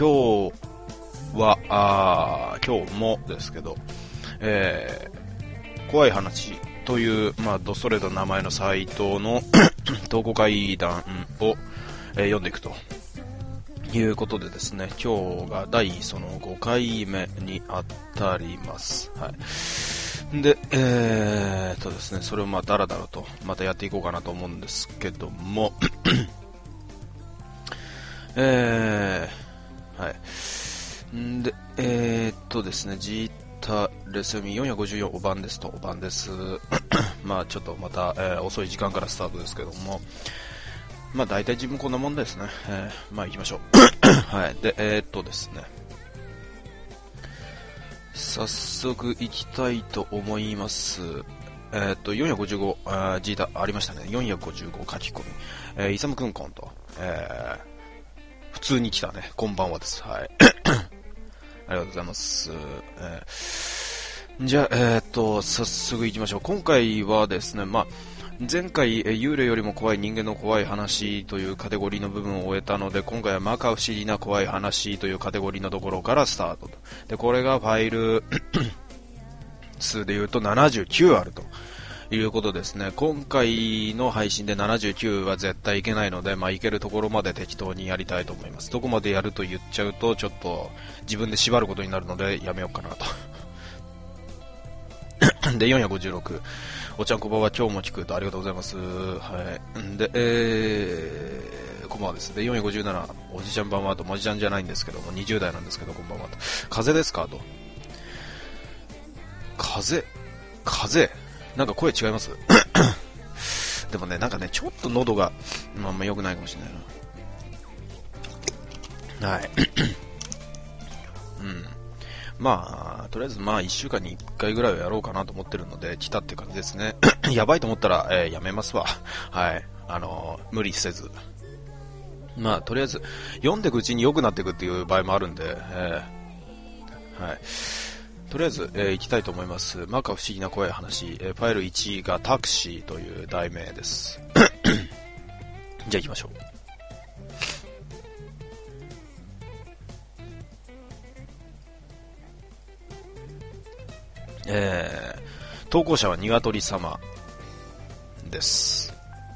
今日もですけど、怖い話という、ドストレートな名前のサイトの投稿会談を、読んでいくということでですね、今日が第その5回目にあたります。はい。で、ですね、それをダラダラとまたやっていこうかなと思うんですけども、はい。で、ですね、ジータレセミ454お番ですと、お番です。ちょっとまた、遅い時間からスタートですけども、大体自分こんなもんですね。行きましょう。はい。で、ですね、早速行きたいと思います。455、ジータありましたね。455書き込み。イサムくんコンと、普通に来たね。こんばんはです。はい。ありがとうございます。じゃあ、早速行きましょう。今回はですね、前回、幽霊よりも怖い人間の怖い話というカテゴリーの部分を終えたので、今回は摩訶不思議な怖い話というカテゴリーのところからスタートと。で、これがファイル数で言うと79あるということですね。今回の配信で79は絶対いけないので、いけるところまで適当にやりたいと思います。どこまでやると言っちゃうと、ちょっと自分で縛ることになるので、やめようかなと。で、456。おちゃんこばは今日も聞くとありがとうございます。はい。で、こんばんはです。で、457。おじちゃんばんはと、おじちゃんじゃないんですけども、20代なんですけど、こんばんはと。風邪ですかと。風なんか声違いますでもね、ちょっと喉が、良くないかもしれないな。はい。うん。とりあえず1週間に1回ぐらいはやろうかなと思ってるので、来たって感じですね。やばいと思ったら、やめますわ。はい。無理せず。とりあえず、読んでいくうちに良くなっていくっていう場合もあるんで、はい。とりあえず、行きたいと思います。摩訶不思議な怖い話、ファイル1がタクシーという題名です。じゃあ行きましょう。投稿者は鶏様です。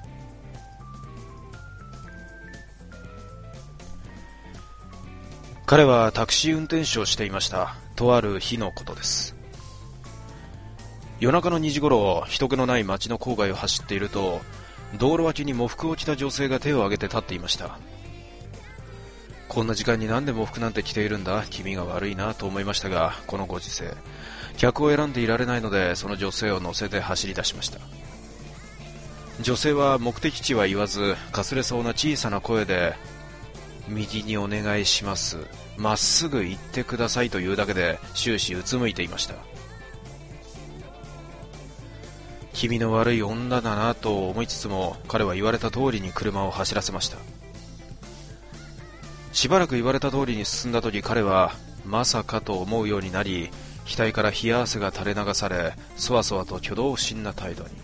彼はタクシー運転手をしていました。とある日のことです。夜中の2時頃、人気のない街の郊外を走っていると、道路脇に喪服を着た女性が手を挙げて立っていました。こんな時間になんで喪服なんて着ているんだ、気味が悪いなと思いましたが、このご時世、客を選んでいられないので、その女性を乗せて走り出しました。女性は目的地は言わず、かすれそうな小さな声で、右にお願いします、まっすぐ行ってくださいというだけで終始うつむいていました。気味の悪い女だなと思いつつも、彼は言われた通りに車を走らせました。しばらく言われた通りに進んだ時、彼はまさかと思うようになり、額から冷や汗が垂れ流され、そわそわと挙動不審な態度に。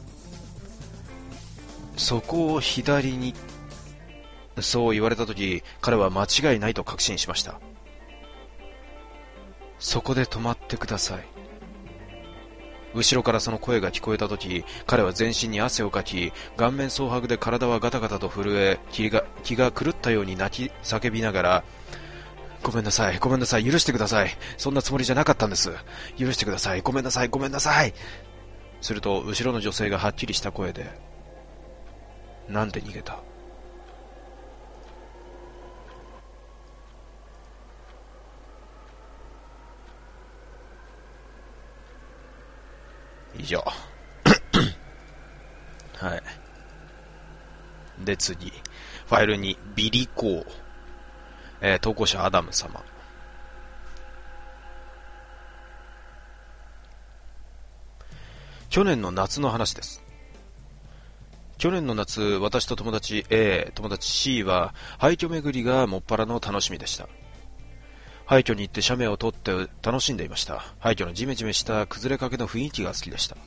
そこを左に、そう言われた時、彼は間違いないと確信しました。そこで止まってください。後ろからその声が聞こえた時、彼は全身に汗をかき、顔面蒼白で体はガタガタと震え、気が狂ったように泣き叫びながら、ごめんなさい、ごめんなさい、許してください。そんなつもりじゃなかったんです。許してください、ごめんなさい、ごめんなさい。すると、後ろの女性がはっきりした声で、なんで逃げた？以上。はい。で、次。ファイルに、ビリコー。投稿者アダム様。去年の夏の話です。去年の夏、私と友達 A、友達 C は廃墟巡りがもっぱらの楽しみでした。廃墟に行って写メを撮って楽しんでいました。廃墟のジメジメした崩れかけの雰囲気が好きでした。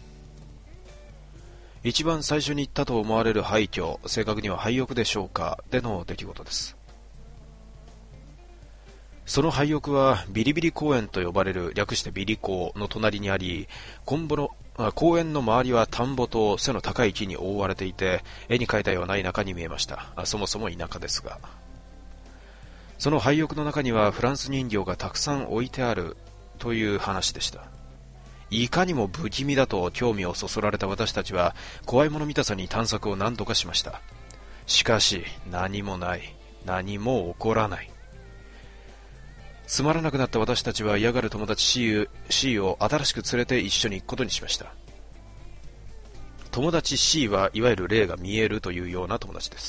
一番最初に行ったと思われる廃墟、正確には廃屋でしょうか、での出来事です。 その廃屋はビリビリ公園と呼ばれる略してビリ公の隣にあり、公園の周りは田んぼと背の高い木に覆われていて、絵に描いたような田舎に見えました。そもそも田舎ですが。その廃屋の中にはフランス人形がたくさん置いてあるという話でした。いかにも不気味だと興味をそそられた私たちは、怖いもの見たさに探索を何度かしました。しかし、何もない。何も起こらない。つまらなくなった私たちは嫌がる友達 C を新しく連れて一緒に行くことにしました。友達 C はいわゆる霊が見えるというような友達です。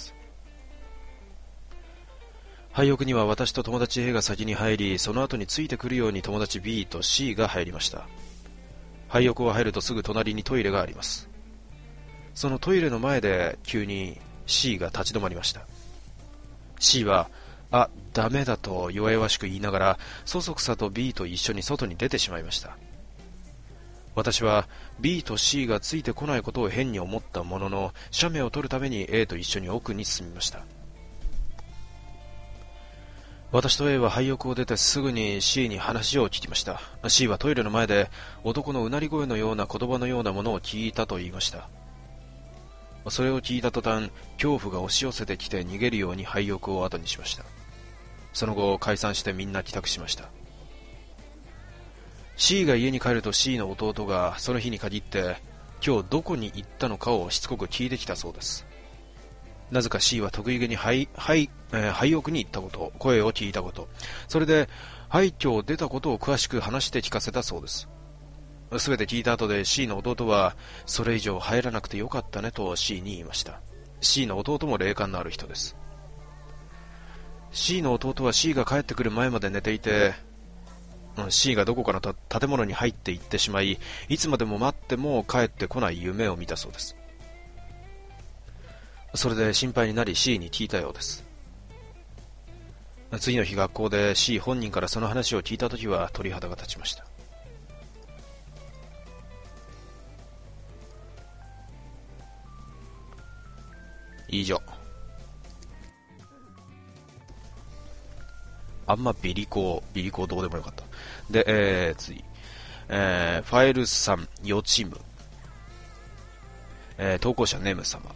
廃屋には私と友達 A が先に入り、その後についてくるように友達 B と C が入りました。廃屋を入るとすぐ隣にトイレがあります。そのトイレの前で急に C が立ち止まりました。C はダメだと弱々しく言いながら、そそくさと B と一緒に外に出てしまいました。私は B と C がついてこないことを変に思ったものの、写メを撮るために A と一緒に奥に進みました。私と A は廃屋を出てすぐに C に話を聞きました。C はトイレの前で男のうなり声のような言葉のようなものを聞いたと言いました。それを聞いた途端、恐怖が押し寄せてきて逃げるように廃屋を後にしました。その後、解散してみんな帰宅しました。C が家に帰ると C の弟がその日に限って今日どこに行ったのかをしつこく聞いてきたそうです。なぜか C は得意げに廃屋に行ったこと、声を聞いたこと、それで廃墟を出たことを詳しく話して聞かせたそうです。すべて聞いた後で C の弟は、それ以上入らなくてよかったねと C に言いました。C の弟も霊感のある人です。C の弟は C が帰ってくる前まで寝ていて、C がどこかの建物に入っていってしまい、いつまでも待っても帰ってこない夢を見たそうです。それで心配になり C に聞いたようです。次の日学校で C 本人からその話を聞いたときは鳥肌が立ちました。以上。あんまビリコどうでもよかった。で、次。ファイルさん、予知夢。投稿者ネム様。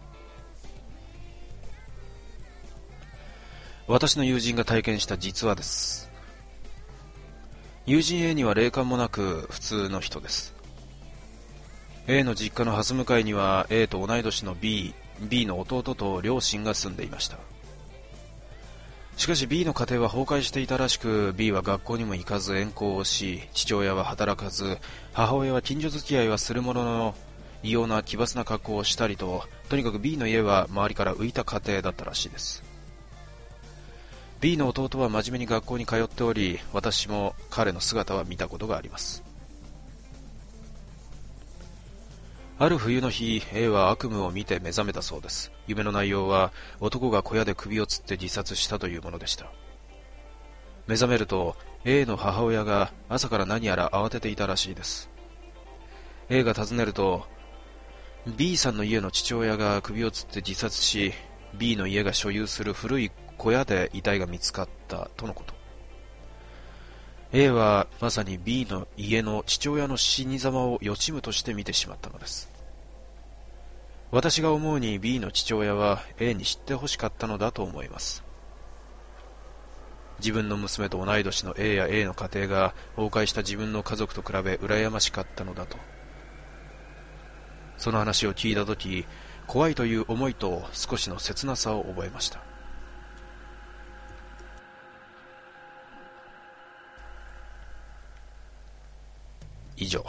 私の友人が体験した実話です。友人 A には霊感もなく普通の人です。A の実家の蓮向かいには A と同い年の B の弟と両親が住んでいました。しかし B の家庭は崩壊していたらしく、 B は学校にも行かず遠行をし、父親は働かず、母親は近所付き合いはするものの異様な奇抜な格好をしたりと、とにかく B の家は周りから浮いた家庭だったらしいです。 B の弟は真面目に学校に通っており、私も彼の姿は見たことがあります。ある冬の日、A は悪夢を見て目覚めたそうです。夢の内容は男が小屋で首を吊って自殺したというものでした。目覚めると A の母親が朝から何やら慌てていたらしいです。 A が訪ねると B さんの家の父親が首を吊って自殺し、 B の家が所有する古い小屋で遺体が見つかったとのこと。 A はまさに B の家の父親の死に様を予知夢として見てしまったのです。私が思うに B の父親は A に知ってほしかったのだと思います。自分の娘と同い年の A や A の家庭が崩壊した自分の家族と比べ羨ましかったのだと。その話を聞いたとき、怖いという思いと少しの切なさを覚えました。以上。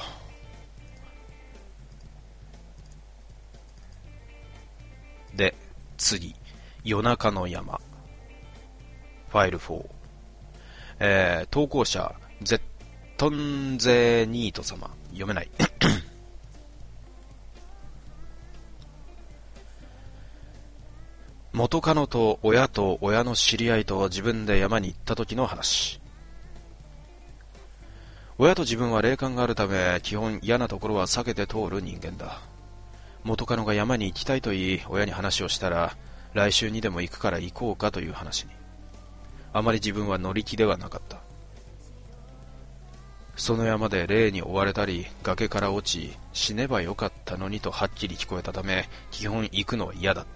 で、次。夜中の山。ファイル4。投稿者、ゼットンゼニート様。読めない。元カノと親の知り合いと自分で山に行った時の話。親と自分は霊感があるため、基本嫌なところは避けて通る人間だ。元カノが山に行きたいと言い、親に話をしたら、来週にでも行くから行こうかという話に。 あまり自分は乗り気ではなかった。その山で霊に追われたり、崖から落ち、死ねばよかったのにとはっきり聞こえたため、基本行くのは嫌だった。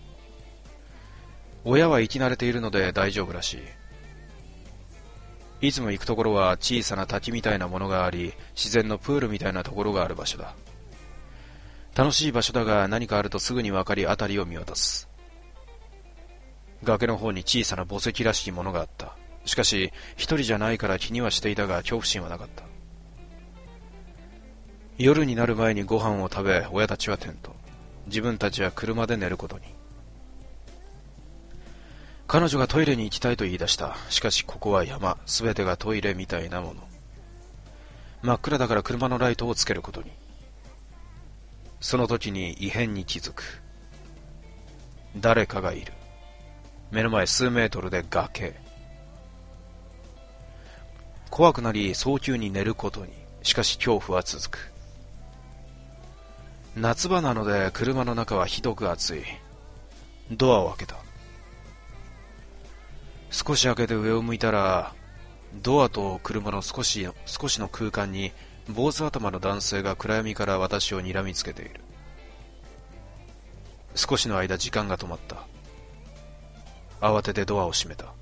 親は生き慣れているので大丈夫らしい。いつも行くところは小さな滝みたいなものがあり、自然のプールみたいなところがある場所だ。楽しい場所だが、何かあるとすぐに分かり辺りを見渡す。崖の方に小さな墓石らしきものがあった。しかし一人じゃないから気にはしていたが、恐怖心はなかった。夜になる前にご飯を食べ、親たちはテント、自分たちは車で寝ることに。彼女がトイレに行きたいと言い出した。しかしここは山、すべてがトイレみたいなもの。真っ暗だから車のライトをつけることに。その時に異変に気づく。誰かがいる。目の前数メートルで崖。怖くなり早急に寝ることに。しかし恐怖は続く。夏場なので車の中はひどく暑い。ドアを開けた。少し開けて上を向いたら、ドアと車の少しの空間に坊主頭の男性が暗闇から私を睨みつけている。少しの間時間が止まった。慌ててドアを閉めた。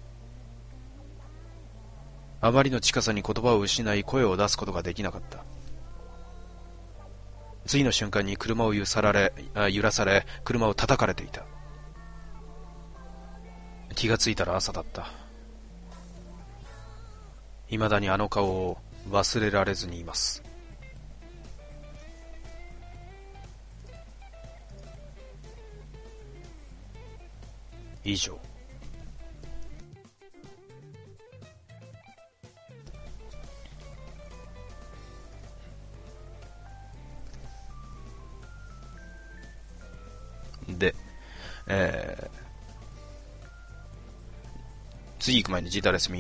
あまりの近さに言葉を失い、声を出すことができなかった。次の瞬間に車を揺らされ、車を叩かれていた。気がついたら朝だった。未だにあの顔を忘れられずにいます。以上。で、次行く前にジータレスミ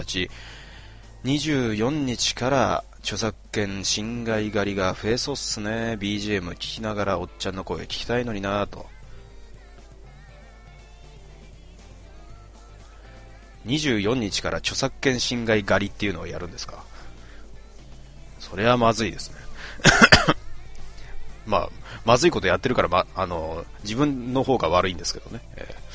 458、24日から著作権侵害狩りが増えそうっすね。 BGM 聞きながらおっちゃんの声聞きたいのになぁと。24日から著作権侵害狩りっていうのをやるんですか。それはまずいですね。まあまずいことやってるから、自分の方が悪いんですけどね。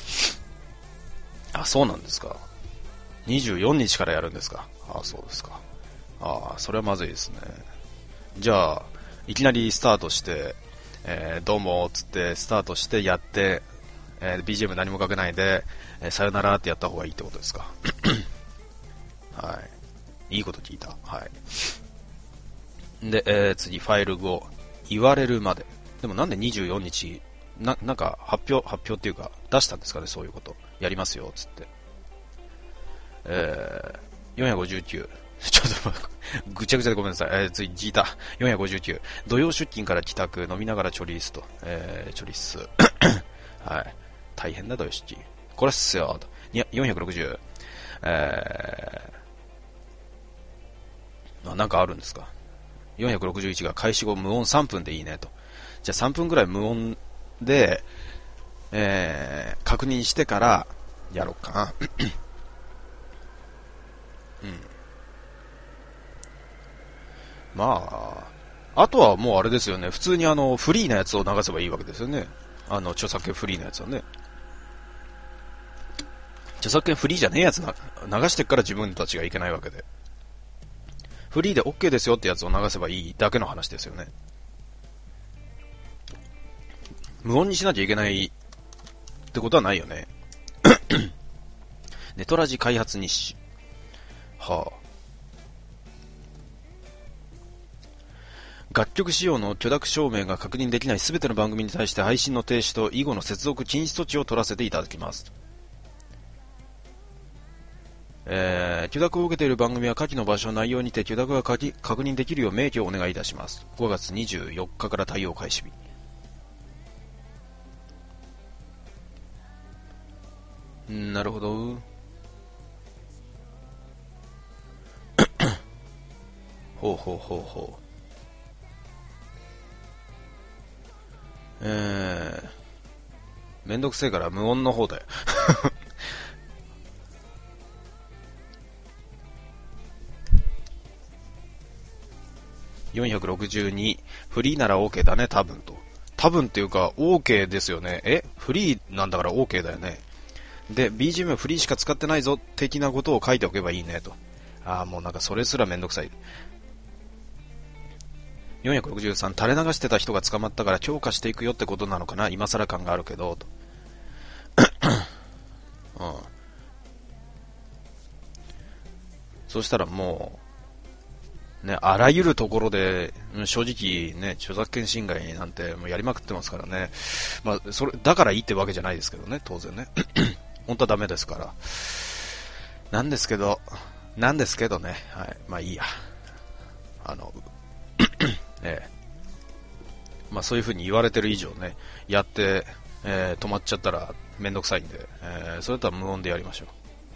あ、そうなんですか。24日からやるんですか。あ、そうですか。あ、それはまずいですね。じゃあいきなりスタートして、どうもつってスタートしてやって、BGM 何もかけないで、さよならってやった方がいいってことですか。はい、いいこと聞いた。はい。で、次ファイル5、言われるまで。でもなんで24日なんか発表っていうか出したんですかね。そういうことやりますよつって。459、ちょっとぐちゃぐちゃでごめんなさい。次ジータ459、土曜出勤から帰宅、飲みながらチョリースと、チョリスはい、大変だ土曜出勤これっすよと。460、なんかあるんですか。461が開始後無音3分でいいねと。じゃあ3分ぐらい無音で、確認してからやろうかな。うん。まあ、あとはもうあれですよね。普通にフリーなやつを流せばいいわけですよね。著作権フリーなやつはね。著作権フリーじゃねえやつ流してっから自分たちがいけないわけで。フリーで OK ですよってやつを流せばいいだけの話ですよね。無音にしなきゃいけないってことはないよね。ネトラジ開発日誌。はあ。楽曲使用の許諾証明が確認できないすべての番組に対して配信の停止と以後の接続禁止措置を取らせていただきます。許諾を受けている番組は下記の場所内容にて許諾が確認できるよう明記をお願いいたします。5月24日から対応開始日。なるほど。ほうほうほうほう。めんどくせえから無音の方で。 462、フリーなら OK だね、多分と。多分っていうか、OK ですよね。フリーなんだから OK だよね。で、BGM はフリーしか使ってないぞ、的なことを書いておけばいいね、と。もうなんかそれすらめんどくさい。463、垂れ流してた人が捕まったから強化していくよってことなのかな、今更感があるけど、と。うん。そしたらもう、ね、あらゆるところで、正直ね、著作権侵害なんてもうやりまくってますからね。まあ、それ、だからいいってわけじゃないですけどね、当然ね。本当はダメですから。なんですけどね、はい、まあいいや。まあそういう風に言われてる以上ね、やって、止まっちゃったらめんどくさいんで、それとは無音でやりましょう。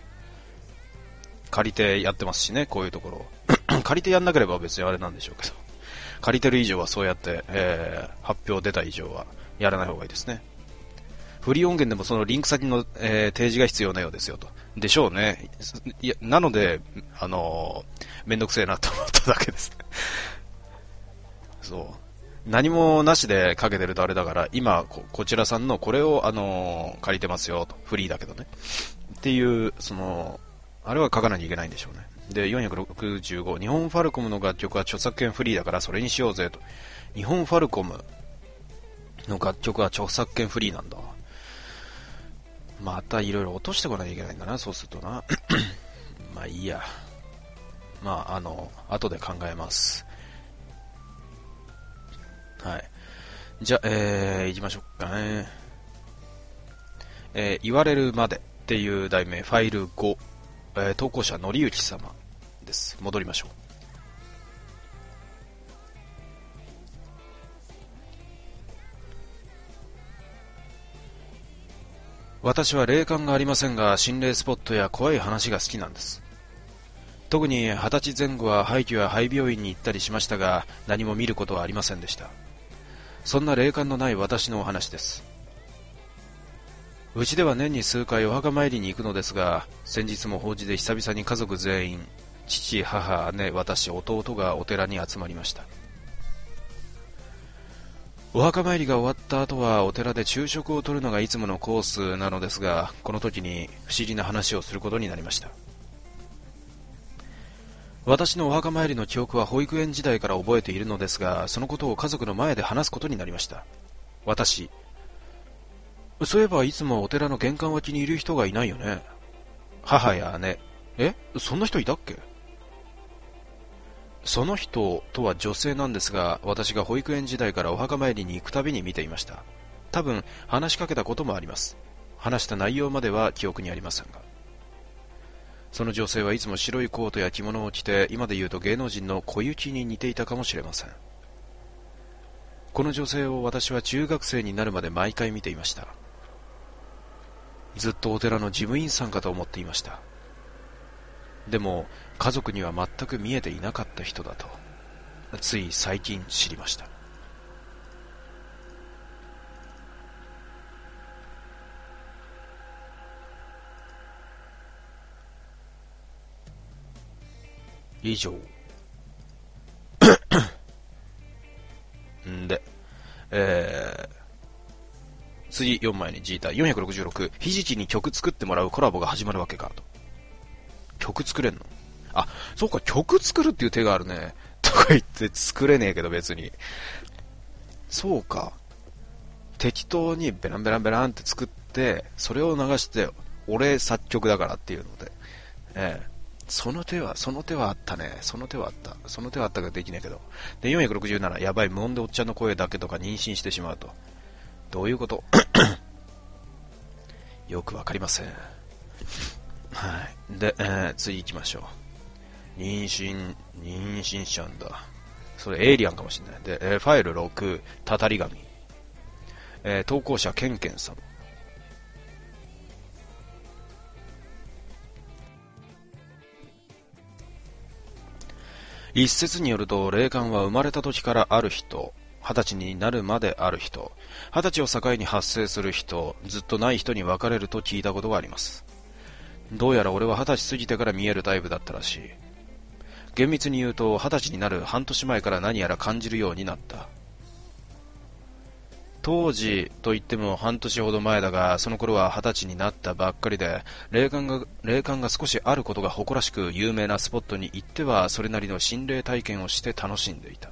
借りてやってますしね、こういうところ。借りてやんなければ別にあれなんでしょうけど。借りてる以上はそうやって、発表出た以上はやらない方がいいですね。フリー音源でもそのリンク先の、提示が必要なようですよと。でしょうね。いや、なので、めんどくせえなと思っただけです。そう。何もなしでかけてるとあれだから、今、こちらさんのこれを、借りてますよと。フリーだけどね。っていう、あれは書かなきゃいけないんでしょうね。で、465、日本ファルコムの楽曲は著作権フリーだからそれにしようぜと。日本ファルコムの楽曲は著作権フリーなんだ。またいろいろ落としてこなきゃいけないんだな、そうするとな。まあいいや。まあ、後で考えます。はい。じゃあ、行きましょうかね。言われるまでっていう題名、ファイル5、投稿者のりゆき様です。戻りましょう。私は霊感がありませんが、心霊スポットや怖い話が好きなんです。特に20歳前後は廃墟や廃病院に行ったりしましたが、何も見ることはありませんでした。そんな霊感のない私のお話です。うちでは年に数回お墓参りに行くのですが、先日も法事で久々に家族全員、父、母、姉、私、弟がお寺に集まりました。お墓参りが終わった後はお寺で昼食をとるのがいつものコースなのですが、この時に不思議な話をすることになりました。私のお墓参りの記憶は保育園時代から覚えているのですが、そのことを家族の前で話すことになりました。私、そういえばいつもお寺の玄関脇にいる人がいないよね。母や姉、そんな人いたっけ？その人とは女性なんですが、私が保育園時代からお墓参りに行くたびに見ていました。多分話しかけたこともあります。話した内容までは記憶にありませんが。その女性はいつも白いコートや着物を着て、今で言うと芸能人の小雪に似ていたかもしれません。この女性を私は中学生になるまで毎回見ていました。ずっとお寺の事務員さんかと思っていました。でも家族には全く見えていなかった人だと、つい最近知りました。以上んで、次4枚にジーター466、ひじちに曲作ってもらうコラボが始まるわけかと。曲作れんの？そうか、曲作るっていう手があるね。とか言って作れねえけど別に。そうか。適当にベランベランベランって作って、それを流して、俺作曲だからっていうので。その手はあったね。その手はあったができねえけど。で、467、やばい、無音でおっちゃんの声だけとか妊娠してしまうと。どういうことよくわかりません。はい。で、次行きましょう。妊娠しちゃうんだ。それエイリアンかもしれない。で、ファイル6、たたり神。投稿者ケンケンさん。一説によると、霊感は生まれた時からある人、20歳になるまである人、20歳を境に発生する人、ずっとない人に分かれると聞いたことがあります。どうやら俺は20歳過ぎてから見えるタイプだったらしい。 厳密に言うと20歳になる半年前から何やら感じるようになった。当時といっても半年ほど前だが、その頃は20歳になったばっかりで、霊感が少しあることが誇らしく、有名なスポットに行ってはそれなりの心霊体験をして楽しんでいた。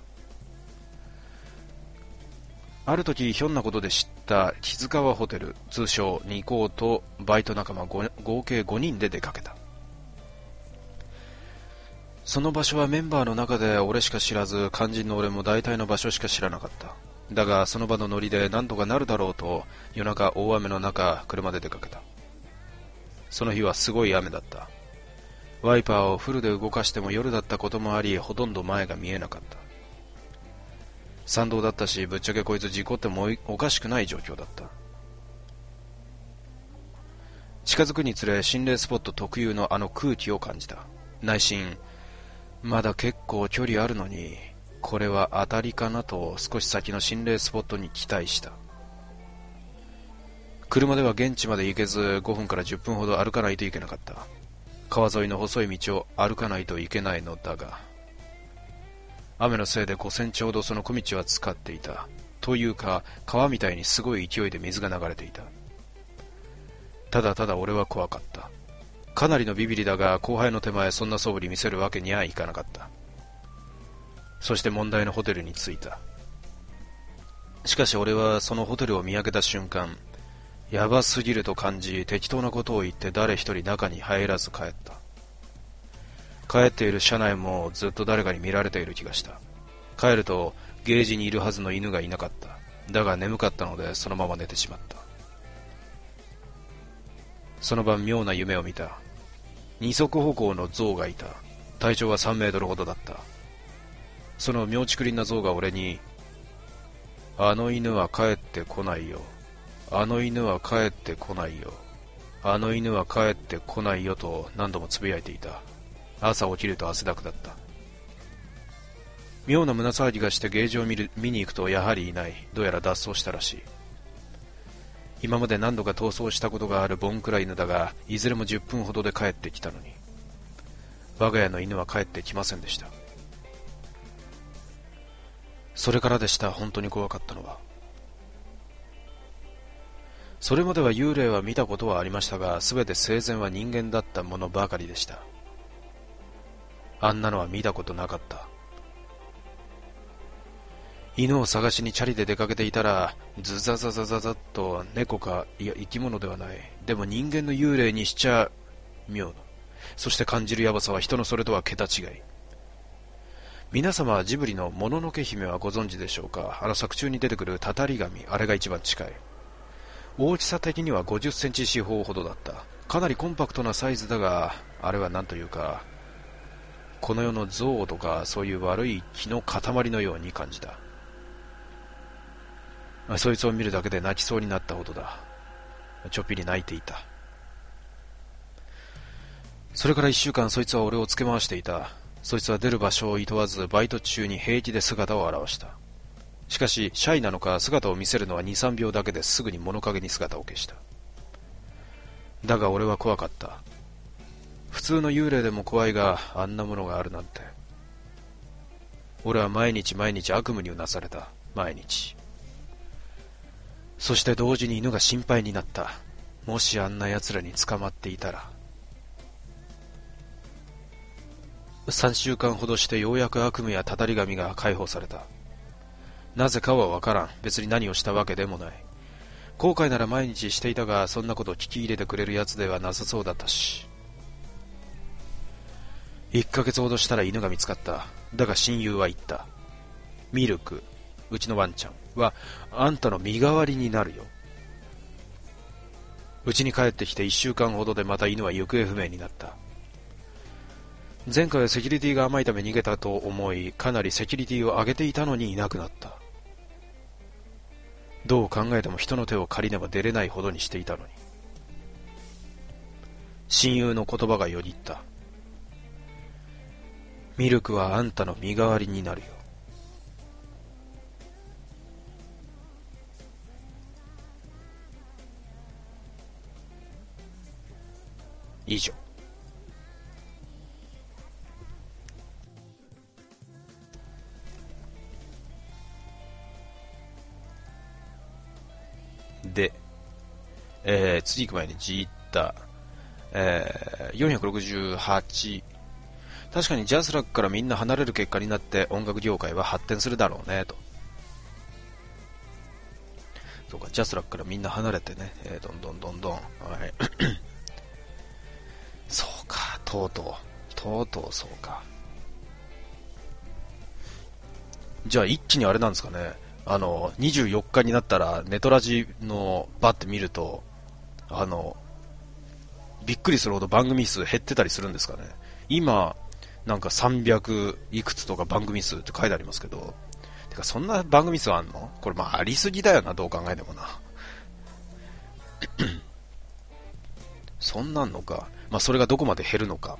ある時ひょんなことで知った木津川ホテル、通称ニコーとバイト仲間合計5人で出かけた。その場所はメンバーの中で俺しか知らず、肝心の俺も大体の場所しか知らなかった。だがその場のノリで何とかなるだろうと、夜中大雨の中車で出かけた。その日はすごい雨だった。ワイパーをフルで動かしても夜だったこともあり、ほとんど前が見えなかった。山道だったし、ぶっちゃけこいつ事故ってもおかしくない状況だった。近づくにつれ心霊スポット特有のあの空気を感じた。内心、まだ結構距離あるのにこれは当たりかなと少し先の心霊スポットに期待した。車では現地まで行けず、5分から10分ほど歩かないといけなかった。川沿いの細い道を歩かないといけないのだが、雨のせいで5センチほどその小道は浸かっていた。というか川みたいにすごい勢いで水が流れていた。ただただ俺は怖かった。かなりのビビりだが、後輩の手前そんな素振り見せるわけにはいかなかった。そして問題のホテルに着いた。しかし俺はそのホテルを見上げた瞬間、やばすぎると感じ、適当なことを言って誰一人中に入らず帰った。帰っている車内もずっと誰かに見られている気がした。帰るとゲージにいるはずの犬がいなかった。だが眠かったのでそのまま寝てしまった。その晩妙な夢を見た。二足歩行の象がいた。体長は3メートルほどだった。その妙竹林な象が俺に、あの犬は帰ってこないよ。あの犬は帰ってこないよ。あの犬は帰ってこないよと何度もつぶやいていた。朝起きると汗だくだった。妙な胸騒ぎがしてゲージを見に行くとやはりいない。どうやら脱走したらしい。今まで何度か逃走したことがあるボンクラ犬だが、いずれも10分ほどで帰ってきたのに、我が家の犬は帰ってきませんでした。それからでした。本当に怖かったのは。それまでは幽霊は見たことはありましたが、すべて生前は人間だったものばかりでした。あんなのは見たことなかった。犬を探しにチャリで出かけていたら、ズザザザザザッと猫か、いや生き物ではない。でも人間の幽霊にしちゃ妙な。そして感じるヤバさは人のそれとは桁違い。皆様はジブリのもののけ姫はご存知でしょうか。あの作中に出てくるたたり神、あれが一番近い。大きさ的には50センチ四方ほどだった。かなりコンパクトなサイズだが、あれは何というか、この世の象とかそういう悪い気の塊のように感じた。そいつを見るだけで泣きそうになったほどだ。ちょっぴり泣いていた。それから1週間そいつは俺をつけ回していた。そいつは出る場所を厭わずバイト中に平気で姿を現した。しかしシャイなのか姿を見せるのは 2,3 秒だけですぐに物陰に姿を消した。だが俺は怖かった。普通の幽霊でも怖いが、あんなものがあるなんて。俺は毎日毎日悪夢にうなされた。毎日。そして同時に犬が心配になった。もしあんな奴らに捕まっていたら。3週間ほどしてようやく悪夢やたたり神が解放された。なぜかはわからん。別に何をしたわけでもない。後悔なら毎日していたが、そんなこと聞き入れてくれる奴ではなさそうだったし。1ヶ月ほどしたら犬が見つかった。だが親友は言った。ミルク、うちのワンちゃんはあんたの身代わりになるよ。うちに帰ってきて1週間ほどでまた犬は行方不明になった。前回はセキュリティが甘いため逃げたと思い、かなりセキュリティを上げていたのにいなくなった。どう考えても人の手を借りねば出れないほどにしていたのに。親友の言葉がよぎった。ミルクはあんたの身代わりになるよ。以上。 で、次行く前にジータ、468、確かにジャスラックからみんな離れる結果になって音楽業界は発展するだろうねと。そうか、ジャスラックからみんな離れてね、どんどんどんどん、はいそうか、とうとうそうか。じゃあ一気にあれなんですかね、24日になったらネトラジのバって見ると、びっくりするほど番組数減ってたりするんですかね。今なんか300いくつとか番組数って書いてありますけど、てかそんな番組数あんの？これまあありすぎだよな、どう考えてもな。そんなんのか、まあそれがどこまで減るのか、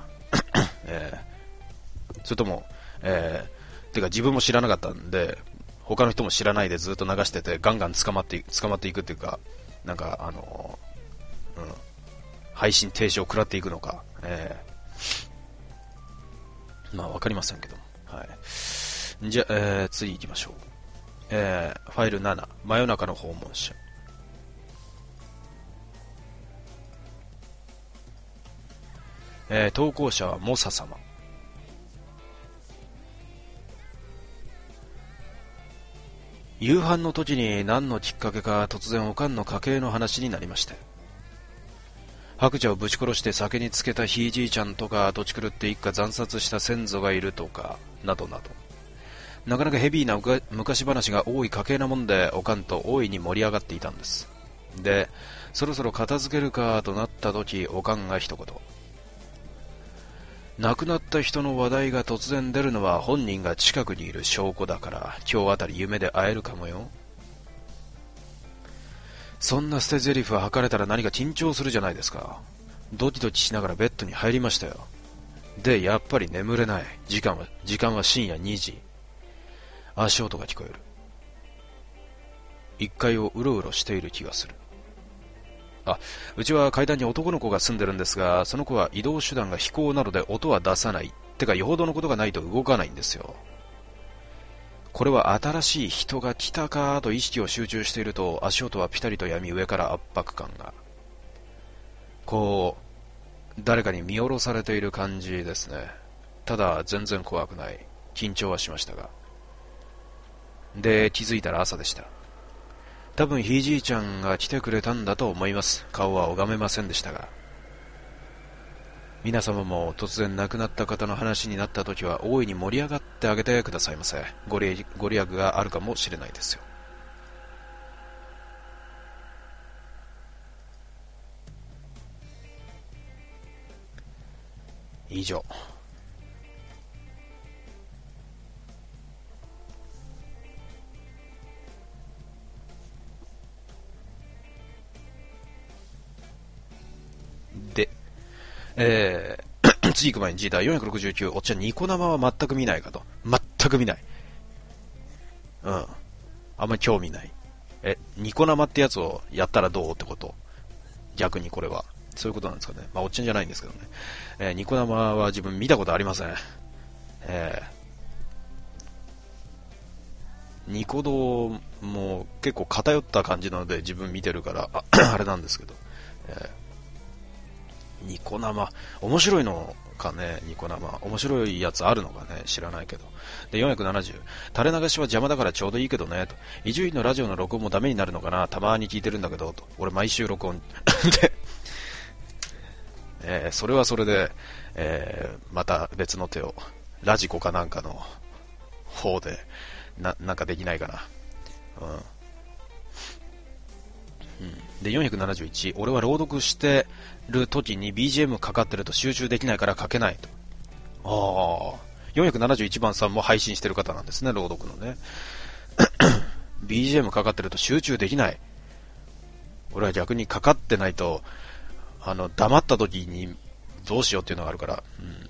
それとも、てか自分も知らなかったんで、他の人も知らないでずっと流しててガンガン捕まっていくっていうか、なんか配信停止を食らっていくのか、まあわかりませんけども、はい。じゃあ、次行きましょう。ファイル7、真夜中の訪問者。投稿者はモサ様。夕飯の時に何のきっかけか突然おかんの家系の話になりまして、白蛇をぶち殺して酒につけたひいじいちゃんとか土地狂って一家惨殺した先祖がいるとかなどなど、なかなかヘビーな昔話が多い家系なもんで、おかんと大いに盛り上がっていたんです。で、そろそろ片付けるかとなった時、おかんが一言、亡くなった人の話題が突然出るのは本人が近くにいる証拠だから、今日あたり夢で会えるかもよ。そんな捨て台詞吐かれたら何か緊張するじゃないですか。ドキドキしながらベッドに入りましたよ。で、やっぱり眠れない。時間は深夜2時。足音が聞こえる。1階をうろうろしている気がする。あ、うちは階段に男の子が住んでるんですが、その子は移動手段が非行なので音は出さない。てかよほどのことがないと動かないんですよ。これは新しい人が来たかと意識を集中していると、足音はピタリと止み、上から圧迫感が。こう、誰かに見下ろされている感じですね。ただ全然怖くない。緊張はしましたが。で、気づいたら朝でした。多分ひいじいちゃんが来てくれたんだと思います。顔は拝めませんでしたが。皆様も突然亡くなった方の話になった時は大いに盛り上がってあげてくださいませ。ご利益があるかもしれないですよ。以上。で、次行く前にジーター469、おっちゃんニコ生は全く見ないかと。全く見ない。うん。あんまり興味ない。ニコ生ってやつをやったらどうってこと？逆にこれは。そういうことなんですかね。まあ、おっちゃんじゃないんですけどね。ニコ生は自分見たことありません。ニコ動も結構偏った感じなので自分見てるからあれなんですけど、ニコ生面白いのかね。ニコ生面白いやつあるのかね、知らないけど。で、470、垂れ流しは邪魔だからちょうどいいけどねと。伊集院のラジオの録音もダメになるのかな、たまに聞いてるんだけどと。俺毎週録音で、それはそれで、また別の手をラジコかなんかの方でなんかできないかな。で、471、俺は朗読してる時に BGM かかってると集中できないから書けないと。471番さんも配信してる方なんですね、朗読のね。BGM かかってると集中できない。俺は逆にかかってないと、黙った時にどうしようっていうのがあるから。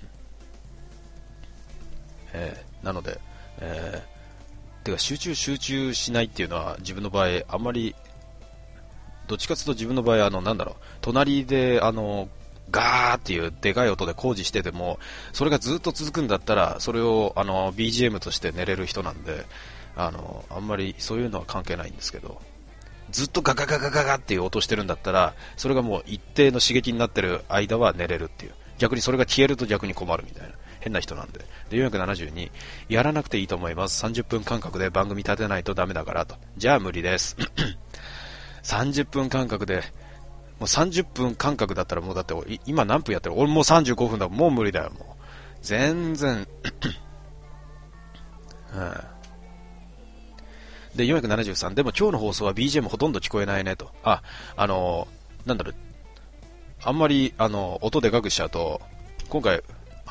なので、てか集中しないっていうのは自分の場合あんまり、どっちかというと自分の場合隣でガーっていうでかい音で工事しててもそれがずっと続くんだったらそれをBGM として寝れる人なんで、あんまりそういうのは関係ないんですけど、 ずっとガガガガガガっていう音してるんだったら、それがもう一定の刺激になってる間は寝れるっていう。逆にそれが消えると逆に困るみたいな。変な人なんで。で、472、やらなくていいと思います。30分間隔で番組立てないとダメだからと。じゃあ無理です。30分間隔で、もう30分間隔だったらもうだって今何分やってる？俺もう35分だ。もう無理だよ、もう。全然、うん。で、473、でも今日の放送は BGM ほとんど聞こえないねと。なんだろう、あんまり、音でかくしちゃうと、今回、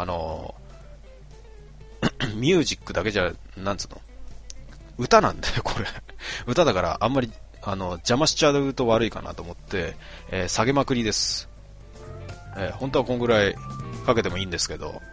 ミュージックだけじゃ、なんつうの、歌なんだよ、これ。歌だから、あんまり、邪魔しちゃうと悪いかなと思って、下げまくりです。本当はこんぐらいかけてもいいんですけど、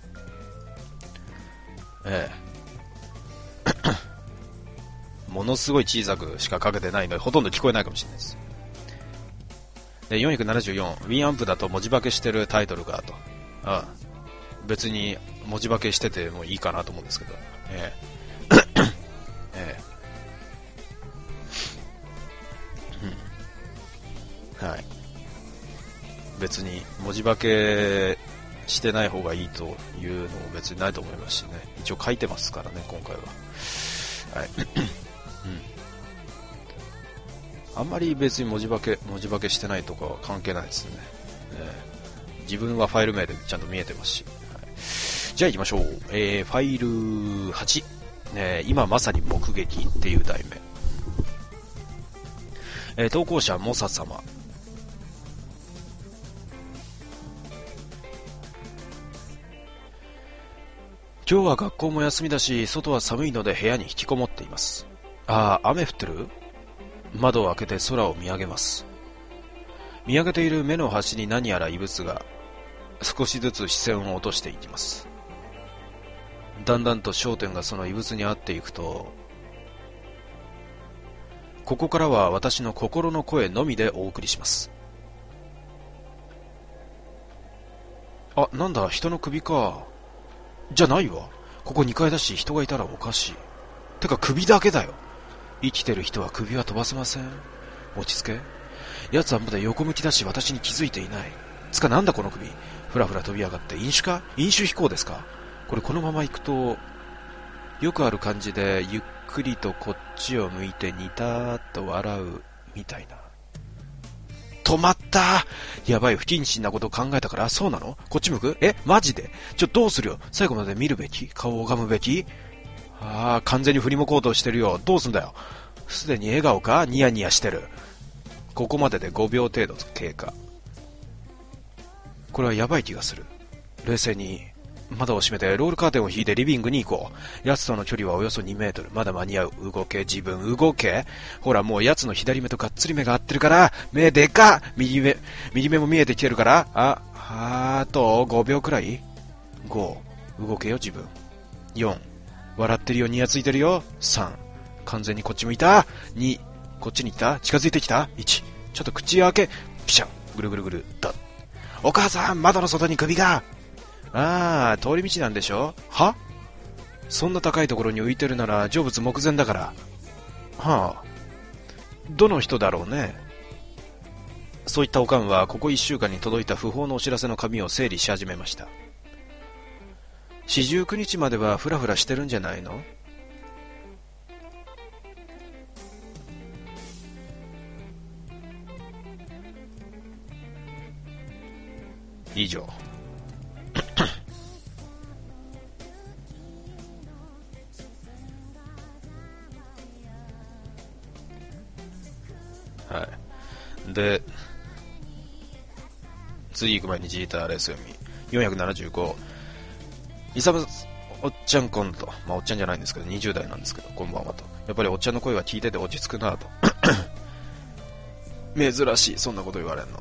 ものすごい小さくしかかけてないので、ほとんど聞こえないかもしれないです。で、474、ウィンアンプだと文字化けしてるタイトルがと。別に文字化けしててもいいかなと思うんですけど。はい。別に文字化けしてない方がいいというのも別にないと思いますしね。一応書いてますからね、今回は。はい。あんまり別に文字化けしてないとかは関係ないですね。自分はファイル名でちゃんと見えてますし。はい、じゃあ行きましょう。ファイル8、今まさに目撃っていう題名。投稿者モサ様。今日は学校も休みだし、外は寒いので部屋に引きこもっています。雨降ってる？窓を開けて空を見上げます。見上げている目の端に何やら異物が少しずつ視線を落としていきます。だんだんと焦点がその異物に合っていくと、ここからは私の心の声のみでお送りします。なんだ、人の首か。じゃないわ。ここ2階だし人がいたらおかしい。てか首だけだよ。生きてる人は首は飛ばせません。落ち着け。奴はまだ横向きだし私に気づいていない。つかなんだこの首。ふらふら飛び上がって飲酒か？飲酒飛行ですか？これこのまま行くと、よくある感じでゆっくりとこっちを向いてニターっと笑うみたいな。止まった。やばい、不謹慎なこと考えたから。そうなの？こっち向く？マジで？どうするよ。最後まで見るべき？顔を拝むべき？完全に振り向こうとしてるよ。どうすんだよ。すでに笑顔か？ニヤニヤしてる。ここまでで5秒程度経過。これはやばい気がする。冷静に窓を閉めてロールカーテンを引いてリビングに行こう。奴との距離はおよそ2メートル。まだ間に合う。動け、自分動け。ほらもう奴の左目とがっつり目が合ってるから。目でかっ。右目も見えてきてるから。あと5秒くらい。5、動けよ自分。4、笑ってるよ、ニヤついてるよ。3、完全にこっち向いた。2、こっちに行った。近づいてきた。1、ちょっと口開け。ピシャン、ぐるぐるぐるだ。お母さん、窓の外に首が。通り道なんでしょ？は？そんな高いところに浮いてるなら成仏目前だから。どの人だろうね。そういったおかんはここ1週間に届いた不法のお知らせの紙を整理し始めました。49日まではフラフラしてるんじゃないの？以上。はい。で、次行く前にジーターレース読み。475。イサムおっちゃんコント。おっちゃんじゃないんですけど、20代なんですけど、こんばんはと。やっぱりおっちゃんの声は聞いてて落ち着くなと。珍しい、そんなこと言われんの。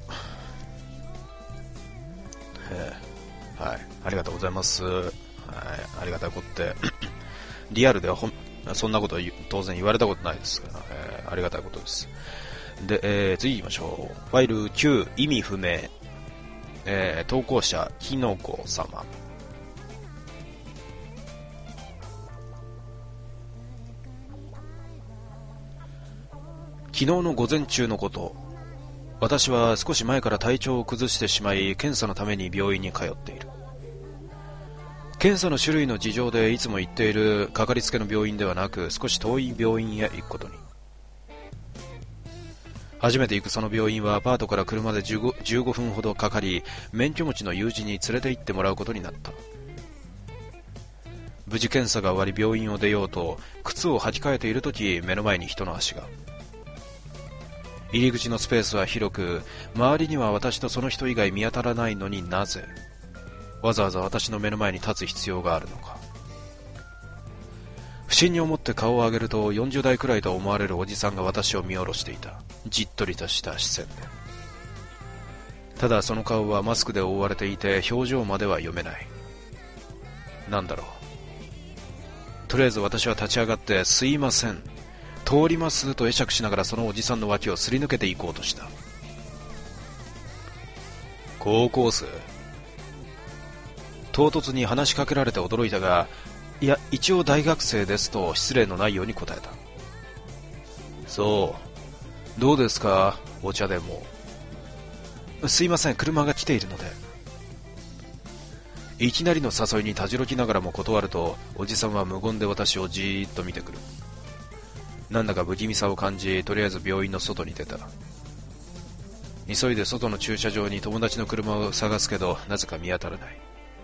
はい。ありがとうございます。はい。ありがたいことって。リアルではそんなことは当然言われたことないですから、ありがたいことです。で、次行きましょう。ファイル9、意味不明。投稿者、きのこ様。 昨日の午前中のこと、私は少し前から体調を崩してしまい、検査のために病院に通っている。検査の種類の事情でいつも行っているかかりつけの病院ではなく、少し遠い病院へ行くことに。初めて行くその病院はアパートから車で15分ほどかかり、免許持ちの友人に連れて行ってもらうことになった。無事検査が終わり病院を出ようと靴を履き替えているとき、目の前に人の足が。入り口のスペースは広く、周りには私とその人以外見当たらないのに、なぜわざわざ私の目の前に立つ必要があるのか。不審に思って顔を上げると、40代くらいと思われるおじさんが私を見下ろしていた。じっとりとした視線で。ただその顔はマスクで覆われていて、表情までは読めない。なんだろう。とりあえず私は立ち上がって、すいません、通りますと会釈しながらそのおじさんの脇をすり抜けていこうとした。高校生？唐突に話しかけられて驚いたが、いや、一応大学生ですと失礼のないように答えた。そう。どうですか、お茶でも。すいません、車が来ているので。いきなりの誘いにたじろきながらも断ると、おじさんは無言で私をじーっと見てくる。なんだか不気味さを感じ、とりあえず病院の外に出た。急いで外の駐車場に友達の車を探すけど、なぜか見当たらない。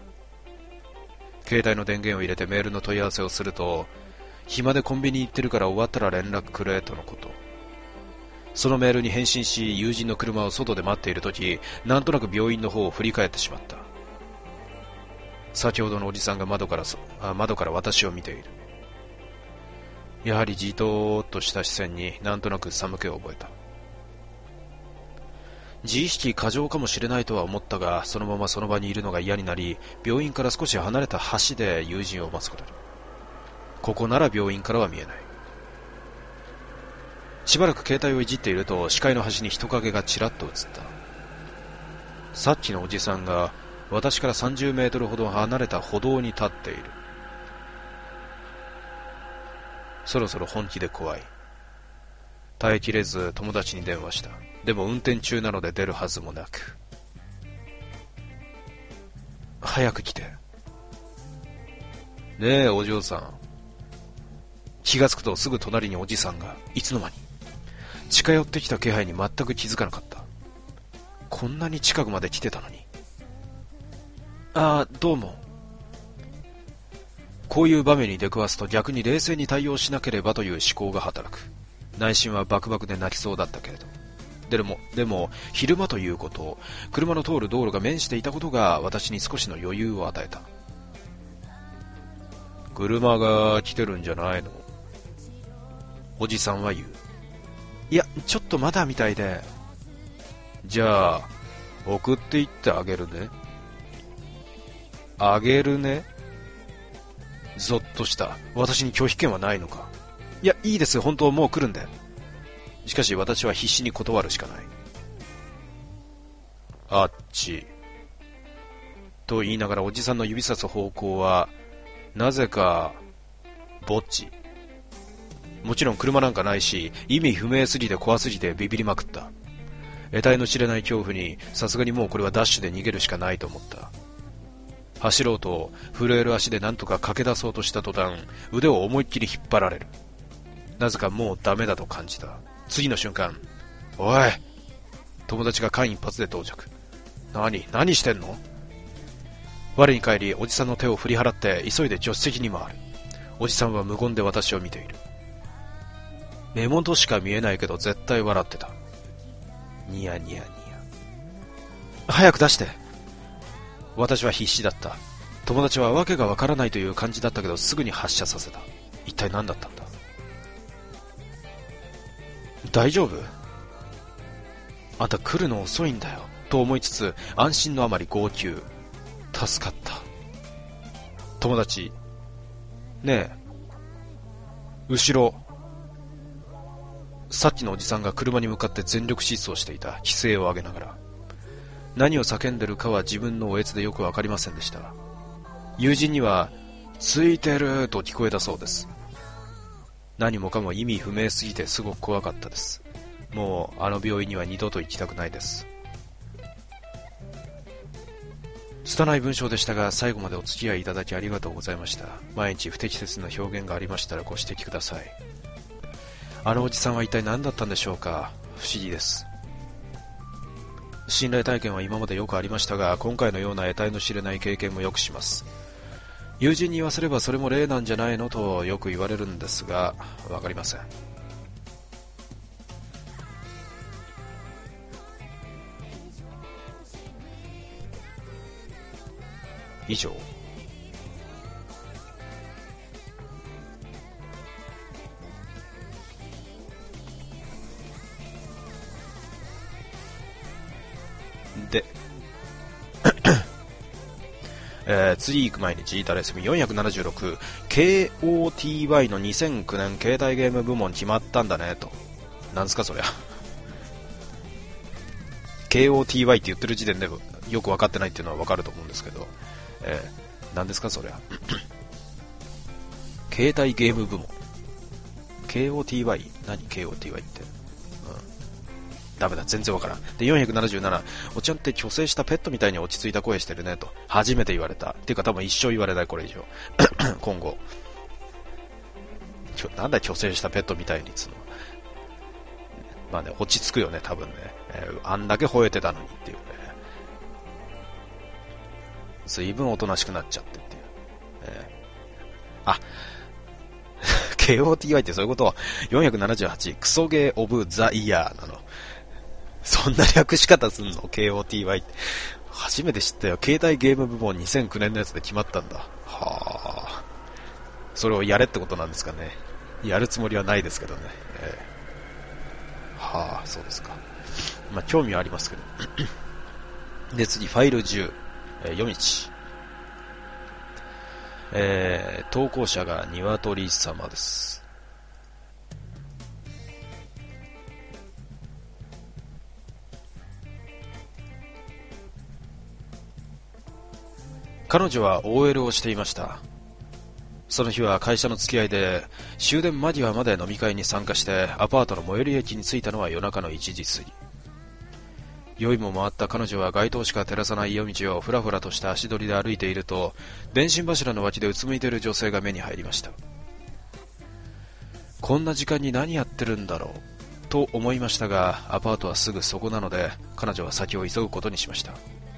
携帯の電源を入れてメールの問い合わせをすると、暇でコンビニ行ってるから終わったら連絡くれとのこと。そのメールに返信し、友人の車を外で待っているとき、なんとなく病院の方を振り返ってしまった。先ほどのおじさんが窓から私を見ている。やはりじとーっとした視線になんとなく寒気を覚えた。自意識過剰かもしれないとは思ったが、そのままその場にいるのが嫌になり、病院から少し離れた橋で友人を待つことに。ここなら病院からは見えない。しばらく携帯をいじっていると、視界の端に人影がちらっと映った。さっきのおじさんが私から30メートルほど離れた歩道に立っている。そろそろ本気で怖い。耐えきれず友達に電話した。でも運転中なので出るはずもなく。早く来て。ねえお嬢さん。気がつくとすぐ隣におじさんが。いつの間に。近寄ってきた気配に全く気づかなかった。こんなに近くまで来てたのに。ああ、どうも。こういう場面に出くわすと逆に冷静に対応しなければという思考が働く。内心はバクバクで泣きそうだったけれど。でも昼間ということ、車の通る道路が面していたことが私に少しの余裕を与えた。車が来てるんじゃないの？おじさんは言う。いや、ちょっとまだみたいで。じゃあ送って行ってあげるね。あげるね。ゾッとした。私に拒否権はないのか。いや、いいです、本当もう来るんで。しかし私は必死に断るしかない。あっちと言いながらおじさんの指さす方向はなぜか墓地。もちろん車なんかないし、意味不明すぎて怖すぎてビビりまくった。得体の知れない恐怖にさすがにもうこれはダッシュで逃げるしかないと思った。走ろうと震える足で何とか駆け出そうとした途端、腕を思いっきり引っ張られる。なぜかもうダメだと感じた。次の瞬間、おい！友達が間一髪で到着。何してんの？我に返り、おじさんの手を振り払って急いで助手席に回る。おじさんは無言で私を見ている。目元しか見えないけど絶対笑ってた。ニヤニヤニヤ。早く出して。私は必死だった。友達はわけがわからないという感じだったけどすぐに発射させた。一体何だったんだ？大丈夫？あんた来るの遅いんだよと思いつつ安心のあまり号泣。助かった。友達、ねえ、後ろ。さっきのおじさんが車に向かって全力疾走していた。奇声を上げながら。何を叫んでるかは自分のおえつでよくわかりませんでした。友人にはついてると聞こえたそうです。何もかも意味不明すぎてすごく怖かったです。 もうあの病院には二度と行きたくないです。拙い文章でしたが、最後までお付き合いいただきありがとうございました。毎日不適切な表現がありましたらご指摘ください。あのおじさんは一体何だったんでしょうか。不思議です。信頼体験は今までよくありましたが、今回のような得体の知れない経験もよくします。友人に言わせればそれも例なんじゃないのとよく言われるんですが、わかりません。以上。で、次行く前にジータレスミ476 KOTY の2009年携帯ゲーム部門決まったんだねと。なんすかそりゃ。KOTY って言ってる時点でよく分かってないっていうのは分かると思うんですけど、なんですかそりゃ。携帯ゲーム部門 KOTY 何 KOTY って、ダメだ、全然わからん。で、477、おちゃんって虚勢したペットみたいに落ち着いた声してるねと。初めて言われた。っていうか多分一生言われない、これ以上。今後。なんだ虚勢したペットみたいにつうの。まあね、落ち着くよね、多分ね。あんだけ吠えてたのにっていうね。随分おとなしくなっちゃってっていう。KOTY ってそういうこと。478、クソゲーオブザイヤーなの。そんな略し方すんの KOTY って。初めて知ったよ。携帯ゲーム部門2009年のやつで決まったんだ。はあ。それをやれってことなんですかね。やるつもりはないですけどね。はあ、そうですか。まあ、興味はありますけど。で、次、ファイル10、夜道。投稿者が鶏様です。彼女は OL をしていました。その日は会社の付き合いで終電間際まで飲み会に参加してアパートの最寄り駅に着いたのは夜中の1時過ぎ。酔いも回った彼女は街灯しか照らさない夜道をふらふらとした足取りで歩いていると、電信柱の脇でうつむいている女性が目に入りました。こんな時間に何やってるんだろうと思いましたが、アパートはすぐそこなので彼女は先を急ぐことにしました。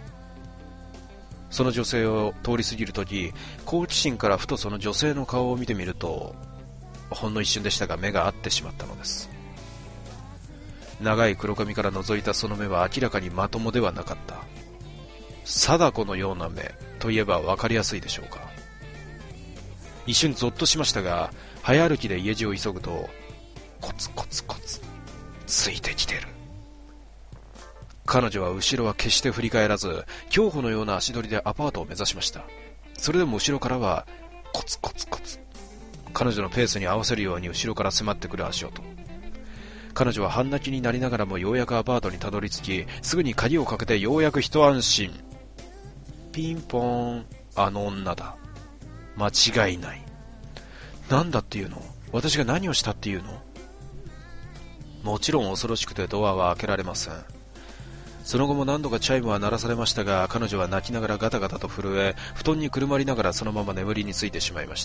その女性を通り過ぎるとき、好奇心からふとその女性の顔を見てみると、ほんの一瞬でしたが目が合ってしまったのです。長い黒髪から覗いたその目は明らかにまともではなかった。貞子のような目といえば分かりやすいでしょうか。一瞬ゾッとしましたが、早歩きで家路を急ぐと、コツコツコツついてきてる。彼女は後ろは決して振り返らず、競歩のような足取りでアパートを目指しました。それでも後ろからはコツコツコツ、彼女のペースに合わせるように後ろから迫ってくる足音。彼女は半泣きになりながらもようやくアパートにたどり着き、すぐに鍵をかけてようやく一安心。ピンポーン、あの女だ。間違いない。なんだっていうの？私が何をしたっていうの？もちろん恐ろしくてドアは開けられません。その後も何度かチャイムは鳴らされましたが、彼女は泣きながらガタガタと震え、布団にくるまりながらそのまま眠りについてしまいました。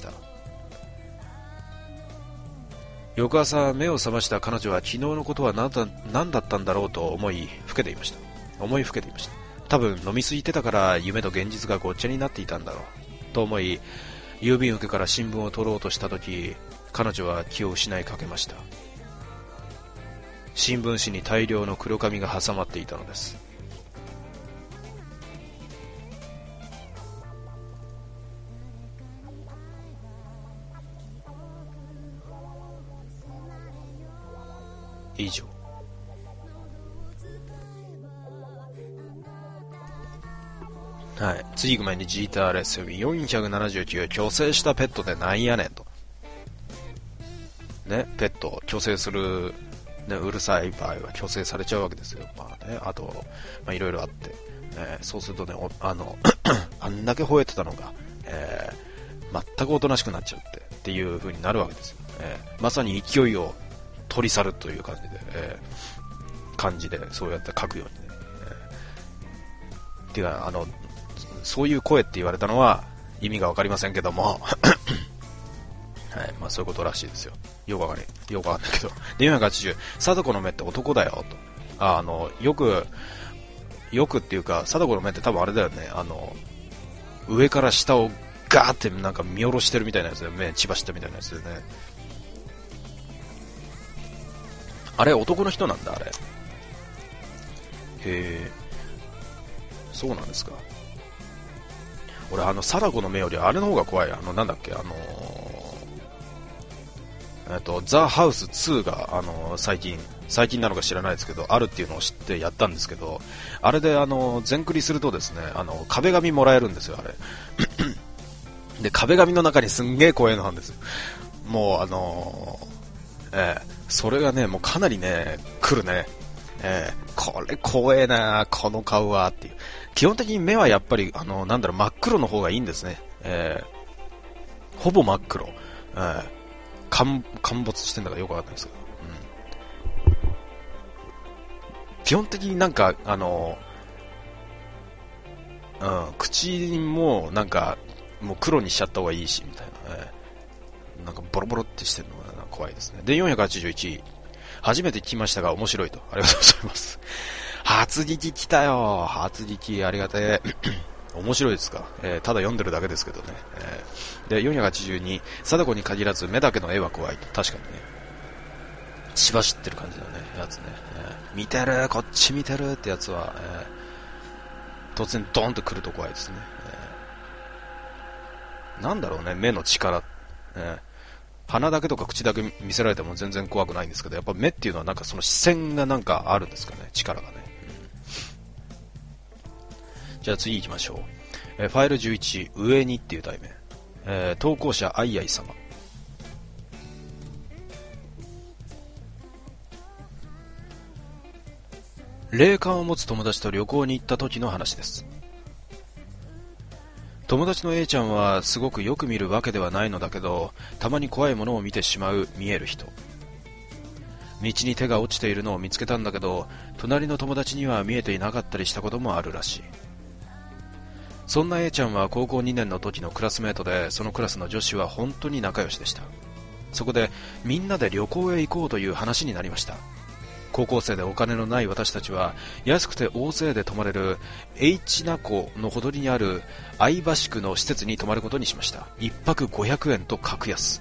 翌朝目を覚ました彼女は昨日のことは何だったんだろうと思いふけていました。多分飲みすぎてたから夢と現実がごっちゃになっていたんだろうと思い、郵便受けから新聞を取ろうとした時、彼女は気を失いかけました。新聞紙に大量の黒紙が挟まっていたのです。以上。はい。次行く前にジーターレス479、虚勢したペットでなんやねんと。ね、ペットを虚勢する、ね、うるさい場合は虚勢されちゃうわけですよ。まあね、あと、まあいろいろあって、そうするとね、あんだけ吠えてたのが、全くおとなしくなっちゃっていう風になるわけですよ。まさに勢いを止取り去るという感じでそうやって書くようにね、っていうかそういう声って言われたのは意味がわかりませんけどもはい、まあそういうことらしいですよ。よくわかんないけど。で、480、貞子の目って男だよ、と。よくっていうか、貞子の目って多分あれだよね、上から下をガーってなんか見下ろしてるみたいなやつだよね。血走ったみたいなやつだよね。あれ、男の人なんだ、あれ。へえ、そうなんですか。俺、貞子の目よりあれの方が怖い。なんだっけ、ザ・ハウス2が、最近なのか知らないですけど、あるっていうのを知ってやったんですけど、あれで、全クリするとですね、壁紙もらえるんですよ、あれ。で、壁紙の中にすんげえ怖いのなんですよ。もう、それがね、もうかなりね、来るね。これ怖えな、この顔は、っていう。基本的に目はやっぱり、真っ黒の方がいいんですね。ほぼ真っ黒。陥没してんだからよくわかんないですけど、基本的になんか口もなんかもう黒にしちゃった方がいいしみたいな、なんかボロボロってしてるのが怖いですね。で、481、初めて聞きましたが面白いと。ありがとうございます。初聞き来たよ。初聞きありがてえ。面白いですか、ただ読んでるだけですけどね。で、482、貞子に限らず目だけの絵は怖いと。確かにね。血走ってる感じのね、やつね。見てる、こっち見てるってやつは、突然ドーンと来ると怖いですね。なんだろうね、目の力。鼻だけとか口だけ見せられても全然怖くないんですけど、やっぱ目っていうのはなんかその視線がなんかあるんですかね、力がね。じゃあ次行きましょう。ファイル11、上にっていう題名。投稿者、あいあい様。霊感を持つ友達と旅行に行った時の話です。友達の A ちゃんはすごくよく見るわけではないのだけど、たまに怖いものを見てしまう見える人。道に手が落ちているのを見つけたんだけど、隣の友達には見えていなかったりしたこともあるらしい。そんな A ちゃんは高校2年の時のクラスメートで、そのクラスの女子は本当に仲良しでした。そこでみんなで旅行へ行こうという話になりました。高校生でお金のない私たちは安くて大勢で泊まれる H 名湖のほとりにある相橋区の施設に泊まることにしました。1泊500円と格安。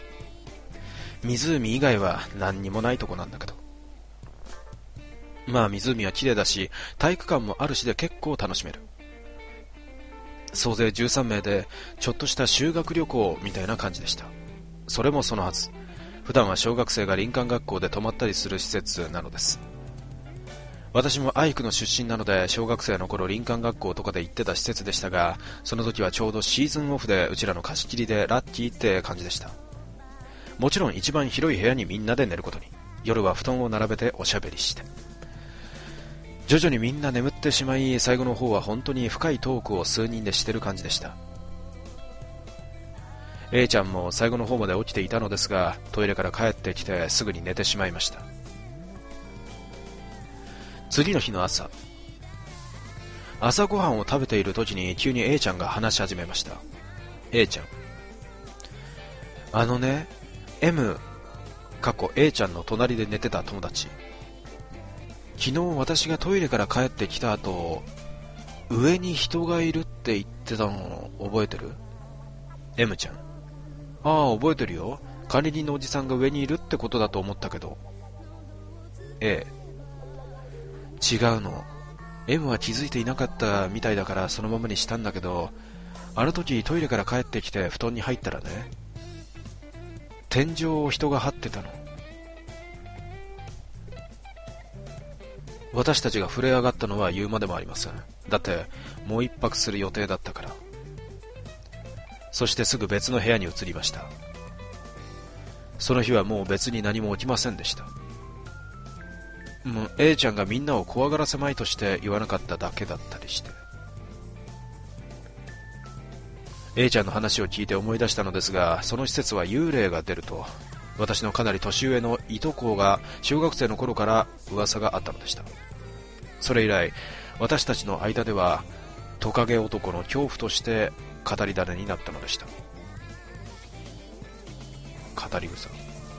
湖以外は何にもないとこなんだけど、まあ湖は綺麗だし体育館もあるしで結構楽しめる。総勢13名でちょっとした修学旅行みたいな感じでした。それもそのはず、普段は小学生が林間学校で泊まったりする施設なのです。私も愛区の出身なので小学生の頃林間学校とかで行ってた施設でしたが、その時はちょうどシーズンオフでうちらの貸し切りでラッキーって感じでした。もちろん一番広い部屋にみんなで寝ることに、夜は布団を並べておしゃべりして、徐々にみんな眠ってしまい、最後の方は本当に深いトークを数人でしてる感じでした。 A ちゃんも最後の方まで起きていたのですが、トイレから帰ってきてすぐに寝てしまいました。次の日の朝ごはんを食べている時に急に A ちゃんが話し始めました。 A ちゃん、M A ちゃんの隣で寝てた友達、昨日私がトイレから帰ってきた後、上に人がいるって言ってたの覚えてる？ M ちゃん、ああ覚えてるよ、管理人のおじさんが上にいるってことだと思ったけど。 A、 違うの、 M は気づいていなかったみたいだからそのままにしたんだけど、あの時トイレから帰ってきて布団に入ったらね、天井を人が張ってたの。私たちが震え上がったのは言うまでもありません。だってもう一泊する予定だったから。そしてすぐ別の部屋に移りました。その日はもう別に何も起きませんでした。もう A ちゃんがみんなを怖がらせまいとして言わなかっただけだったりして。 A ちゃんの話を聞いて思い出したのですが、その施設は幽霊が出ると私のかなり年上のいとこが小学生の頃から噂があったのでした。それ以来、私たちの間ではトカゲ男の恐怖として語り種になったのでした。語り草。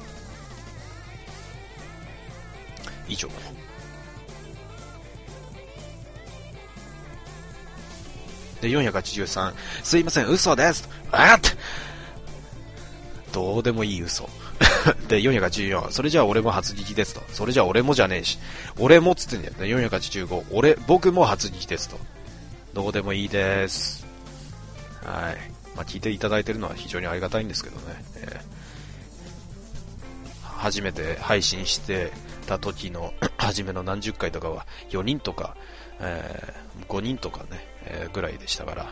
以上。で、483、すいません、嘘です。あっどうでもいい嘘。で、484、それじゃあ俺も初聞きですと。それじゃあ俺もじゃねえし。俺もっつってんだよね。485、僕も初聞きですと。どうでもいいです。はい。まあ、聞いていただいてるのは非常にありがたいんですけどね。初めて配信してた時の初めの何十回とかは4人とか、5人とかね、ぐらいでしたから、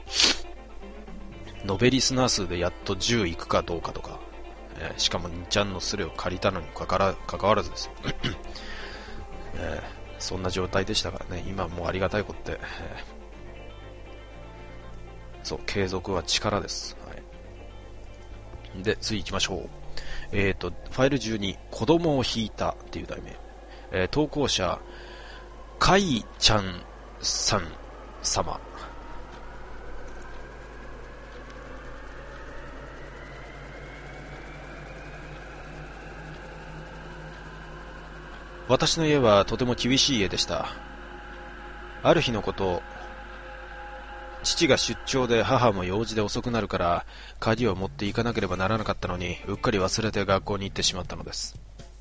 延べリスナー数でやっと10いくかどうかとか、しかも2ちゃんのスレを借りたのにかかわらずですよ、そんな状態でしたからね。今もうありがたいことで、そう、継続は力です、はい、で次行きましょう。ファイル12、子供を引いたっていう題名、投稿者かいちゃんさん様。私の家はとても厳しい家でした。ある日のこと、父が出張で母も用事で遅くなるから鍵を持っていかなければならなかったのに、うっかり忘れて学校に行ってしまったのです。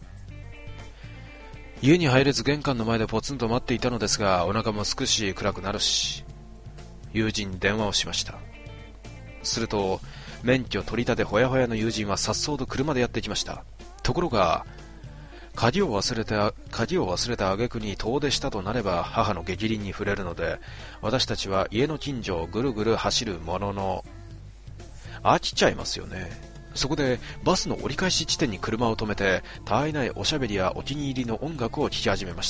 家に入れず玄関の前でポツンと待っていたのですが、お腹も少し暗くなるし、友人に電話をしました。すると免許取り立てほやほやの友人はさっそうと車でやってきました。ところが鍵を忘れた挙句に遠出したとなれば母の逆鱗に触れるので、私たちは家の近所をぐるぐる走るものの飽きちゃいますよね。そこでバスの折り返し地点に車を止めて、たわいないおしゃべりやお気に入りの音楽を聴き始めました。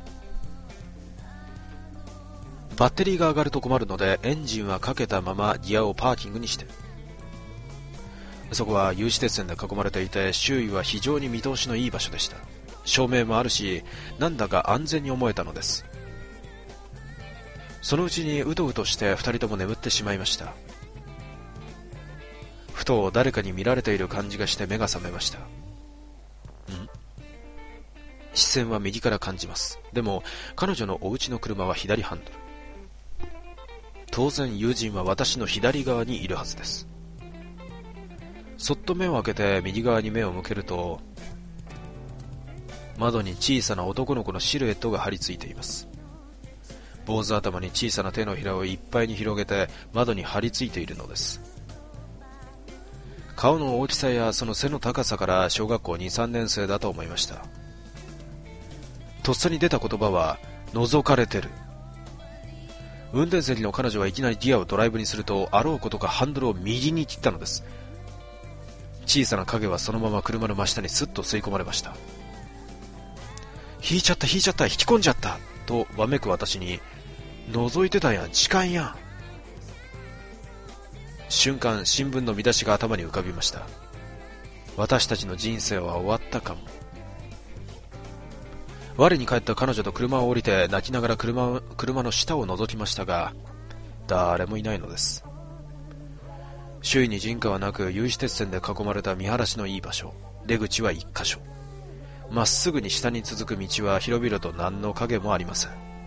バッテリーが上がると困るのでエンジンはかけたままギアをパーキングにして、そこは有刺鉄線で囲まれていて、周囲は非常に見通しのいい場所でした。照明もあるし、なんだか安全に思えたのです。そのうちにうとうとして二人とも眠ってしまいました。ふと誰かに見られている感じがして目が覚めました。視線は右から感じます。でも彼女のお家の車は左ハンドル。当然友人は私の左側にいるはずです。そっと目を開けて右側に目を向けると、窓に小さな男の子のシルエットが張り付いています。坊主頭に小さな手のひらをいっぱいに広げて窓に張り付いているのです。顔の大きさやその背の高さから小学校2、3年生だと思いました。とっさに出た言葉は覗かれてる。運転席の彼女はいきなりギアをドライブにすると、あろうことかハンドルを右に切ったのです。小さな影はそのまま車の真下にスッと吸い込まれました。引いちゃった、引き込んじゃったとわめく私に、覗いてたやん、痴漢やん。瞬間新聞の見出しが頭に浮かびました。私たちの人生は終わったかも。我に帰った彼女と車を降りて泣きながら車の下を覗きましたが、誰もいないのです。周囲に人家はなく、有刺鉄線で囲まれた見晴らしのいい場所。出口は一箇所。まっすぐに下に続く道は広々と何の影もありません。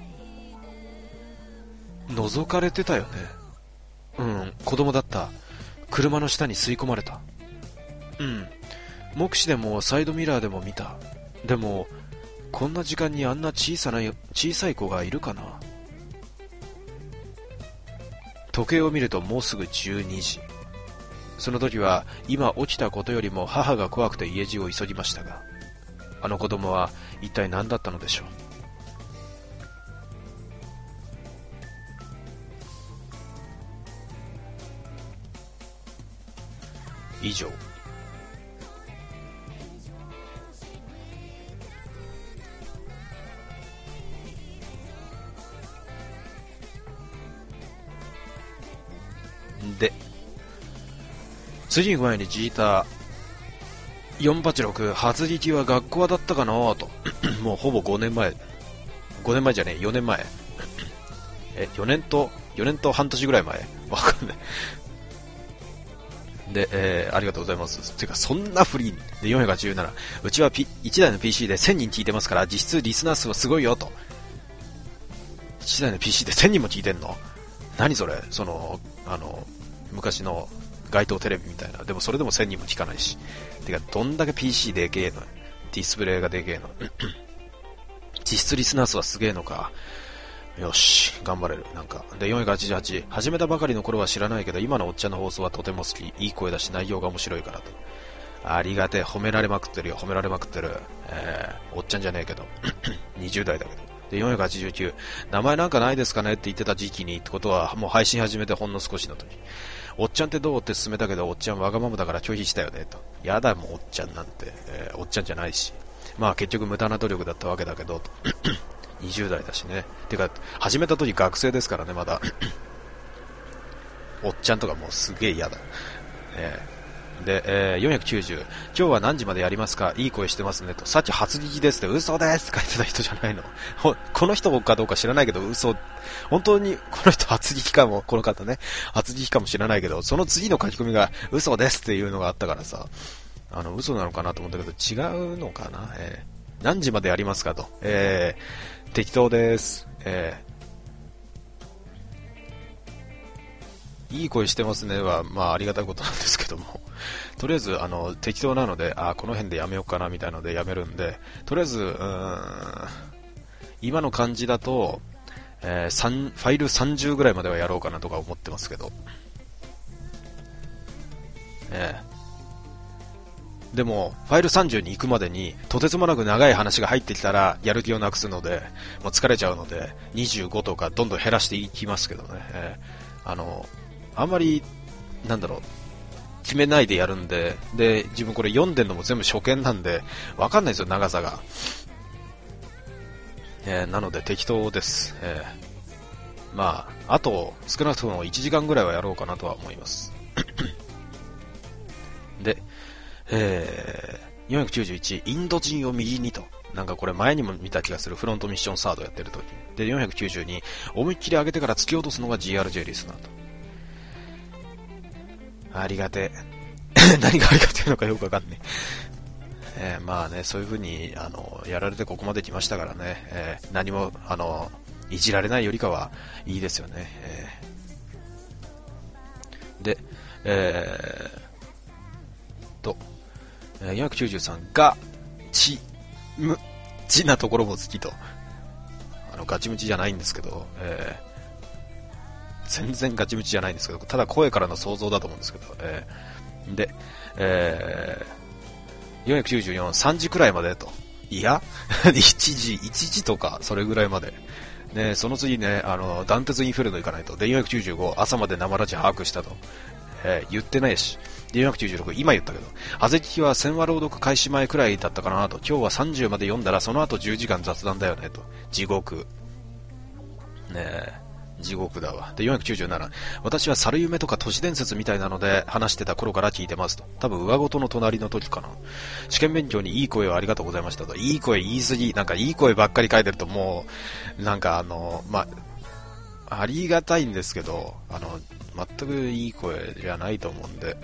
覗かれてたよね。子供だった。車の下に吸い込まれた。目視でもサイドミラーでも見た。でもこんな時間にあんな小さい子がいるかな。時計を見るともうすぐ12時。その時は今起きたことよりも母が怖くて家路を急ぎましたが、あの子供は一体何だったのでしょう。以上。で、次に行く前にジーター、 486、初力は学校だったかなと。もうほぼ5年前。5年前じゃねえ、4年前。4年と半年ぐらい前。わかんない。で、ありがとうございます。てか、そんなフリーで487。うちは、1台の PC で1000人聞いてますから、実質リスナー数はすごいよと。1台の PC で1000人も聞いてんの？何それ？昔の街頭テレビみたいな。でもそれでも1000人も聞かないし。てか、どんだけ PC でけえの？ディスプレイがでけえの？実質リスナー数はすげえのか。よし、頑張れる。なんか。で、488。始めたばかりの頃は知らないけど、今のおっちゃんの放送はとても好き。いい声だし、内容が面白いからと。ありがてえ。褒められまくってるよ。褒められまくってる。おっちゃんじゃねえけど。20代だけど。で、489。名前なんかないですかねって言ってた時期にってことは、もう配信始めてほんの少しの時。おっちゃんってどうって勧めたけど、おっちゃんわがままだから拒否したよねと。やだもん、おっちゃんなんて。おっちゃんじゃないし。まあ結局無駄な努力だったわけだけど、と。20代だしね。てか、始めた時学生ですからね、まだ。おっちゃんとかもうすげえ嫌だ。で、490。今日は何時までやりますか？いい声してますねと。さっき初聞きですって嘘ですって書いてた人じゃないの。この人かどうか知らないけど嘘。本当にこの人初聞きかも、この方ね。初聞きかもしれないけど、その次の書き込みが嘘ですっていうのがあったからさ。嘘なのかなと思ったけど違うのかな。何時までやりますかと。適当です。いい声してますねは、まあありがたいことなんですけども、とりあえず適当なので、この辺でやめようかなみたいなのでやめるんで、とりあえず今の感じだと、ファイル30ぐらいまではやろうかなとか思ってますけど、でもファイル30に行くまでにとてつもなく長い話が入ってきたらやる気をなくすので、もう疲れちゃうので25とかどんどん減らしていきますけどね、あんまりなんだろう決めないでやるんで、で自分これ読んでるのも全部初見なんでわかんないですよ、長さが。なので適当です。まああと少なくとも1時間ぐらいはやろうかなとは思いますで、491インド人を右にと、なんかこれ前にも見た気がする。フロントミッションサードやってる時で、492思いっきり上げてから突き落とすのが GRJ リスナーと。ありがてえ何がありがてえのかよくわかんねえ。まあね、そういう風にやられてここまで来ましたからね、何もいじられないよりかはいいですよね。で、493がムチなところも好きと。ガチムチじゃないんですけど、全然ガチムチじゃないんですけど、ただ声からの想像だと思うんですけど、で、494、3時くらいまでと。いや1時とか、それぐらいまで。ね、その次ね、ダンテツインフェルノ行かないと。で、495、朝まで生ラジ把握したと。言ってないし。で、496、今言ったけど、あぜ聞きは1000話朗読開始前くらいだったかなと。今日は30まで読んだら、その後10時間雑談だよねと。地獄。ねえ。地獄だわ。で、497。私は猿夢とか都市伝説みたいなので話してた頃から聞いてますと。多分上ごとの隣の時かな。試験勉強にいい声をありがとうございましたと。いい声言い過ぎ。なんかいい声ばっかり書いてるともう、なんかまあ、ありがたいんですけど、全くいい声じゃないと思うんで、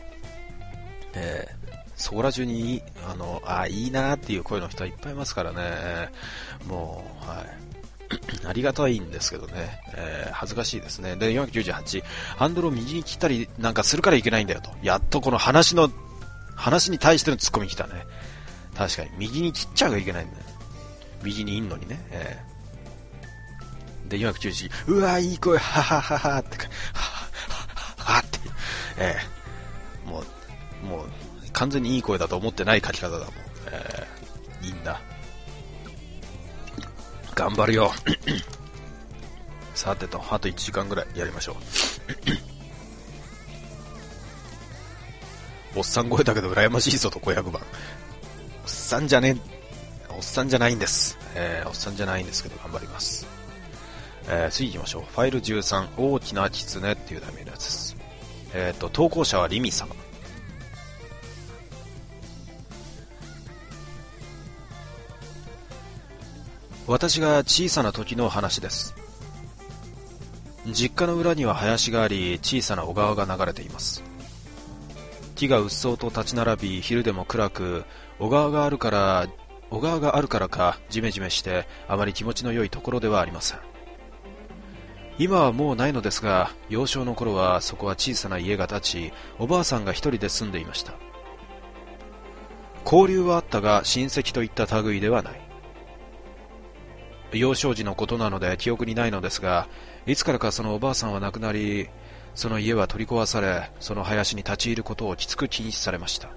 そこら中に、いいなーっていう声の人はいっぱいいますからね。もう、はい。ありがたいんですけどね、恥ずかしいですね。で、498、ハンドルを右に切ったりなんかするからいけないんだよと。やっとこの話に対してのツッコミ来たね。確かに、右に切っちゃうがいけないんだよ。右にいんのにね。で、491、うわーいい声、ははははって、はははって、もう、完全にいい声だと思ってない書き方だもん。いいんだ。頑張るよさてと、あと1時間ぐらいやりましょうおっさん声だけど羨ましいぞと500番。おっさんじゃないんです。おっさんじゃないんですけど頑張ります。次行きましょう。ファイル13、大きな狐っていう題名のやつです。投稿者はリミ様。 私が小さな時の話です。実家の裏には林があり、小さな小川が流れています。木がうっそうと立ち並び、昼でも暗く、小川があるからかジメジメしてあまり気持ちの良いところではありません。今はもうないのですが、幼少の頃はそこは小さな家が建ち、おばあさんが一人で住んでいました。交流はあったが親戚といった類ではない。幼少時のことなので記憶にないのですが、いつからかそのおばあさんは亡くなり、その家は取り壊され、その林に立ち入ることをきつく禁止されました。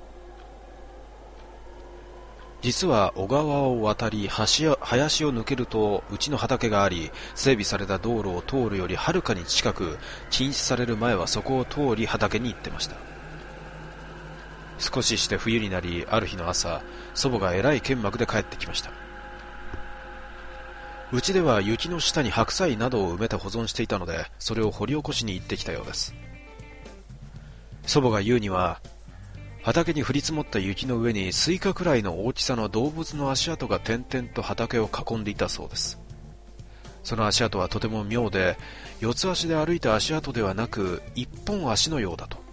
実は小川を渡り林を抜けるとうちの畑があり、整備された道路を通るよりはるかに近く、禁止される前はそこを通り畑に行ってました。少しして冬になり、ある日の朝、祖母がえらい剣幕で帰ってきました。うちでは雪の下に白菜などを埋めて保存していたので、それを掘り起こしに行ってきたようです。祖母が言うには、畑に降り積もった雪の上にスイカくらいの大きさの動物の足跡が点々と畑を囲んでいたそうです。その足跡はとても妙で、四つ足で歩いた足跡ではなく一本足のようだと。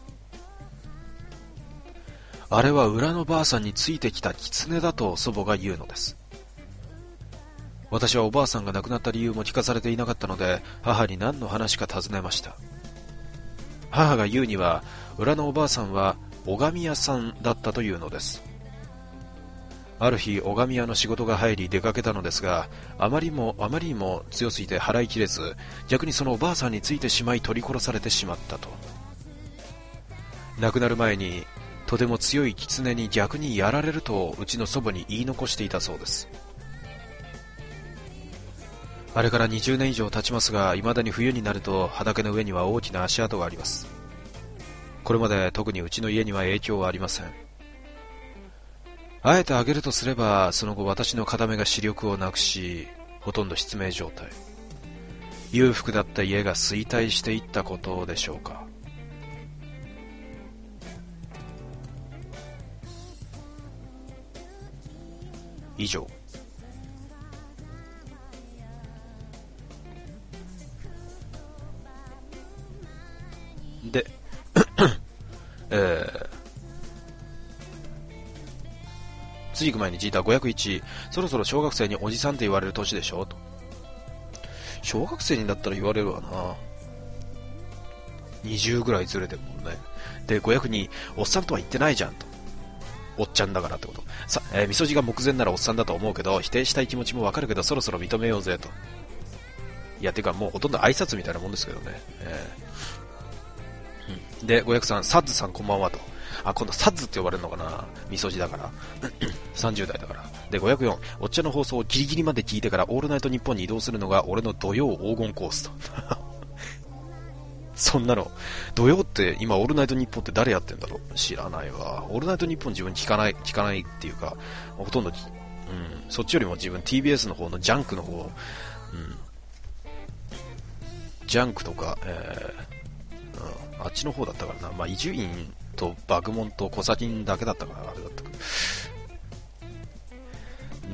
あれは裏のばあさんについてきた狐だと祖母が言うのです。私はおばあさんが亡くなった理由も聞かされていなかったので、母に何の話か尋ねました。母が言うには、裏のおばあさんは拝み屋さんだったというのです。ある日拝み屋の仕事が入り出かけたのですが、あまりにも強すぎて払いきれず、逆にそのおばあさんについてしまい取り殺されてしまったと。亡くなる前にとても強い狐に逆にやられるとうちの祖母に言い残していたそうです。あれから20年以上経ちますが、未だに冬になると畑の上には大きな足跡があります。これまで特にうちの家には影響はありません。あえてあげるとすれば、その後私の片目が視力をなくし、ほとんど失明状態。裕福だった家が衰退していったことでしょうか。以上。で、次行く前にジーター501、そろそろ小学生におじさんって言われる年でしょと。小学生になったら言われるわな。20ぐらいずれてるもんね。で、502、おっさんとは言ってないじゃんと。おっちゃんだからってこと。さ、みそじが目前ならおっさんだと思うけど、否定したい気持ちもわかるけど、そろそろ認めようぜと。いや、てかもうほとんど挨拶みたいなもんですけどね。で、503、サッズさんこんばんはと。あ、今度サッズって呼ばれるのかな、みそじだから。30代だから。で、504、おっちゃんの放送をギリギリまで聞いてからオールナイトニッポンに移動するのが俺の土曜黄金コースと。そんなの、土曜って今オールナイトニッポンって誰やってんだろう、知らないわ。オールナイトニッポン自分聞かないっていうか、ほとんど、そっちよりも自分 TBS の方のジャンクの方、ジャンクとか、あっちの方だったからな。まあ、伊集院とバグモンとコサキンだけだったから、あれだったから。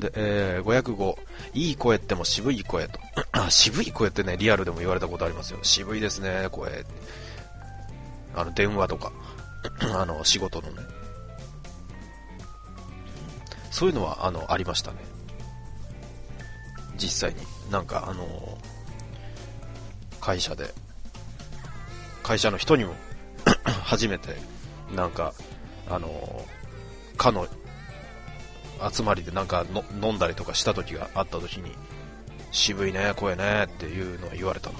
で、505、いい声っても渋い声と。渋い声ってね、リアルでも言われたことありますよ。渋いですね、声。電話とか、仕事のね。そういうのは、ありましたね。実際に。なんか、会社の人にも初めてなんかかの集まりでなんかの飲んだりとかした時があった時に、渋いね声ねっていうのは言われたの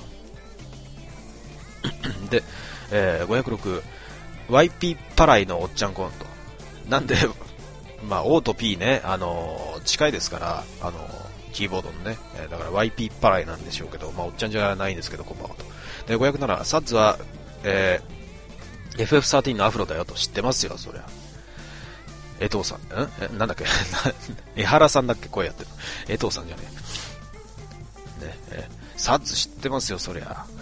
で、506 YP パライのおっちゃんコントなんで、まあ O と P ね、近いですから、キーボードのね、だから YP パライなんでしょうけど、まあおっちゃんじゃないんですけど、こんばんはと。で、507、サッズは、FF13 のアフロだよと。知ってますよ、そりゃ。江藤さん、なんだっけ江原さんだっけ声やってる。江藤さんじゃねえ。ね、サッズ知ってますよ、そりゃ。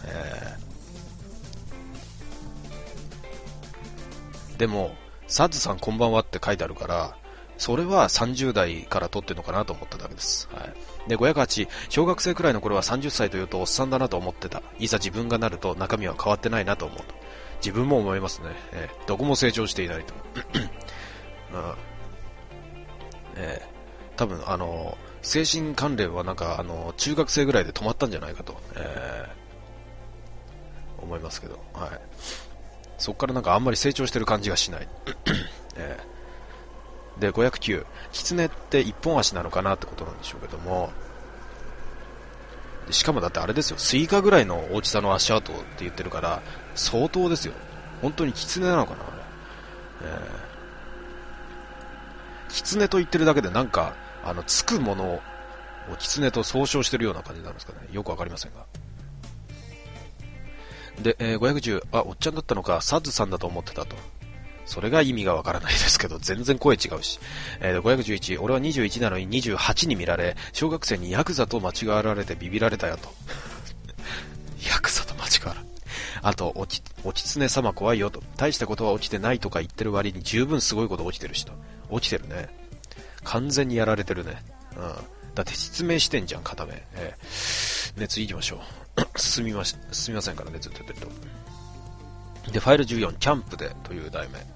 でも、サッズさんこんばんはって書いてあるから、 それは30代から撮ってるのかなと思っただけです。はい。で、508、小学生くらいの頃は30歳というとおっさんだなと思ってた。いざ自分がなると中身は変わってないなと思うと。自分も思いますね。どこも成長していないと。多分、精神関連はなんか、中学生ぐらいで止まったんじゃないかと、思いますけど、はい。そこからなんかあんまり成長してる感じがしない。で、509、狐って一本足なのかなってことなんでしょうけども、しかもだってあれですよ、スイカぐらいの大きさの足跡って言ってるから、相当ですよ。本当に狐なのかな、狐と言ってるだけでなんか、つくものを狐と総称してるような感じなんですかね。よくわかりませんが。で、510、おっちゃんだったのか、サズさんだと思ってたと。それが意味がわからないですけど、全然声違うし。511、俺は21なのに28に見られ、小学生にヤクザと間違われてビビられたよと。ヤクザと間違われ。あと、お狐様怖いよと。大したことは起きてないとか言ってる割に十分すごいこと起きてるしと。起きてるね。完全にやられてるね。うん。だって説明してんじゃん、片目。ね、次行きましょう。進みませんからね、ずっとやってると。で、ファイル14、キャンプでという題名。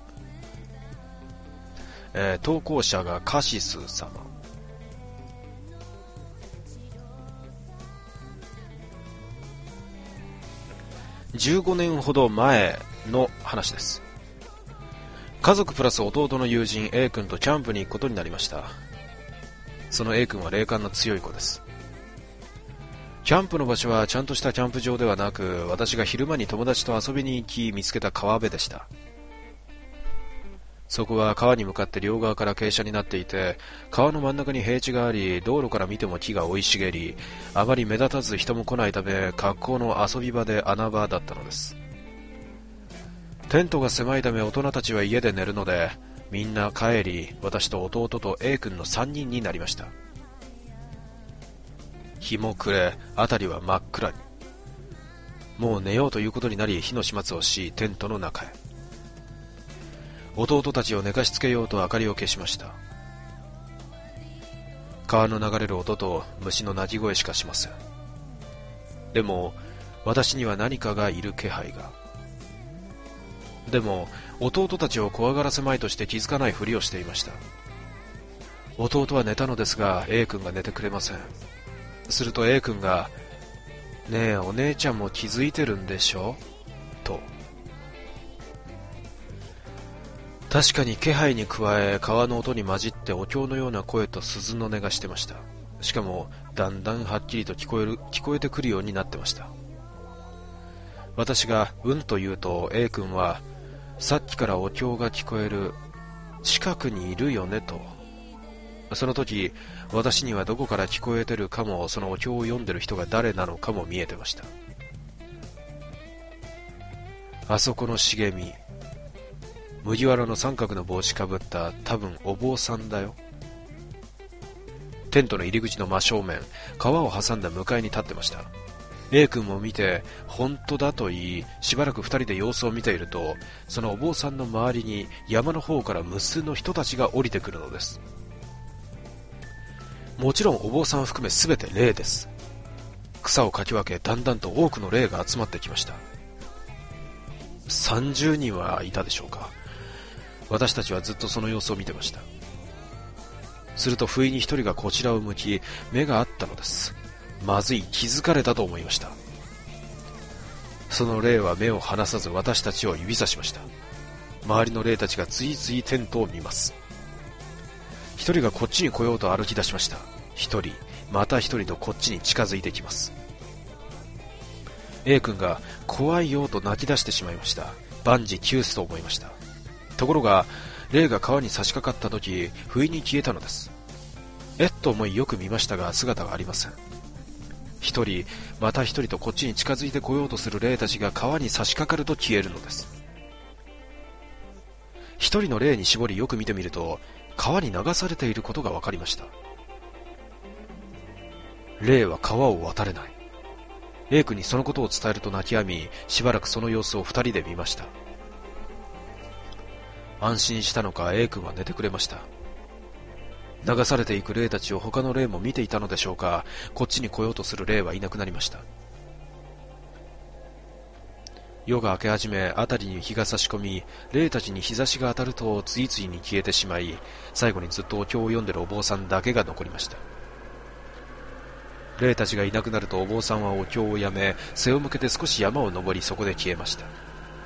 投稿者がカシス様。15年ほど前の話です。家族プラス弟の友人 A 君とキャンプに行くことになりました。その A 君は霊感の強い子です。キャンプの場所はちゃんとしたキャンプ場ではなく、私が昼間に友達と遊びに行き見つけた川辺でした。そこは川に向かって両側から傾斜になっていて、川の真ん中に平地があり、道路から見ても木が生い茂り、あまり目立たず人も来ないため、格好の遊び場で穴場だったのです。テントが狭いため大人たちは家で寝るので、みんな帰り、私と弟と A 君の3人になりました。日も暮れ、辺りは真っ暗に。もう寝ようということになり、火の始末をし、テントの中へ。弟たちを寝かしつけようと明かりを消しました。川の流れる音と虫の鳴き声しかしません。でも私には何かがいる気配が。でも弟たちを怖がらせまいとして気づかないふりをしていました。弟は寝たのですが A 君が寝てくれません。すると A 君が、ねえお姉ちゃんも気づいてるんでしょと。確かに気配に加え川の音に混じってお経のような声と鈴の音がしてました。しかもだんだんはっきりと聞こえてくるようになってました。私がうんと言うと A 君は、さっきからお経が聞こえる、近くにいるよねと。その時私にはどこから聞こえてるかも、そのお経を読んでる人が誰なのかも見えてました。あそこの茂み、麦わらの三角の帽子かぶった多分お坊さんだよ。テントの入り口の真正面、川を挟んだ向かいに立ってました。A 君も見て本当だと言い、しばらく二人で様子を見ていると、そのお坊さんの周りに山の方から無数の人たちが降りてくるのです。もちろんお坊さん含め全て霊です。草をかき分け、だんだんと多くの霊が集まってきました。30人はいたでしょうか。私たちはずっとその様子を見てました。すると不意に一人がこちらを向き、目が合ったのです。まずい、気づかれたと思いました。その霊は目を離さず私たちを指さしました。周りの霊たちが次々テントを見ます。一人がこっちに来ようと歩き出しました。一人、また一人とこっちに近づいてきます。A 君が怖いよと泣き出してしまいました。万事休すと思いました。ところが霊が川に差し掛かった時、不意に消えたのです。と思いよく見ましたが姿がありません。一人また一人とこっちに近づいてこようとする霊たちが川に差し掛かると消えるのです。一人の霊に絞りよく見てみると、川に流されていることが分かりました。霊は川を渡れない。A 君にそのことを伝えると泣き止み、しばらくその様子を二人で見ました。安心したのか A 君は寝てくれました。 流されていく霊たちを他の霊も見ていたのでしょうか、こっちに来ようとする霊はいなくなりました。夜が明け始め、辺りに日が差し込み、霊たちに日差しが当たると次々に消えてしまい、最後にずっとお経を読んでるお坊さんだけが残りました。霊たちがいなくなるとお坊さんはお経をやめ、背を向けて少し山を登り、そこで消えました。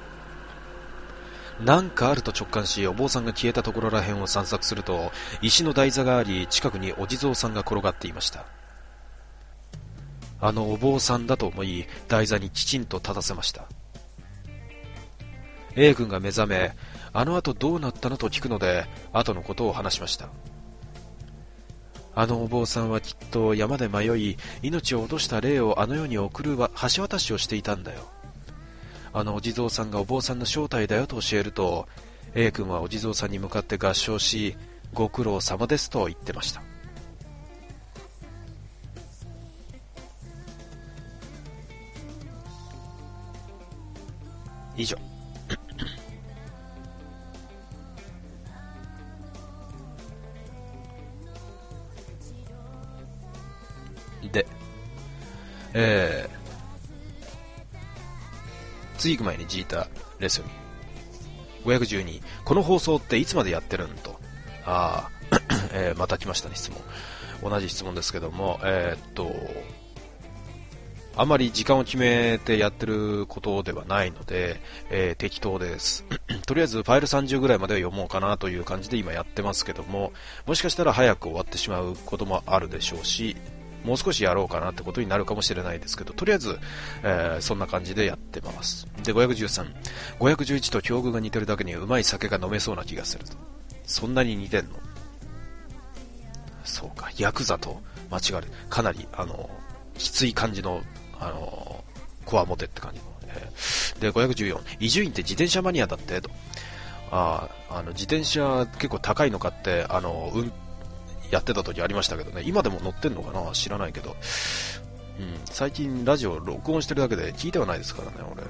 なんかあると直感し、お坊さんが消えたところらへんを散策すると、石の台座があり、近くにお地蔵さんが転がっていました。あのお坊さんだと思い、台座にきちんと立たせました。A 君が目覚め、あの後どうなったのと聞くので、後のことを話しました。あのお坊さんはきっと山で迷い、命を落とした霊をあの世に送る橋渡しをしていたんだよ。あのお地蔵さんがお坊さんの正体だよと教えると、A 君はお地蔵さんに向かって合掌し、ご苦労様ですと言ってました。以上。で、次行く前にジータレスに512、この放送っていつまでやってるんと。また来ましたね、質問。同じ質問ですけども、あまり時間を決めてやってることではないので、適当です。とりあえずファイル30ぐらいまでは読もうかなという感じで今やってますけども、もしかしたら早く終わってしまうこともあるでしょうし、もう少しやろうかなってことになるかもしれないですけど、とりあえず、そんな感じでやってます。で、513、511と境遇が似てるだけにうまい酒が飲めそうな気がすると。そんなに似てんの？そうか、ヤクザと間違われる。かなり、きつい感じの、コワモテって感じの。で、514、伊集院って自転車マニアだってと。自転車結構高いの買って、やってた時ありましたけどね、今でも乗ってんのかな知らないけど、最近ラジオ録音してるだけで聞いてはないですからね、俺。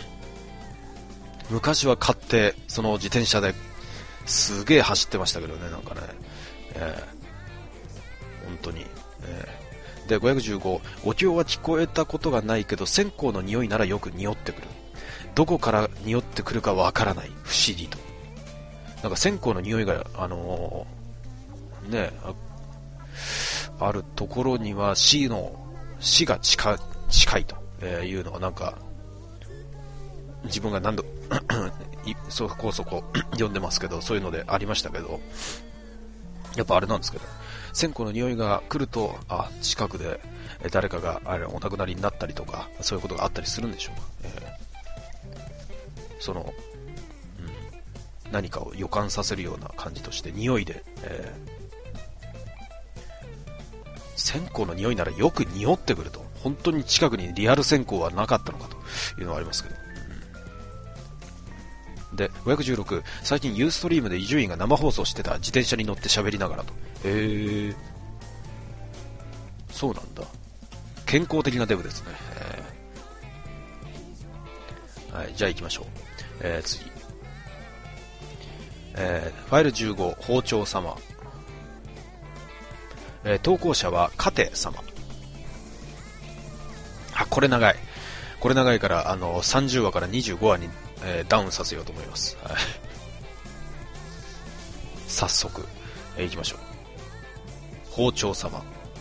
昔は買って、その自転車ですげえ走ってましたけどね、なんかね。本当に。で、515、お経は聞こえたことがないけど、線香の匂いならよく匂ってくる。どこから匂ってくるかわからない。不思議と。なんか線香の匂いが、あるところには死が近いというのはなんか自分が何度そこ読んでますけど、そういうのでありましたけど、やっぱあれなんですけど、線香の匂いが来ると近くで誰かがお亡くなりになったりとか、そういうことがあったりするんでしょうか。何かを予感させるような感じとして匂いで、線香の匂いならよく匂ってくると。本当に近くにリアル線香はなかったのかというのはありますけど。で、516、最近ユーストリームで伊集院が生放送してた。自転車に乗って喋りながらと。そうなんだ。健康的なデブですね。はい、じゃあ行きましょう。次。ファイル15、包丁様。投稿者はカテ様。これ長い。これ長いから、30話から25話に、ダウンさせようと思います。はい、早速、行きましょう。包丁様。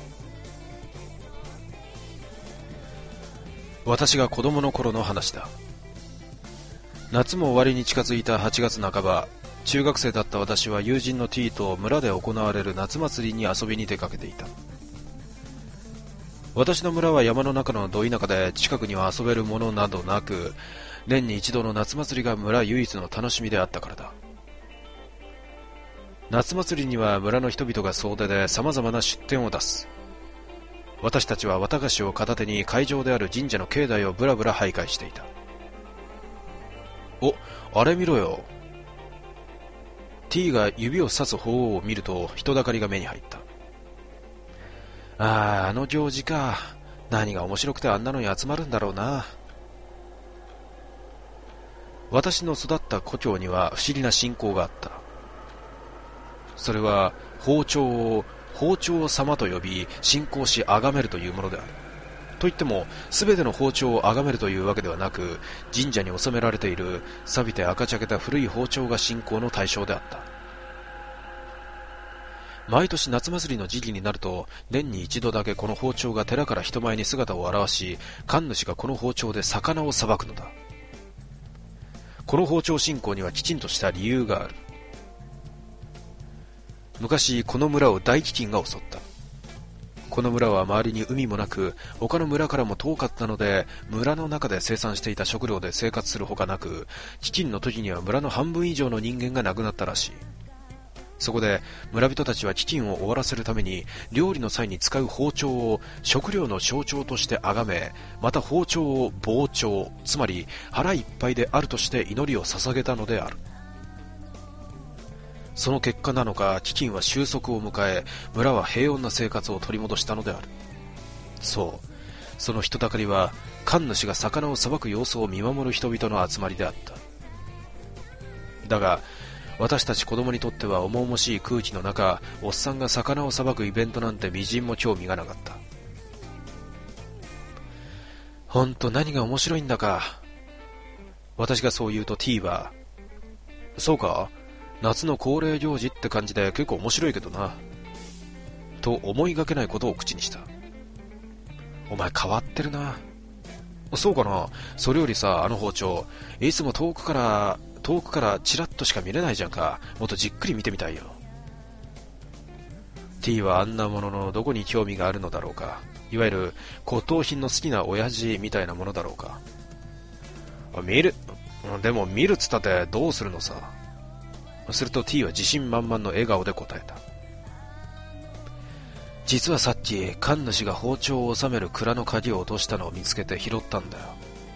私が子供の頃の話だ。夏も終わりに近づいた8月半ば、中学生だった私は友人の T と村で行われる夏祭りに遊びに出かけていた。私の村は山の中のど田舎で、近くには遊べるものなどなく、年に一度の夏祭りが村唯一の楽しみであったからだ。夏祭りには村の人々が総出で様々な出店を出す。私たちは綿菓子を片手に会場である神社の境内をブラブラ徘徊していた。あれ見ろよ。T が指を指す方を見ると人だかりが目に入った。あの行事か。何が面白くてあんなのに集まるんだろうな。私の育った故郷には不思議な信仰があった。それは包丁を包丁様と呼び信仰し崇めるというものである。といっても全ての包丁を崇めるというわけではなく、神社に収められている錆びて赤茶けた古い包丁が信仰の対象であった。毎年夏祭りの時期になると、年に一度だけこの包丁が寺から人前に姿を現し、神主がこの包丁で魚をさばくのだ。この包丁信仰にはきちんとした理由がある。昔この村を大飢饉が襲った。この村は周りに海もなく、他の村からも遠かったので、村の中で生産していた食料で生活するほかなく、飢饉の時には村の半分以上の人間が亡くなったらしい。そこで村人たちは飢饉を終わらせるために、料理の際に使う包丁を食料の象徴として崇め、また包丁を膨張、つまり腹いっぱいであるとして祈りを捧げたのである。その結果なのか、飢饉は収束を迎え、村は平穏な生活を取り戻したのである。そう、その人だかりは神主が魚をさばく様子を見守る人々の集まりであった。だが私たち子供にとっては重々しい空気の中、おっさんが魚をさばくイベントなんてみじんも興味がなかった。ほんと何が面白いんだか。私がそう言うと T は、そうか、夏の恒例行事って感じで結構面白いけどな、と思いがけないことを口にした。お前変わってるな。そうかな。それよりさ、あの包丁いつも遠くからチラッとしか見れないじゃんか。もっとじっくり見てみたいよ。 T はあんなもののどこに興味があるのだろうか。いわゆる骨董品の好きな親父みたいなものだろうか。でも見るっつったってどうするのさ。すると T は自信満々の笑顔で答えた。実はさっき神主が包丁を収める蔵の鍵を落としたのを見つけて拾ったんだよ。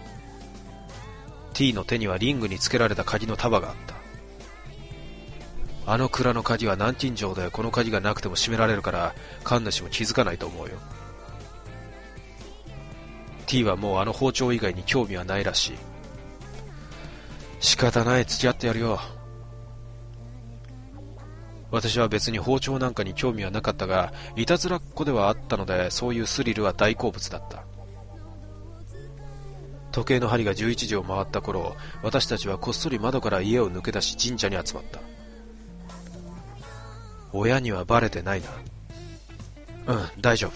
T の手にはリングにつけられた鍵の束があった。あの蔵の鍵は南京錠で、この鍵がなくても閉められるから神主も気づかないと思うよ。 T はもうあの包丁以外に興味はないらしい。仕方ない、付き合ってやるよ。私は別に包丁なんかに興味はなかったが、いたずらっ子ではあったので、そういうスリルは大好物だった。時計の針が11時を回った頃、私たちはこっそり窓から家を抜け出し神社に集まった。親にはバレてないな。大丈夫。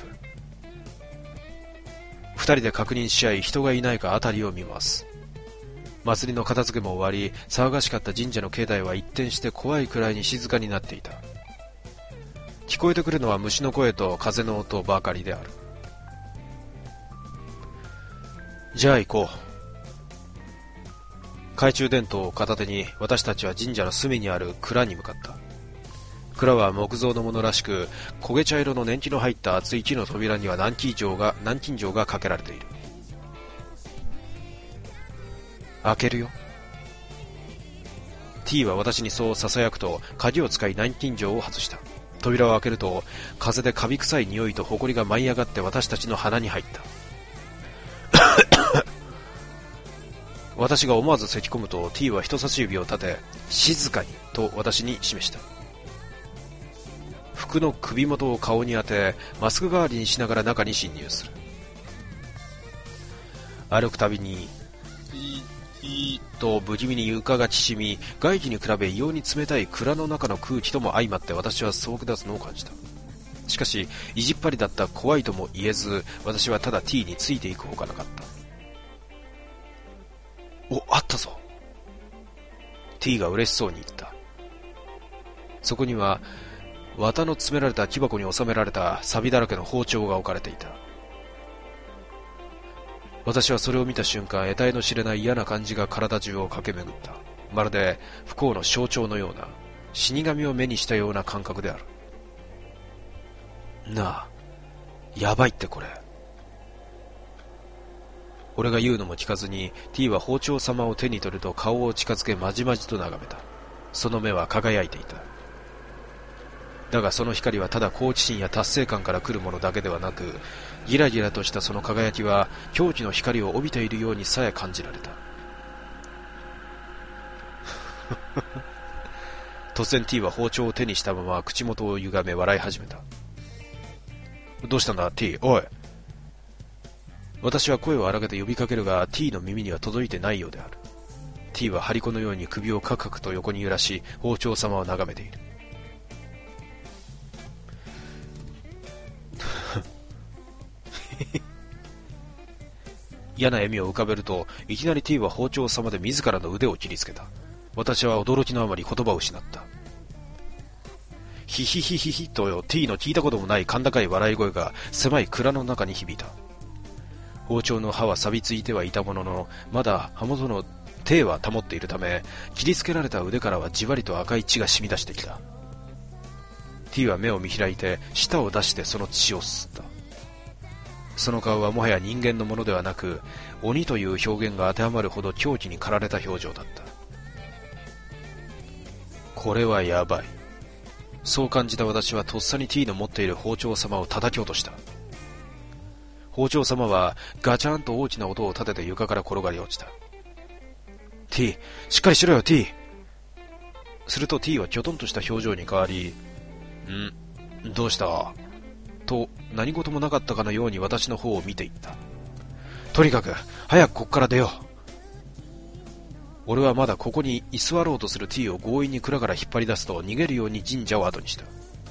二人で確認し合い、人がいないか辺りを見ます。祭りの片付けも終わり、騒がしかった神社の境内は一転して怖いくらいに静かになっていた。聞こえてくるのは虫の声と風の音ばかりである。じゃあ行こう。懐中電灯を片手に私たちは神社の隅にある蔵に向かった。蔵は木造のものらしく、焦げ茶色の年季の入った厚い木の扉には南京錠がかけられている。開けるよ。 T は私にそう囁くと、鍵を使い南京錠を外した。扉を開けると、風でカビ臭い匂いと埃が舞い上がって私たちの鼻に入った。私が思わず咳込むと T は人差し指を立て、静かにと私に示した。服の首元を顔に当て、マスク代わりにしながら中に侵入する。歩くたびにと不気味に床がきしみ、外気に比べ異様に冷たい蔵の中の空気とも相まって私は騒ぎ出すのを感じた。しかし意地っ張りだった怖いとも言えず、私はただ T についていくほかなかった。お、あったぞ。 T が嬉しそうに言った。そこには綿の詰められた木箱に収められた錆だらけの包丁が置かれていた。私はそれを見た瞬間、得体の知れない嫌な感じが体中を駆け巡った。まるで不幸の象徴のような、死神を目にしたような感覚である。なあ、やばいってこれ。俺が言うのも聞かずに T は包丁様を手に取ると顔を近づけまじまじと眺めた。その目は輝いていた。だがその光はただ好奇心や達成感から来るものだけではなく、ギラギラとしたその輝きは狂気の光を帯びているようにさえ感じられた。 突然 T は包丁を手にしたまま口元を歪め笑い始めた。どうしたんだ T、 おい。私は声を荒げて呼びかけるが T の耳には届いてないようである。 T は張り子のように首をカクカクと横に揺らし包丁様を眺めている。嫌な笑みを浮かべるといきなり T は包丁様で自らの腕を切りつけた。私は驚きのあまり言葉を失った。ヒヒヒヒヒと T の聞いたこともない甲高い笑い声が狭い蔵の中に響いた。包丁の刃は錆びついてはいたものの、まだ刃元の手は保っているため、切りつけられた腕からはじわりと赤い血が染み出してきた。 T は目を見開いて舌を出してその血を吸った。その顔はもはや人間のものではなく、鬼という表現が当てはまるほど狂気に駆られた表情だった。これはやばい。そう感じた私はとっさに T の持っている包丁様を叩き落とした。包丁様はガチャンと大きな音を立てて床から転がり落ちた。 T、 しっかりしろよ T。 すると T はきょとんとした表情に変わり、どうしたと何事もなかったかのように私の方を見ていった。とにかく早くここから出よう。俺はまだここに居座ろうとする T を強引に蔵から引っ張り出すと逃げるように神社を後にした。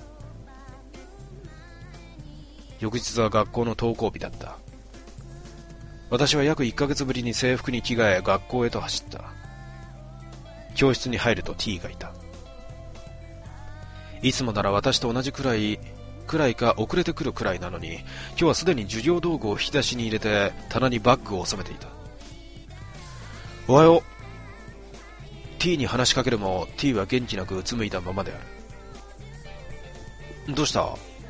翌日は学校の登校日だった。私は約1ヶ月ぶりに制服に着替え学校へと走った。教室に入ると T がいた。いつもなら私と同じくらいか遅れてくるくらいなのに、今日はすでに授業道具を引き出しに入れて棚にバッグを収めていた。おはよう。 T に話しかけるも T は元気なくうつむいたままである。どうした？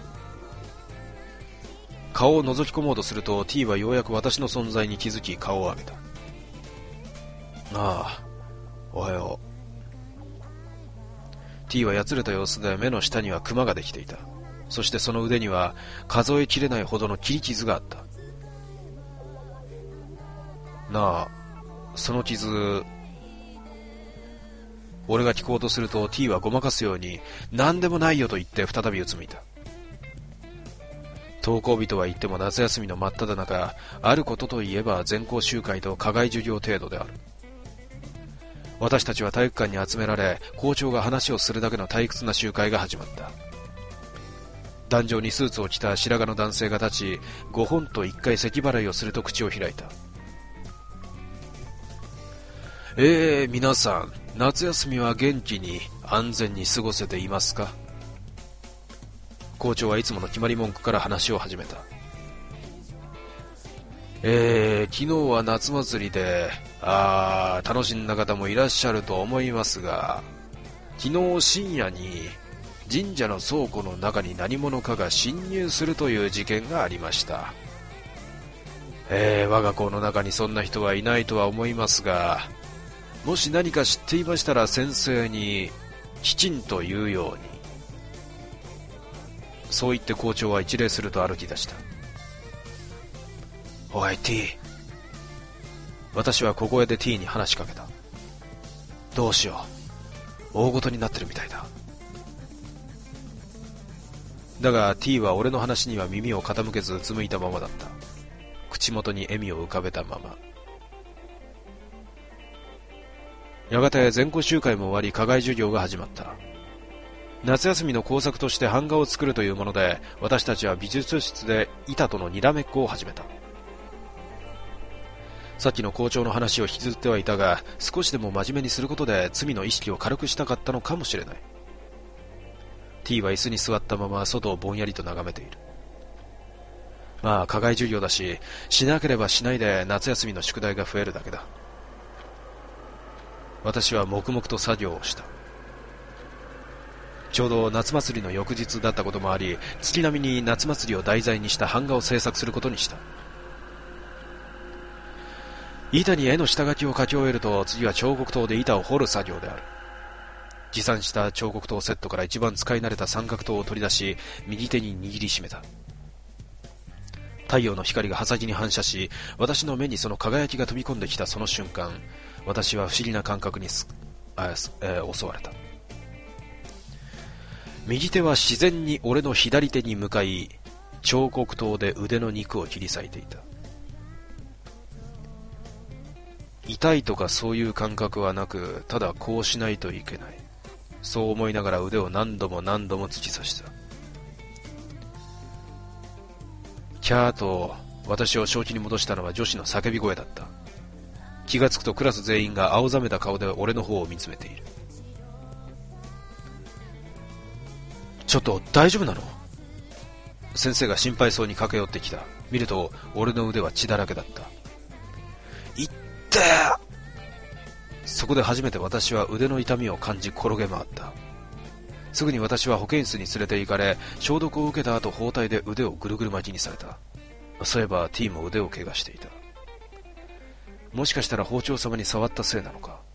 顔を覗き込もうとすると T はようやく私の存在に気づき顔を上げた。ああ、おはよう。 T はやつれた様子で目の下にはクマができていた。そしてその腕には数えきれないほどの切り傷があった。なあ、その傷。俺が聞こうとすると T はごまかすように何でもないよと言って再びうつむいた。登校日とは言っても夏休みの真っ只中、あることといえば全校集会と課外授業程度である。私たちは体育館に集められ、校長が話をするだけの退屈な集会が始まった。壇上にスーツを着た白髪の男性が立ち、5本と1回咳払いをすると口を開いた。皆さん、夏休みは元気に安全に過ごせていますか？校長はいつもの決まり文句から話を始めた。昨日は夏祭りで、楽しんだ方もいらっしゃると思いますが、昨日深夜に神社の倉庫の中に何者かが侵入するという事件がありました。我が校の中にそんな人はいないとは思いますが、もし何か知っていましたら先生にきちんと言うように。そう言って校長は一礼すると歩き出した。おい T。 私は小声で T に話しかけた。どうしよう、大ごとになってるみたいだ。だが T は俺の話には耳を傾けずうつむいたままだった。口元に笑みを浮かべたまま。やがて全校集会も終わり課外授業が始まった。夏休みの工作として版画を作るというもので、私たちは美術室で板とのにらめっこを始めた。さっきの校長の話を引きずってはいたが、少しでも真面目にすることで罪の意識を軽くしたかったのかもしれない。 T は椅子に座ったまま外をぼんやりと眺めている。まあ課外授業だし、しなければしないで夏休みの宿題が増えるだけだ。私は黙々と作業をした。ちょうど夏祭りの翌日だったこともあり、月並みに夏祭りを題材にした版画を制作することにした。板に絵の下書きを書き終えると、次は彫刻刀で板を彫る作業である。持参した彫刻刀セットから一番使い慣れた三角刀を取り出し、右手に握りしめた。太陽の光が刃先に反射し、私の目にその輝きが飛び込んできたその瞬間、私は不思議な感覚に襲われた。 右手は自然に俺の左手に向かい、彫刻刀で腕の肉を切り裂いていた。痛いとかそういう感覚はなく、ただこうしないといけない。そう思いながら腕を何度も何度も突き刺した。キャーと私を正気に戻したのは女子の叫び声だった。気がつくとクラス全員が青ざめた顔で俺の方を見つめている。ちょっと大丈夫なの？先生が心配そうに駆け寄ってきた。見ると俺の腕は血だらけだった。いってー！そこで初めて私は腕の痛みを感じ転げ回った。すぐに私は保健室に連れて行かれ、消毒を受けた後包帯で腕をぐるぐる巻きにされた。そういえば T も腕を怪我していた。もしかしたら包丁様に触ったせいなのか。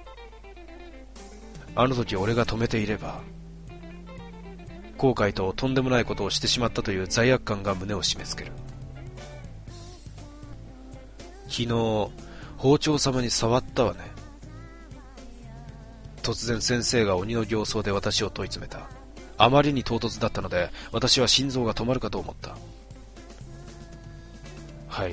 あの時俺が止めていれば、後悔ととんでもないことをしてしまったという罪悪感が胸を締め付ける。昨日包丁様に触ったわね。突然先生が鬼の形相で私を問い詰めた。あまりに唐突だったので私は心臓が止まるかと思った。はい。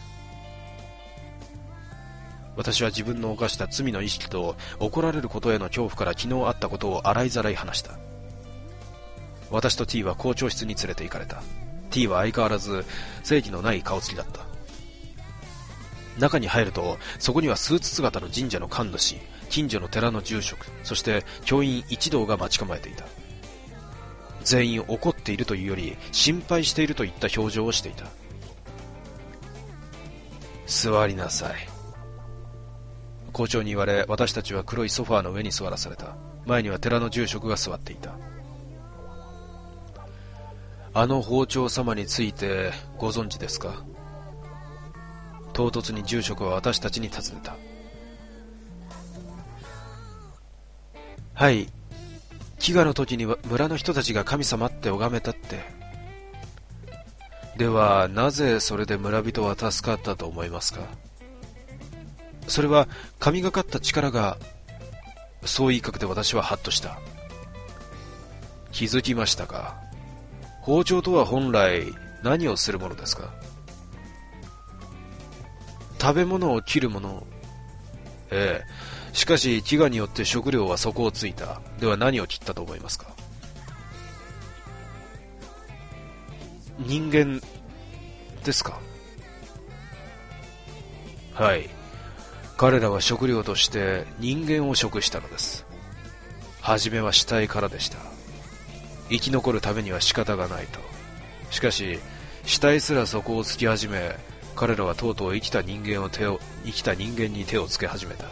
私は自分の犯した罪の意識と怒られることへの恐怖から昨日あったことを洗いざらい話した。私と T は校長室に連れて行かれた。 T は相変わらず正義のない顔つきだった。中に入るとそこにはスーツ姿の神社の神主、近所の寺の住職、そして教員一同が待ち構えていた。全員怒っているというより心配しているといった表情をしていた。座りなさい。校長に言われ、私たちは黒いソファーの上に座らされた。前には寺の住職が座っていた。あの包丁様についてご存知ですか？唐突に住職は私たちに尋ねた。はい、飢餓の時には村の人たちが神様って拝めたって。ではなぜそれで村人は助かったと思いますか？それは神がかった力が。そう言いかけて私はハッとした。気づきましたか？包丁とは本来何をするものですか？食べ物を切るもの。ええ。しかし飢餓によって食料は底をついた。では何を切ったと思いますか？人間ですか？はい。彼らは食料として人間を食したのです。初めは死体からでした。生き残るためには仕方がないと。しかし死体すら底をつき始め、彼らはとうとう生きた人間に手をつけ始めた。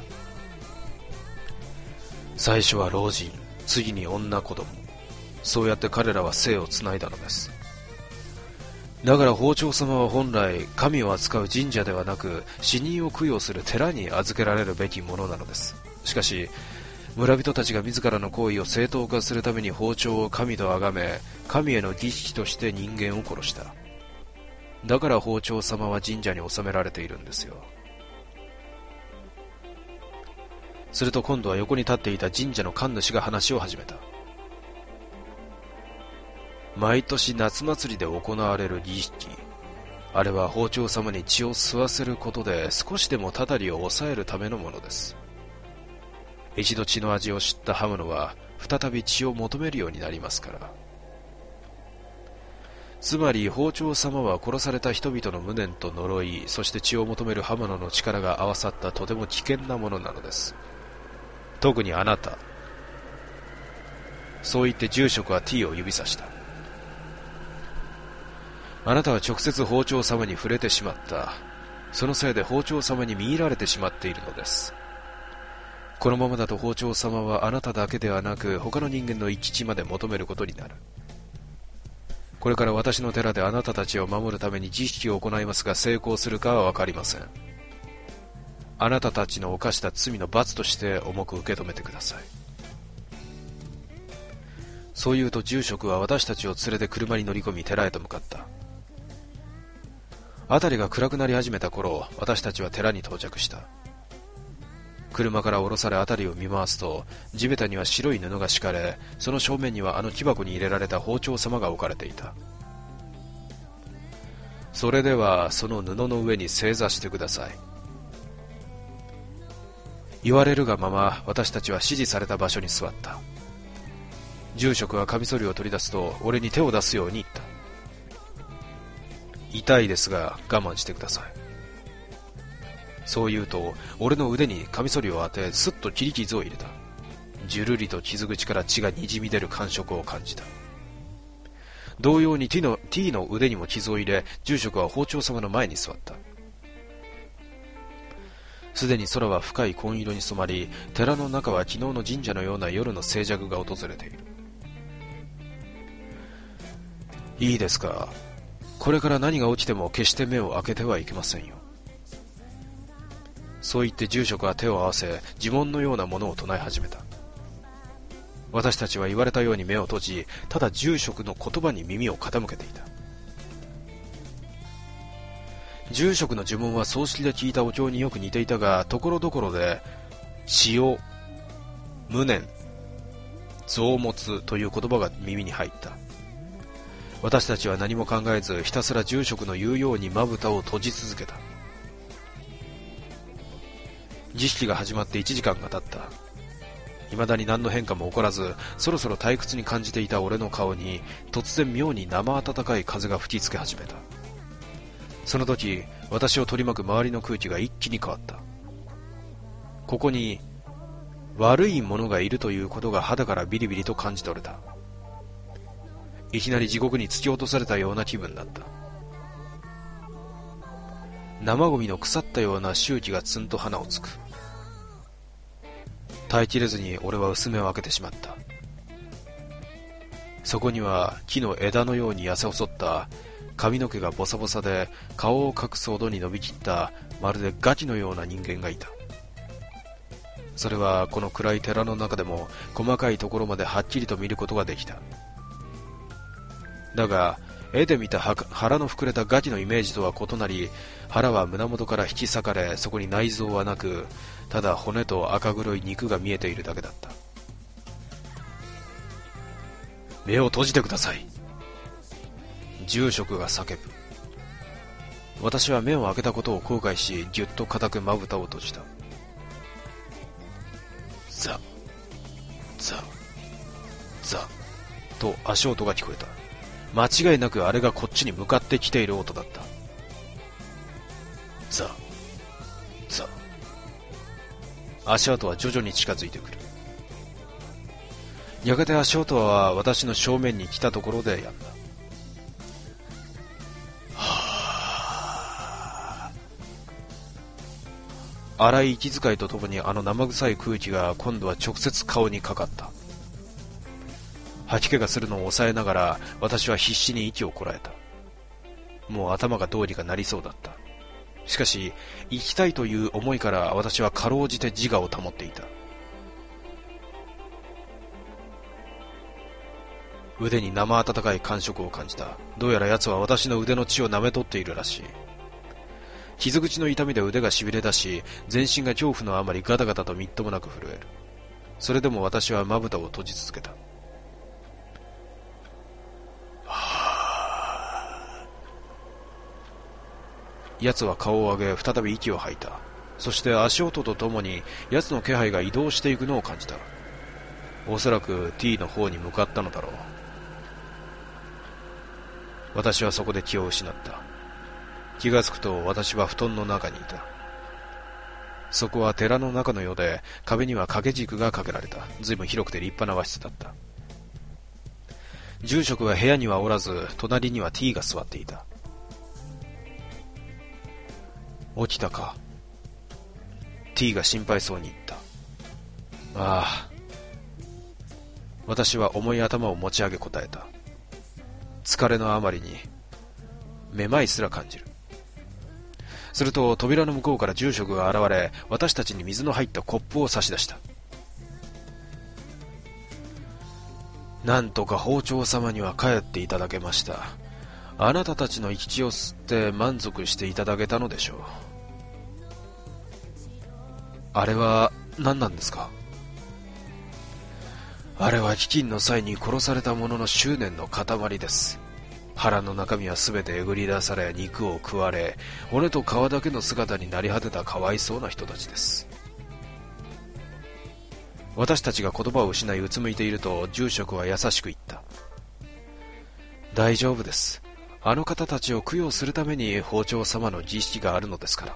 最初は老人、次に女子供。そうやって彼らは生をつないだのです。だから包丁様は本来神を扱う神社ではなく、死人を供養する寺に預けられるべきものなのです。しかし村人たちが自らの行為を正当化するために包丁を神と崇め、神への儀式として人間を殺した。だから包丁様は神社に納められているんですよ。すると今度は横に立っていた神社の神主が話を始めた。毎年夏祭りで行われる儀式、あれは包丁様に血を吸わせることで少しでもたたりを抑えるためのものです。一度血の味を知った刃物は再び血を求めるようになりますから。つまり包丁様は殺された人々の無念と呪い、そして血を求める刃物の力が合わさったとても危険なものなのです。特にあなた。そう言って住職は T を指さした。あなたは直接包丁様に触れてしまった。そのせいで包丁様に見入られてしまっているのです。このままだと包丁様はあなただけではなく他の人間の一致まで求めることになる。これから私の寺であなたたちを守るために儀式を行いますが、成功するかはわかりません。あなたたちの犯した罪の罰として重く受け止めてください。そう言うと住職は私たちを連れて車に乗り込み寺へと向かった。辺りが暗くなり始めた頃、私たちは寺に到着した。 車から降ろされ辺りを見回すと、地べたには白い布が敷かれ、その正面にはあの木箱に入れられた包丁様が置かれていた。それではその布の上に正座してください。言われるがまま、私たちは指示された場所に座った。住職はカミソリを取り出すと、俺に手を出すように言った。痛いですが我慢してください。そう言うと、俺の腕にカミソリを当て、スッと切り傷を入れた。じゅるりと傷口から血がにじみ出る感触を感じた。同様に T の腕にも傷を入れ、住職は包丁様の前に座った。すでに空は深い紺色に染まり、寺の中は昨日の神社のような夜の静寂が訪れている。いいですか、これから何が起きても決して目を開けてはいけませんよ。そう言って住職は手を合わせ、呪文のようなものを唱え始めた。私たちは言われたように目を閉じ、ただ住職の言葉に耳を傾けていた。住職の呪文は葬式で聞いたお経によく似ていたが、ところどころで塩、無念、臓物という言葉が耳に入った。私たちは何も考えず、ひたすら住職の言うようにまぶたを閉じ続けた。儀式が始まって1時間が経った。未だに何の変化も起こらず、そろそろ退屈に感じていた俺の顔に突然妙に生温かい風が吹きつけ始めた。その時、私を取り巻く周りの空気が一気に変わった。ここに悪いものがいるということが肌からビリビリと感じ取れた。いきなり地獄に突き落とされたような気分だった。生ゴミの腐ったような臭気がツンと鼻をつく。耐えきれずに俺は薄目を開けてしまった。そこには木の枝のように痩せ細った髪の毛がボサボサで顔を隠すほどに伸びきったまるでガキのような人間がいた。それはこの暗い寺の中でも細かいところまではっきりと見ることができた。だが絵で見た腹の膨れたガキのイメージとは異なり、腹は胸元から引き裂かれ、そこに内臓はなく、ただ骨と赤黒い肉が見えているだけだった。目を閉じてください、住職が叫ぶ。私は目を開けたことを後悔し、ぎゅっと固くまぶたを閉じた。ザザザと足音が聞こえた。間違いなくあれがこっちに向かってきている音だった。ザザ、足音は徐々に近づいてくる。やがて足音は私の正面に来たところでやんだ。荒い息遣いとともにあの生臭い空気が今度は直接顔にかかった。吐き気がするのを抑えながら私は必死に息をこらえた。もう頭がどうにかなりそうだった。しかし生きたいという思いから私はかろうじて自我を保っていた。腕に生温かい感触を感じた。どうやら奴は私の腕の血を舐め取っているらしい。傷口の痛みで腕がしびれ出し、全身が恐怖のあまりガタガタとみっともなく震える。それでも私はまぶたを閉じ続けた。奴は顔を上げ再び息を吐いた。そして足音とともに奴の気配が移動していくのを感じた。おそらく T の方に向かったのだろう。私はそこで気を失った。気がつくと私は布団の中にいた。そこは寺の中のようで、壁には掛け軸がかけられた。随分広くて立派な和室だった。住職は部屋にはおらず、隣には T が座っていた。起きたか？ T が心配そうに言った。ああ。私は重い頭を持ち上げ答えた。疲れのあまりにめまいすら感じる。すると扉の向こうから住職が現れ、私たちに水の入ったコップを差し出した。なんとか包丁様には帰っていただけました。あなたたちの生き血を吸って満足していただけたのでしょう。あれは何なんですか？あれは飢饉の際に殺された者の執念の塊です。腹の中身はすべてえぐり出され、肉を食われ、骨と皮だけの姿になり果てたかわいそうな人たちです。私たちが言葉を失いうつむいていると、住職は優しく言った。大丈夫です。あの方たちを供養するために包丁様の儀式があるのですから。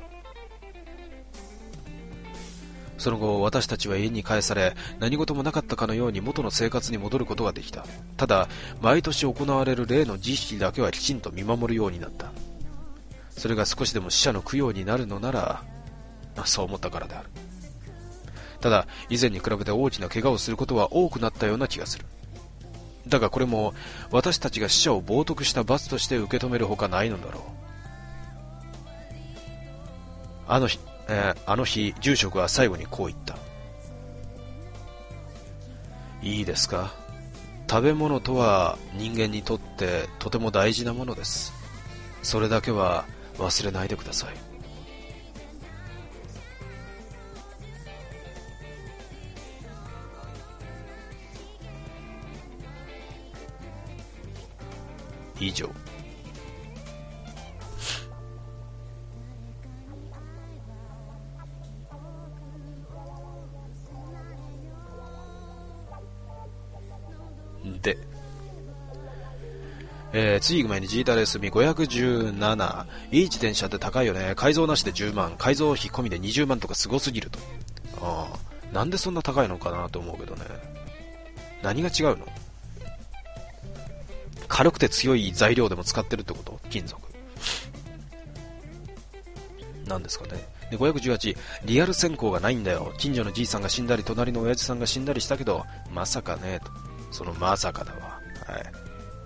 その後、私たちは家に帰され、何事もなかったかのように元の生活に戻ることができた。ただ、毎年行われる例の儀式だけはきちんと見守るようになった。それが少しでも死者の供養になるのなら、そう思ったからである。ただ、以前に比べて大きな怪我をすることは多くなったような気がする。だがこれも、私たちが死者を冒涜した罰として受け止めるほかないのだろう。あの日、住職は最後にこう言った。いいですか。食べ物とは人間にとってとても大事なものです。それだけは忘れないでください。以上。で、次行く前にジータレスミ517。いい自転車って高いよね。改造なしで10万、改造費込みで20万とかすごすぎると。なんでそんな高いのかなと思うけどね。何が違うの？軽くて強い材料でも使ってるってこと？金属なんですかね。で、518、リアル閃光がないんだよ。近所のじいさんが死んだり、隣の親父さんが死んだりしたけど、まさかね、と。そのまさかだわ。はい。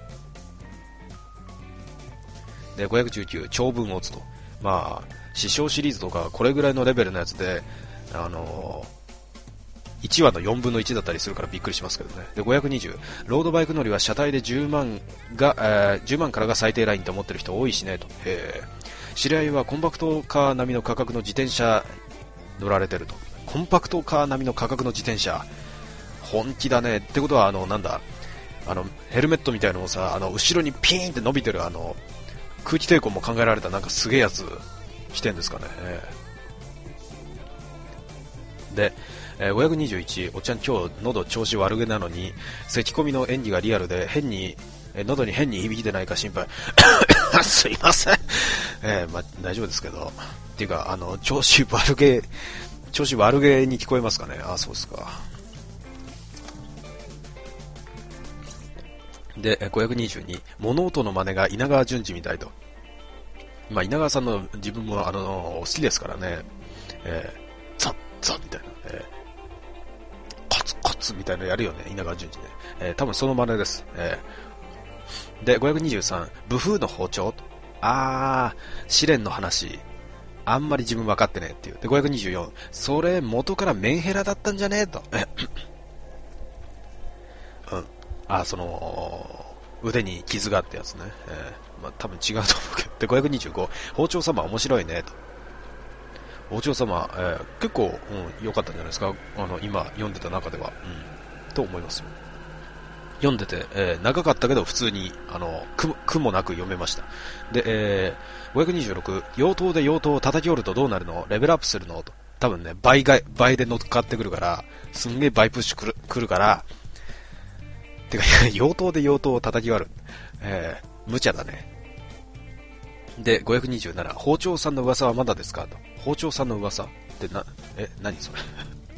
で、519、長文を打つと。まあ、師匠シリーズとか、これぐらいのレベルのやつで、1話の4分の1だったりするからびっくりしますけどね。で、520、ロードバイク乗りは車体で10万からが最低ラインと思ってる人多いしね、と。知り合いはコンパクトカー並みの価格の自転車乗られてると。コンパクトカー並みの価格の自転車。本気だね。ってことは、なんだ、ヘルメットみたいのをさ、後ろにピーンって伸びてる、空気抵抗も考えられたなんかすげえやつ、着てんですかね。で、521、おっちゃん今日喉調子悪げなのに、咳込みの演技がリアルで、喉に変に響いてないか心配。すいません。まあ、大丈夫ですけど。っていうか、調子悪げに聞こえますかね。そうですか。で、522、物音の真似が稲川淳二みたいと。まあ、稲川さんの自分も好きですからね。ザッザッみたいな。コツコツみたいなのやるよね、稲川淳二ね。多分その真似です。で、523、武風の包丁試練の話。あんまり自分分かってねっていう。で、524、それ元からメンヘラだったんじゃねえと。うん。腕に傷があったやつね。まあ、多分違うと思うけど。で、525、包丁様面白いねと。包丁様、結構、良かったんじゃないですか。今読んでた中では。と思いますよ。読んでて、長かったけど普通に、苦もなく読めました。で、526、妖刀で妖刀を叩き折るとどうなるの？レベルアップするの？と。多分ね、倍で乗っかってくるから、すんげえ倍プッシュ来るから、てか、妖刀で妖刀を叩き割る。無茶だね。で、527、包丁さんの噂はまだですか？と。包丁さんの噂って何それ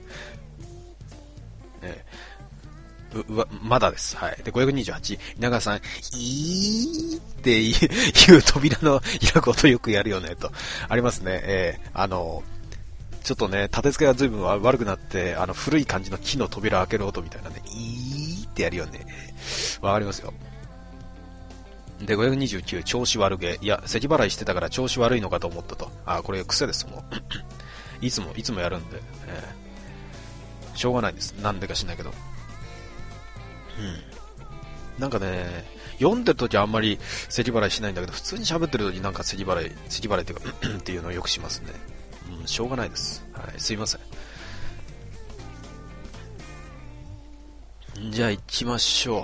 まだです。はい。で、528、稲川さん、っていう扉の開く音よくやるよね、と。ありますね。ちょっとね、立て付けが随分悪くなって、古い感じの木の扉開ける音みたいなね、ってやるよね。わかりますよ。で、529、調子悪げ。いや、咳払いしてたから調子悪いのかと思ったと。これ癖です、もう。いつもやるんで、しょうがないです。なんでか知んないけど。なんかね、読んでるときあんまり咳払いしないんだけど、普通に喋ってるときなんか咳払いっていうかっていうのをよくしますね。しょうがないです。はい、すいません。 じゃあ行きましょう。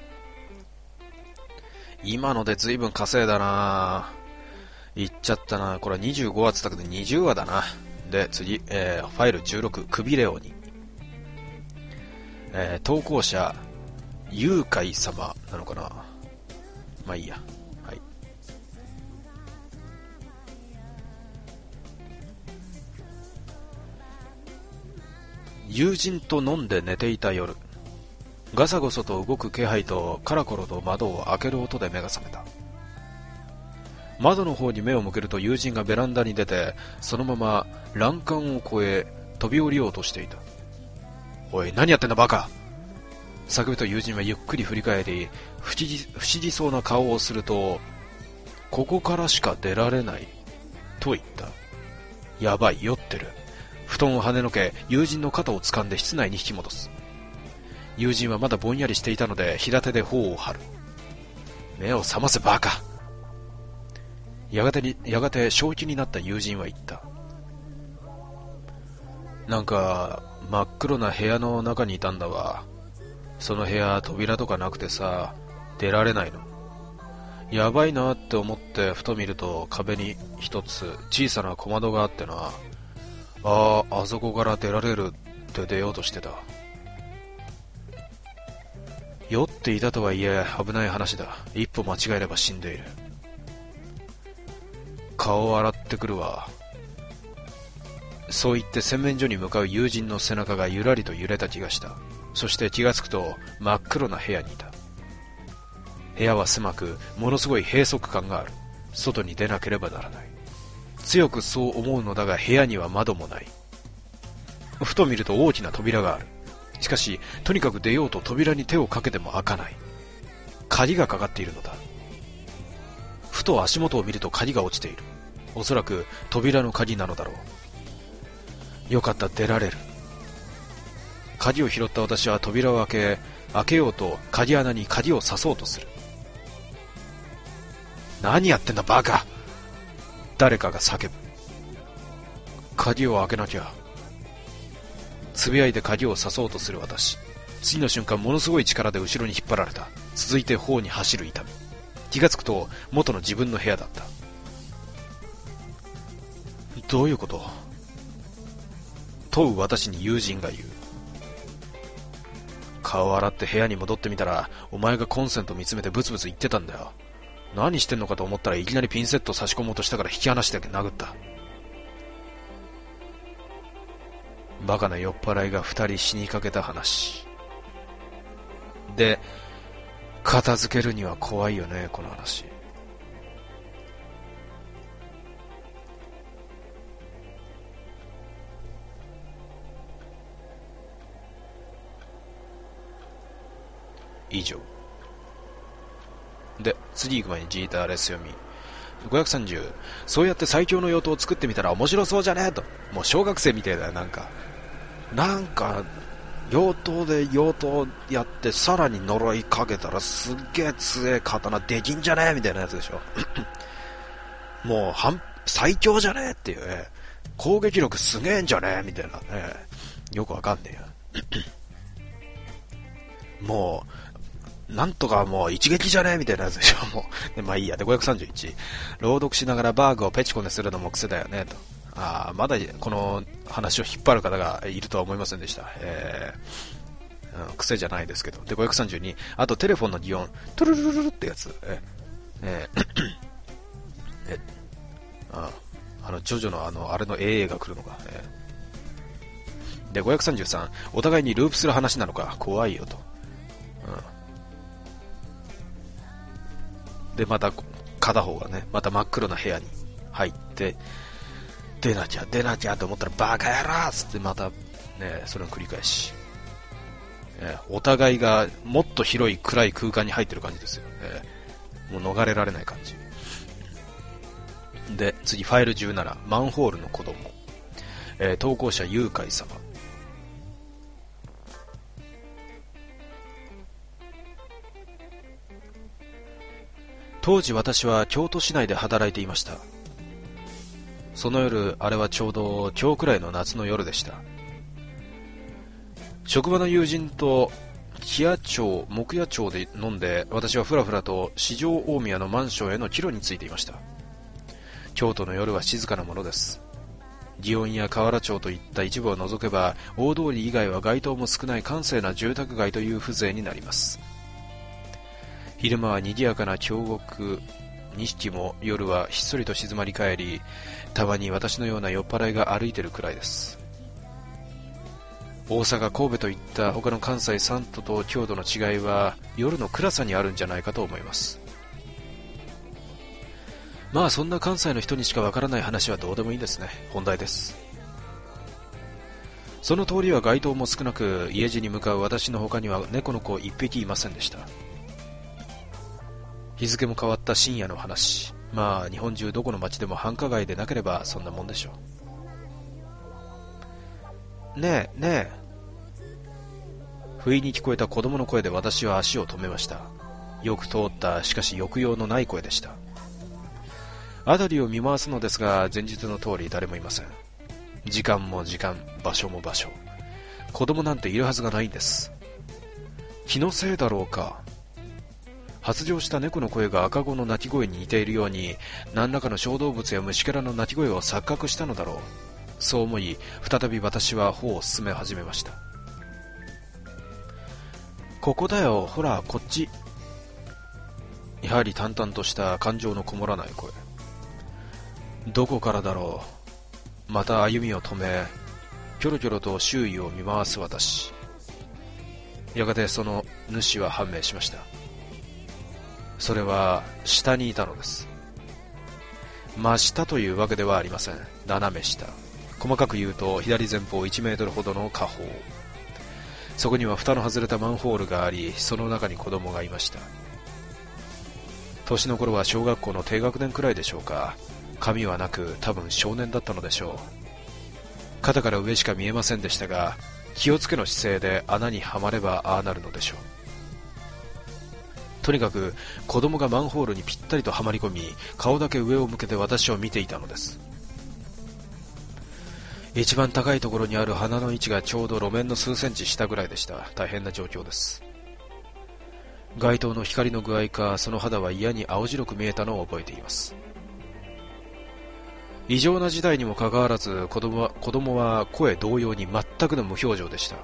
今ので随分稼いだな。行っちゃったな。これは25話つったけど20話だな。で、次、ファイル16、クビレオに。投稿者、誘拐様なのかな。まあいいや。はい。友人と飲んで寝ていた夜。ガサゴソと動く気配とカラコロと窓を開ける音で目が覚めた。窓の方に目を向けると友人がベランダに出て、そのまま欄干を越え飛び降りようとしていた。おい、何やってんだバカ。叫ぶと友人はゆっくり振り返り、不思議そうな顔をすると、ここからしか出られないと言った。やばい、酔ってる。布団を跳ねのけ、友人の肩を掴んで室内に引き戻す。友人はまだぼんやりしていたので平手で頬を張る。目を覚ませバカ。やがて正気になった友人は言った。なんか真っ黒な部屋の中にいたんだわ。その部屋扉とかなくてさ、出られないの。やばいなって思ってふと見ると壁に一つ小さな小窓があってな。あそこから出られるって出ようとしてた。酔っていたとはいえ危ない話だ。一歩間違えれば死んでいる。顔を洗ってくるわ。そう言って洗面所に向かう友人の背中がゆらりと揺れた気がした。そして気がつくと真っ黒な部屋にいた。部屋は狭くものすごい閉塞感がある。外に出なければならない。強くそう思うのだが部屋には窓もない。ふと見ると大きな扉がある。しかしとにかく出ようと扉に手をかけても開かない。鍵がかかっているのだ。ふと足元を見ると鍵が落ちている。おそらく扉の鍵なのだろう。よかった、出られる。鍵を拾った私は扉を開けようと鍵穴に鍵を刺そうとする。何やってんだバカ。誰かが叫ぶ。鍵を開けなきゃ。つぶやいて鍵を刺そうとする私。次の瞬間ものすごい力で後ろに引っ張られた。続いて頬に走る痛み。気がつくと元の自分の部屋だった。どういうこと？問う私に友人が言う。顔を洗って部屋に戻ってみたら、お前がコンセント見つめてブツブツ言ってたんだよ。何してんのかと思ったらいきなりピンセット差し込もうとしたから引き離して殴った。バカな酔っ払いが二人死にかけた話で、片付けるには怖いよね、この話。以上で、次行く前にジーターレス読み。530、そうやって最強の妖刀を作ってみたら面白そうじゃねえと。もう小学生みたいだよ。なんか妖刀で妖刀やってさらに呪いかけたらすっげえ強え刀できんじゃねえみたいなやつでしょ。もう最強じゃねえっていうね。攻撃力すげえんじゃねえみたいなね。よくわかんねえよ。もうなんとかもう一撃じゃねえみたいなやつでしょ。もうで、まあいいや。で、531、朗読しながらバーグをペチコネするのも癖だよねと。まだこの話を引っ張る方がいるとは思いませんでした。癖じゃないですけど。で、532、あとテレフォンの擬音、トゥルルルルってやつ。ジョジョのあれの AA が来るのか。で、533、お互いにループする話なのか、怖いよと。で、また片方がね、また真っ黒な部屋に入って、出なきゃと思ったらバカ野郎っつってまたね、それを繰り返し、お互いがもっと広い暗い空間に入ってる感じですよ。もう逃れられない感じで、次ファイル17、マンホールの子供。投稿者誘拐様。当時私は京都市内で働いていました。その夜、あれはちょうど今日くらいの夏の夜でした。職場の友人と木屋町で飲んで、私はふらふらと四条大宮のマンションへの帰路についていました。京都の夜は静かなものです。祇園や河原町といった一部を除けば、大通り以外は街灯も少ない閑静な住宅街という風情になります。昼間は賑やかな京極2匹も、夜はひっそりと静まり返り、たまに私のような酔っ払いが歩いてるくらいです。大阪、神戸といった他の関西3都と京都の違いは夜の暗さにあるんじゃないかと思います。まあそんな関西の人にしかわからない話はどうでもいいんですね。本題です。その通りは街灯も少なく、家路に向かう私の他には猫の子一匹いませんでした。日付も変わった深夜の話。まあ日本中どこの町でも繁華街でなければそんなもんでしょう。ねえねえ。不意に聞こえた子供の声で私は足を止めました。よく通った、しかし抑揚のない声でした。辺りを見回すのですが、前日の通り誰もいません。時間も時間、場所も場所。子供なんているはずがないんです。気のせいだろうか。発情した猫の声が赤子の鳴き声に似ているように、何らかの小動物や虫けらの鳴き声を錯覚したのだろう。そう思い、再び私は歩を進め始めました。ここだよ、ほらこっち。やはり淡々とした感情のこもらない声。どこからだろう。また歩みを止め、キョロキョロと周囲を見回す私。やがてその主は判明しました。それは下にいたのです。真下というわけではありません。斜め下。細かく言うと左前方1メートルほどの下方。そこには蓋の外れたマンホールがあり、その中に子供がいました。年の頃は小学校の低学年くらいでしょうか。髪はなく、多分少年だったのでしょう。肩から上しか見えませんでしたが、気をつけの姿勢で穴にはまればああなるのでしょう。とにかく子供がマンホールにぴったりとはまり込み、顔だけ上を向けて私を見ていたのです。一番高いところにある鼻の位置がちょうど路面の数センチ下ぐらいでした。大変な状況です。街灯の光の具合か、その肌は嫌に青白く見えたのを覚えています。異常な事態にもかかわらず、子供は声同様に全くの無表情でした。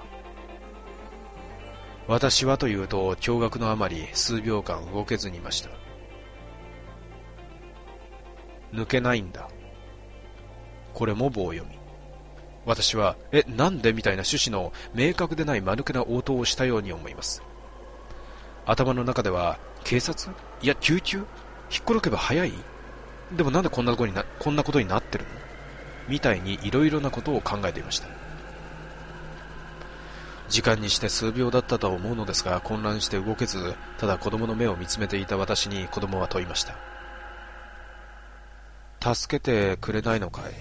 私はというと、驚愕のあまり数秒間動けずにいました。抜けないんだ。これも棒読み。私は、なんでみたいな趣旨の明確でない間抜けな応答をしたように思います。頭の中では、警察？いや、救急？引っこけば早い？でもなんでこんなことになってるの？みたいにいろいろなことを考えていました。時間にして数秒だったとは思うのですが、混乱して動けず、ただ子供の目を見つめていた私に子供は問いました。助けてくれないのかい？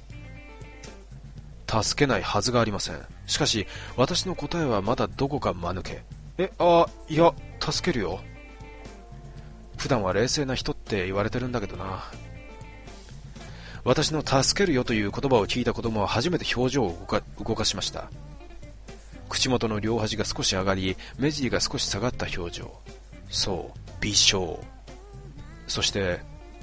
助けないはずがありません。しかし、私の答えはまだどこか間抜け。いや、助けるよ。普段は冷静な人って言われてるんだけどな。私の助けるよという言葉を聞いた子供は初めて表情を動かしました。口元の両端が少し上がり、目尻が少し下がった表情。そう、微笑。そして、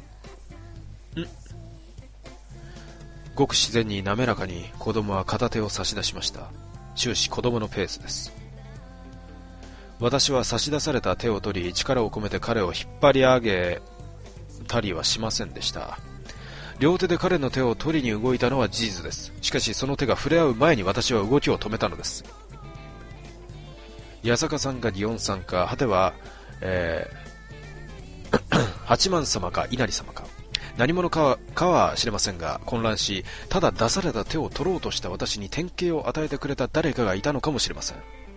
ごく自然に滑らかに子供は片手を差し出しました。終始子供のペースです。私は差し出された手を取り、力を込めて彼を引っ張り上げたりはしませんでした。両手で彼の手を取りに動いたのは事実です。しかしその手が触れ合う前に私は動きを止めたのです。八坂さんか祇園さんか、果ては、八幡様か稲荷様か、何者かは知れませんが、混乱し、ただ出された手を取ろうとした私に典型を与えてくれた誰かがいたのかもしれません。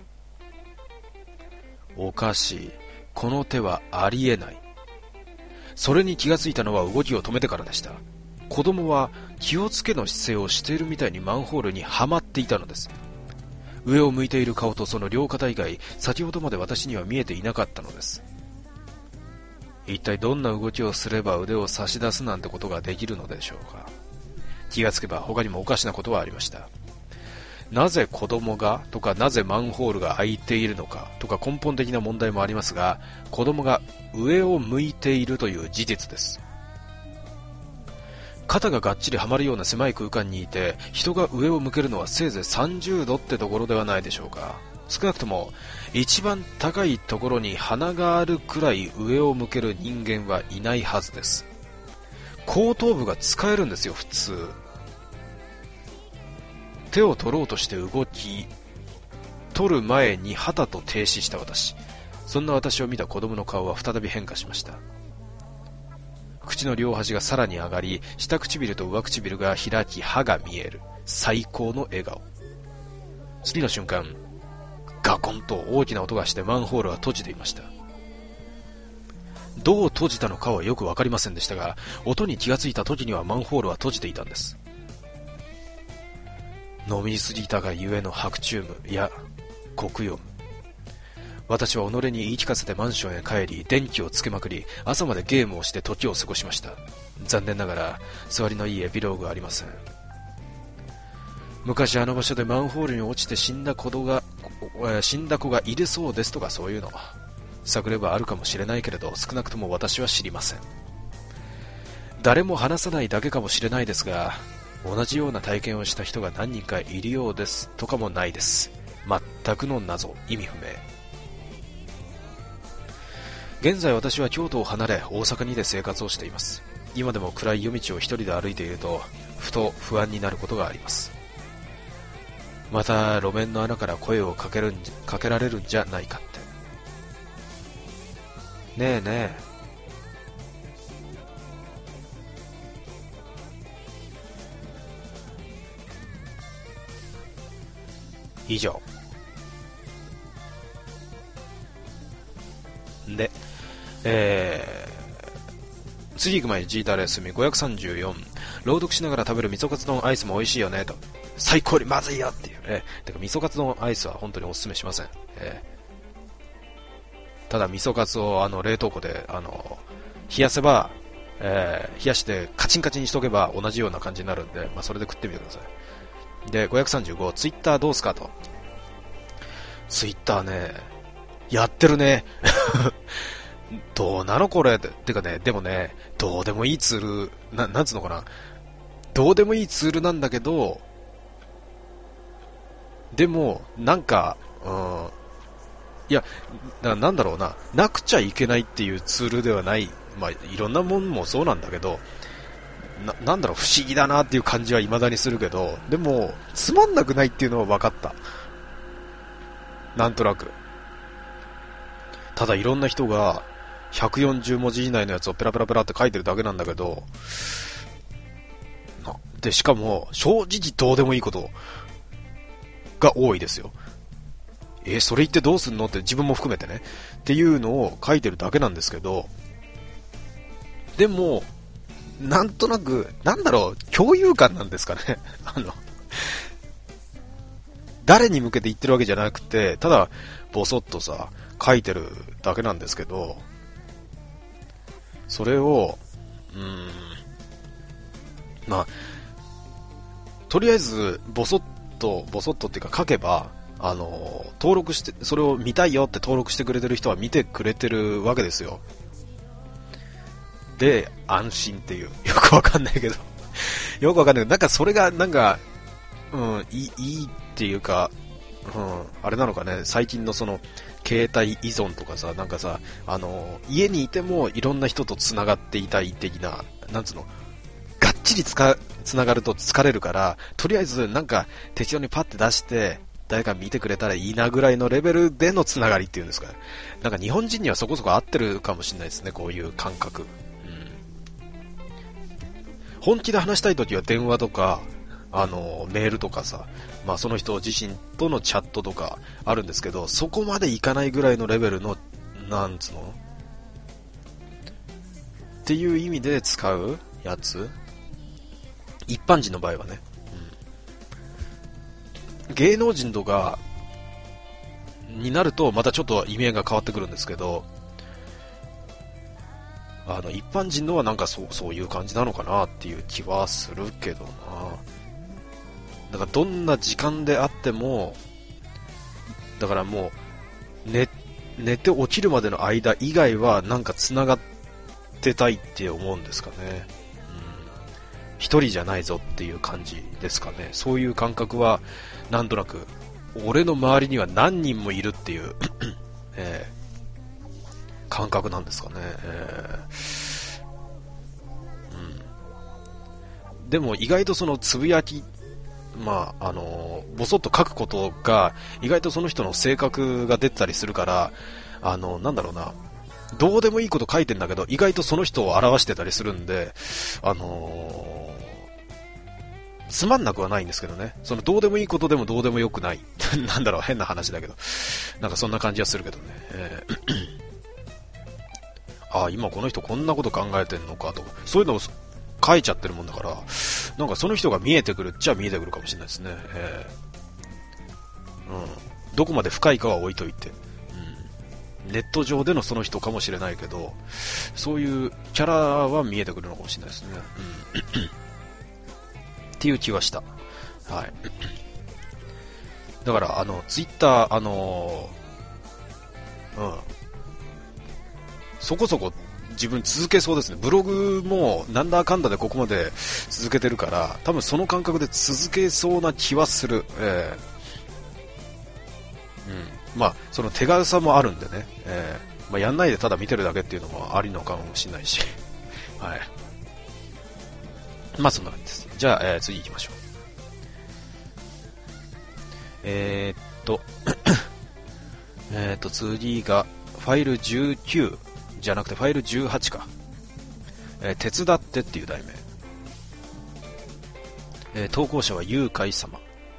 おかしい。この手はありえない。それに気がついたのは動きを止めてからでした。子供は気をつけの姿勢をしているみたいにマンホールにはまっていたのです。上を向いている顔とその両肩以外、先ほどまで私には見えていなかったのです。一体どんな動きをすれば腕を差し出すなんてことができるのでしょうか。気がつけば他にもおかしなことはありました。 なぜ子供がとかなぜマンホールが開いているのかとか根本的な問題もありますが、子供が上を向いているという事実です。肩ががっちりはまるような狭い空間にいて、人が上を向けるのはせいぜい30度ってところではないでしょうか。少なくとも一番高いところに鼻があるくらい上を向ける人間はいないはずです。後頭部が使えるんですよ、普通。手を取ろうとして動き、取る前にはたと停止した私。そんな私を見た子供の顔は再び変化しました。口の両端がさらに上がり、下唇と上唇が開き、歯が見える最高の笑顔。次の瞬間、ガコンと大きな音がしてマンホールは閉じていました。どう閉じたのかはよくわかりませんでしたが、音に気がついた時にはマンホールは閉じていたんです。飲みすぎたがゆえの白チュームやコクヨム。私は己に言い聞かせてマンションへ帰り、電気をつけまくり、朝までゲームをして時を過ごしました。残念ながら座りのいいエピローグはありません。昔あの場所でマンホールに落ちて死んだ子がいるそうですとか、そういうの探ればあるかもしれないけれど、少なくとも私は知りません。誰も話さないだけかもしれないですが、同じような体験をした人が何人かいるようですとかもないです。全くの謎、意味不明。現在私は京都を離れ大阪にで生活をしています。今でも暗い夜道を一人で歩いていると、ふと不安になることがあります。また路面の穴から声をかけられるんじゃないかって。ねえねえ。以上で、次行く前にジータレスミ534、朗読しながら食べる味噌カツ丼アイスも美味しいよねと。最高にまずいよっていうね。てか味噌カツ丼アイスは本当にお勧めしません。ただ味噌カツを冷凍庫で冷やせば、冷やしてカチンカチンにしとけば同じような感じになるんで、それで食ってみてください。で、535、ツイッターどうすかと。ツイッターね、やってるね。どうなのこれってかね、でもね、どうでもいいツール、なんつうのかな。どうでもいいツールなんだけど、でも、なんか、いや、なんだろうな、なくちゃいけないっていうツールではない、いろんなもんもそうなんだけど、なんだろう、不思議だなっていう感じは未だにするけど、でも、つまんなくないっていうのは分かった。なんとなく。ただいろんな人が、140文字以内のやつをペラペラペラって書いてるだけなんだけど、で、しかも、正直どうでもいいことが多いですよ。それ言ってどうすんのって自分も含めてね。っていうのを書いてるだけなんですけど、でも、なんとなく、なんだろう、共有感なんですかね。誰に向けて言ってるわけじゃなくて、ただ、ボソッとさ、書いてるだけなんですけど、それを、とりあえず、ボソッとっていうか書けば、登録して、それを見たいよって登録してくれてる人は見てくれてるわけですよ。で、安心っていう。よくわかんないけど。よくわかんないけど、なんかそれが、なんか、いいっていうか、あれなのかね、最近のその、携帯依存とかさ、なんかさ、家にいてもいろんな人と繋がっていたい的な、なんつうの、がっちり繋がると疲れるから、とりあえずなんか適当にパッて出して、誰か見てくれたらいいなぐらいのレベルでの繋がりっていうんですかね。なんか日本人にはそこそこ合ってるかもしれないですね、こういう感覚。本気で話したいときは電話とか、メールとかさ、その人自身とのチャットとかあるんですけど、そこまでいかないぐらいのレベルの、なんつうのっていう意味で使うやつ、一般人の場合はね、芸能人とかになるとまたちょっと意味合いが変わってくるんですけど、一般人のはなんかそういう感じなのかなっていう気はするけどな。 だからどんな時間であっても、だからもう寝て起きるまでの間以外はなんか繋がってたいって思うんですかね。一人じゃないぞっていう感じですかね。そういう感覚はなんとなく俺の周りには何人もいるっていう感覚なんですかね。でも意外とそのつぶやき、ぼそっと書くことが意外とその人の性格が出たりするから、なんだろうな、どうでもいいこと書いてんだけど意外とその人を表してたりするんで、つまんなくはないんですけどね。そのどうでもいいことでもどうでもよくないなんだろう、変な話だけど、なんかそんな感じはするけどね。今この人こんなこと考えてんのかとか、そういうのを書いちゃってるもんだから、なんかその人が見えてくるっちゃ見えてくるかもしれないですね。どこまで深いかは置いといて、ネット上でのその人かもしれないけど、そういうキャラは見えてくるのかもしれないですね。っていう気はした。はい。だからツイッターそこそこ自分続けそうですね。ブログもなんだかんだでここまで続けてるから、多分その感覚で続けそうな気はする。その手軽さもあるんでね。やんないでただ見てるだけっていうのもありのかもしれないし。はい。そんな感じです。じゃあ、次行きましょう。次がファイル19じゃなくてファイル18か。手伝ってっていう題名。投稿者はゆうかい様。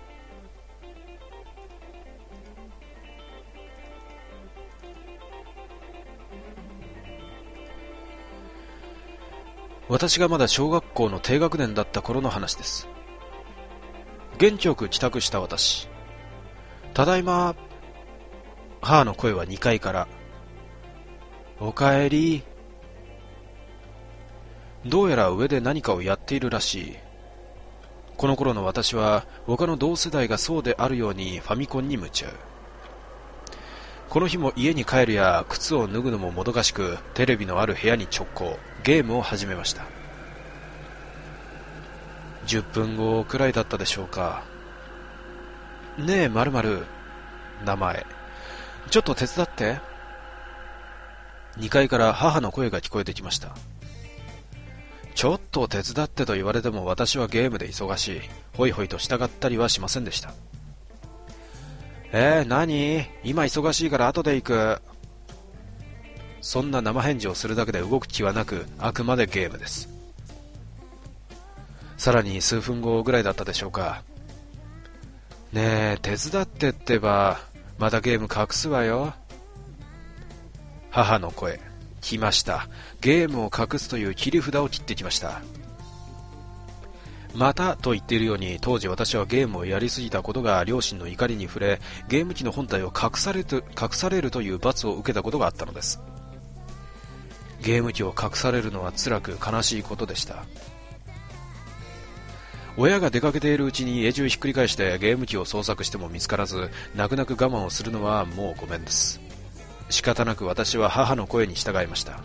私がまだ小学校の低学年だった頃の話です。元気よく帰宅した私。ただいま。母の声は2階から。おかえり。どうやら上で何かをやっているらしい。この頃の私は他の同世代がそうであるようにファミコンに夢中。この日も家に帰るや靴を脱ぐのももどかしく、テレビのある部屋に直行、ゲームを始めました。10分後くらいだったでしょうか。ねえ〇〇、名前、ちょっと手伝って。2階から母の声が聞こえてきました。ちょっと手伝ってと言われても私はゲームで忙しい。ホイホイと従ったりはしませんでした。何？今忙しいから後で行く。そんな生返事をするだけで動く気はなく、あくまでゲームです。さらに数分後ぐらいだったでしょうか。ねえ、手伝ってってば、またゲーム隠すわよ。母の声、来ました。ゲームを隠すという切り札を切ってきました。またと言っているように、当時私はゲームをやりすぎたことが両親の怒りに触れ、ゲーム機の本体を隠されるという罰を受けたことがあったのです。ゲーム機を隠されるのは辛く悲しいことでした。親が出かけているうちに家中ひっくり返してゲーム機を捜索しても見つからず、泣く泣く我慢をするのはもうごめんです。仕方なく私は母の声に従いました。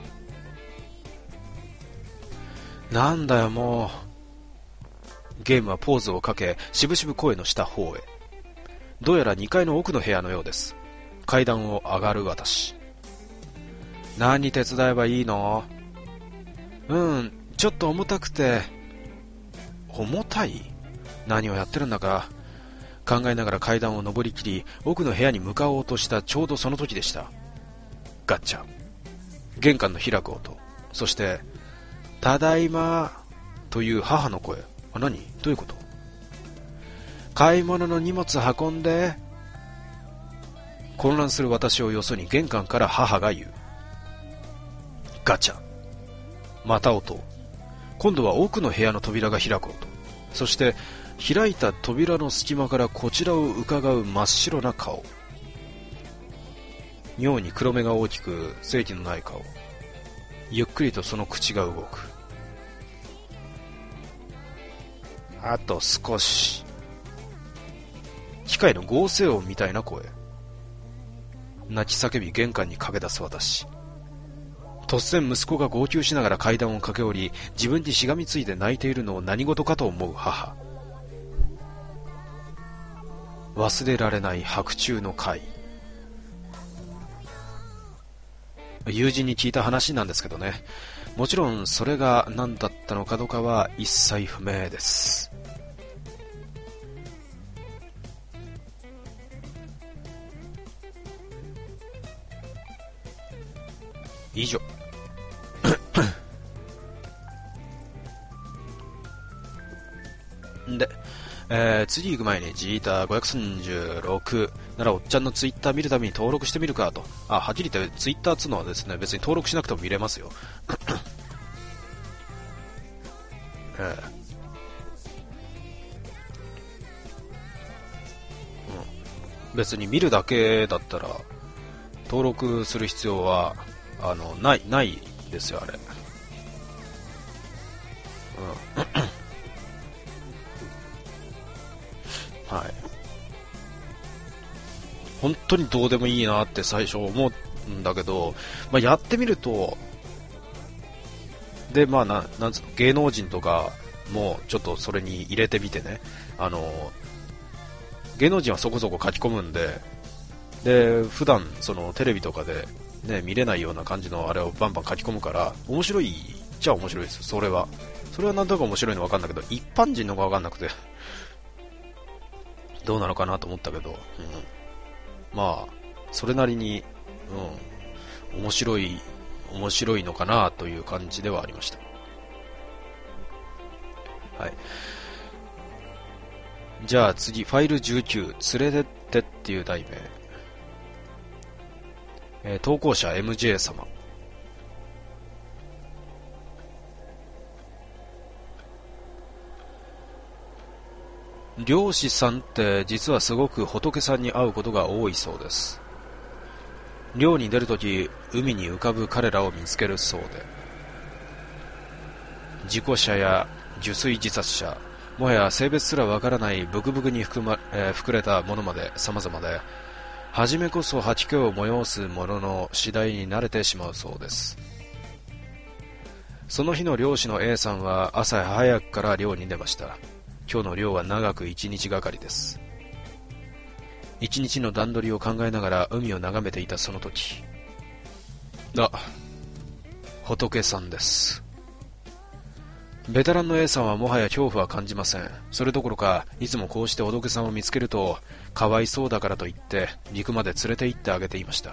なんだよもう。ゲームはポーズをかけ、しぶしぶ声のした方へ。どうやら2階の奥の部屋のようです。階段を上がる私。何手伝えばいいの？ちょっと重たくて。重たい？何をやってるんだか。考えながら階段を上りきり、奥の部屋に向かおうとしたちょうどその時でした。ガッチャ。玄関の開く音。そして、ただいまという母の声。何？どういうこと？買い物の荷物運んで。混乱する私をよそに玄関から母が言う。ガチャ。また音。今度は奥の部屋の扉が開く音。そして開いた扉の隙間からこちらを伺う真っ白な顔。妙に黒目が大きく生気のない顔。ゆっくりとその口が動く。あと少し。 械の合成音みたいな声。泣き叫び玄関に駆け出す私。突然息子が号泣しながら階段を駆け下り、自分にしがみついて泣いているのを何事かと思う母。忘れられない白昼の会。友人に聞いた話なんですけどね、もちろんそれが何だったのかどうかは一切不明です。以上。で、次行く前にジーター536ならおっちゃんのツイッター見るために登録してみるかと。はっきり言ってツイッターっつうのはですね、別に登録しなくても見れますよ。別に見るだけだったら登録する必要はないですよ、あれ。はい。本当にどうでもいいなって最初思うんだけど、やってみると、で、なんつうの、芸能人とかもちょっとそれに入れてみてね、芸能人はそこそこ書き込むんで、普段そのテレビとかでね、見れないような感じのあれをバンバン書き込むから、面白いっちゃ面白いですよ、それは。それはなんとなく面白いの分かんないけど、一般人のが分かんなくて、どうなのかなと思ったけど、それなりに、面白いのかなという感じではありました。はい。じゃあ次、ファイル19、連れてってっていう題名。投稿者 MJ 様。漁師さんって実はすごく仏さんに会うことが多いそうです。漁に出るとき、海に浮かぶ彼らを見つけるそうで、事故車や受水自殺者、もはや性別すらわからないブクブクに膨れたものまで様々で、初めこそ吐き気を催すものの次第に慣れてしまうそうです。その日の漁師の A さんは朝早くから漁に出ました。今日の漁は長く1日がかりです。1日の段取りを考えながら海を眺めていたその時、仏さんです。ベテランの A さんはもはや恐怖は感じません。それどころか、いつもこうして仏さんを見つけると、かわいそうだからと言って陸まで連れて行ってあげていました。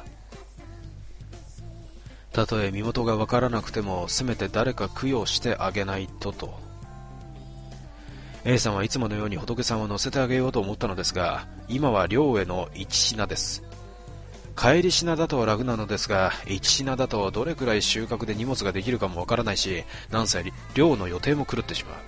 たとえ身元がわからなくても、せめて誰か供養してあげないとと。A さんはいつものように仏さんを乗せてあげようと思ったのですが、今は漁への一品です。帰り品だと楽なのですが、一品だとどれくらい収穫で荷物ができるかもわからないし、なんせ漁の予定も狂ってしま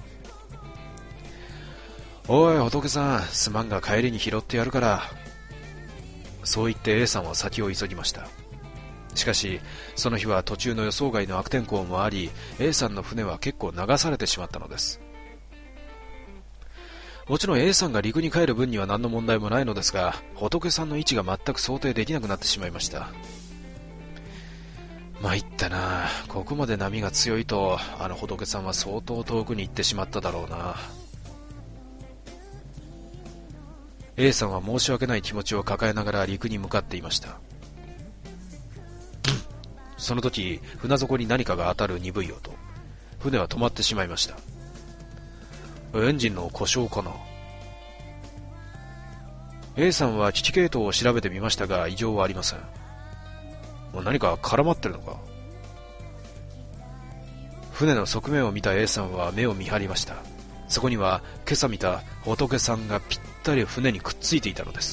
う。おい仏さん、すまんが帰りに拾ってやるから。そう言って A さんは先を急ぎました。しかしその日は途中の予想外の悪天候もあり、 A さんの船は結構流されてしまったのです。もちろん A さんが陸に帰る分には何の問題もないのですが、仏さんの位置が全く想定できなくなってしまいました。参ったな。ここまで波が強いと、あの仏さんは相当遠くに行ってしまっただろうな。 A さんは申し訳ない気持ちを抱えながら陸に向かっていました。その時、船底に何かが当たる鈍い音。船は止まってしまいました。エンジンの故障かな。 A さんは機器系統を調べてみましたが異常はありません。何か絡まってるのか。船の側面を見た A さんは目を見張りました。そこには今朝見た仏さんがぴったり船にくっついていたのです。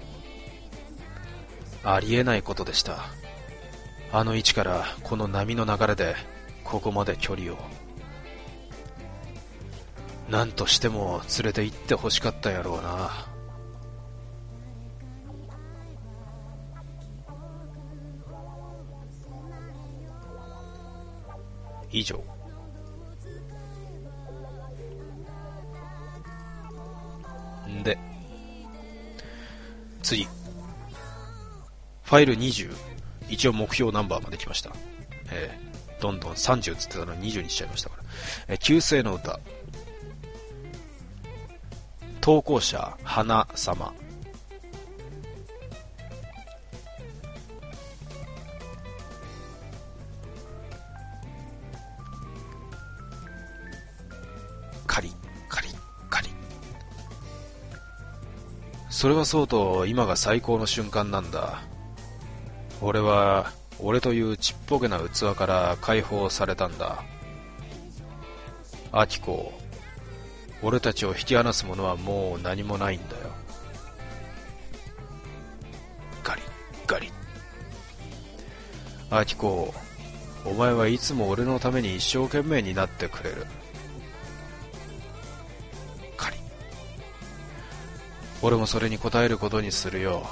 ありえないことでした。あの位置からこの波の流れでここまで距離を。何としても連れて行ってほしかったやろうな。以上。で、 次。ファイル20。一応目標ナンバーまで来ました。どんどん30つってたのに20にしちゃいましたから。旧姓の歌。投稿者、花様。カリカリカリ。それはそうと今が最高の瞬間なんだ。俺は俺というちっぽけな器から解放されたんだ。アキコ、俺たちを引き離すものはもう何もないんだよ。ガリガリ。アキコ、お前はいつも俺のために一生懸命になってくれる。カリ。俺もそれに応えることにするよ。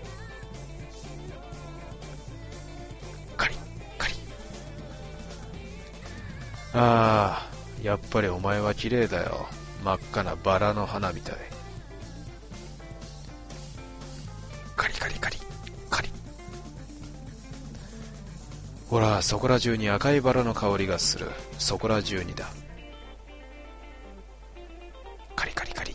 カリカリ。ああ、やっぱりお前は綺麗だよ。真っ赤なバラの花みたい。カリカリカリカリ。ほら、そこら中に赤いバラの香りがする。そこら中にだ。カリカリカリ。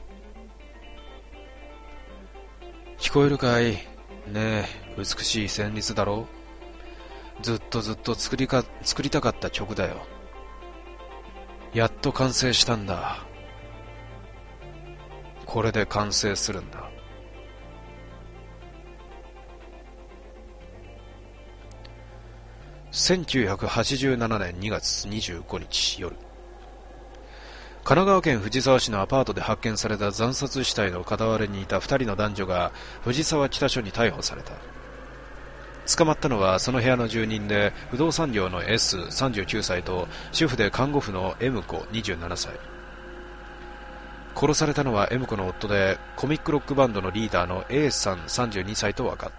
聞こえるかい？ねえ、美しい旋律だろ？ずっとずっと作りたかった曲だよ。やっと完成したんだ。これで完成するんだ。1987年2月25日夜、神奈川県藤沢市のアパートで発見された惨殺死体の傍らにいた2人の男女が藤沢北署に逮捕された。捕まったのはその部屋の住人で不動産業の S39 歳と主婦で看護婦の M 子27歳。殺されたのは M 子の夫でコミックロックバンドのリーダーの A さん32歳と分かった。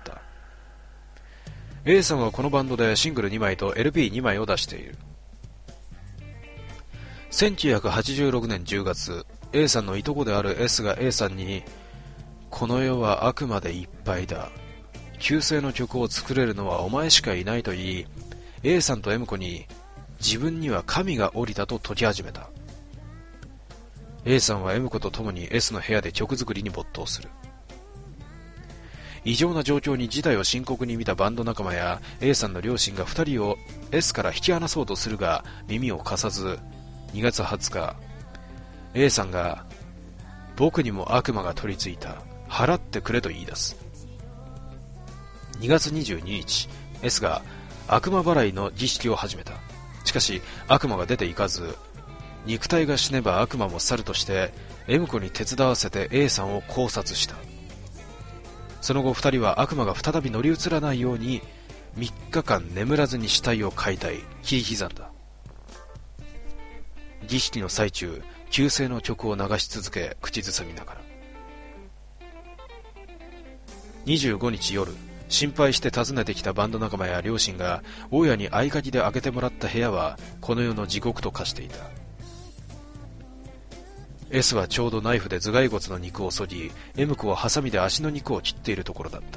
A さんはこのバンドでシングル2枚と LP2 枚を出している。1986年10月、 A さんのいとこである S が A さんに、この世は悪魔でいっぱいだ、旧姓の曲を作れるのはお前しかいないと言い、 A さんと M 子に自分には神が降りたと説き始めた。A さんは M 子と共に S の部屋で曲作りに没頭する。異常な状況に事態を深刻に見たバンド仲間や A さんの両親が2人を S から引き離そうとするが耳を貸さず、2月20日 A さんが、僕にも悪魔が取り付いた、払ってくれと言い出す。2月22日 S が悪魔払いの儀式を始めた。しかし悪魔が出ていかず、肉体が死ねば悪魔も去るとして M 子に手伝わせて A さんを絞殺した。その後2人は悪魔が再び乗り移らないように3日間眠らずに死体を解体、切り刻んだ。儀式の最中、旧姓の曲を流し続け、口ずさみながら。25日夜、心配して訪ねてきたバンド仲間や両親が大家に合鍵で開けてもらった部屋はこの世の地獄と化していた。S はちょうどナイフで頭蓋骨の肉を削ぎ、M 子はハサミで足の肉を切っているところだった。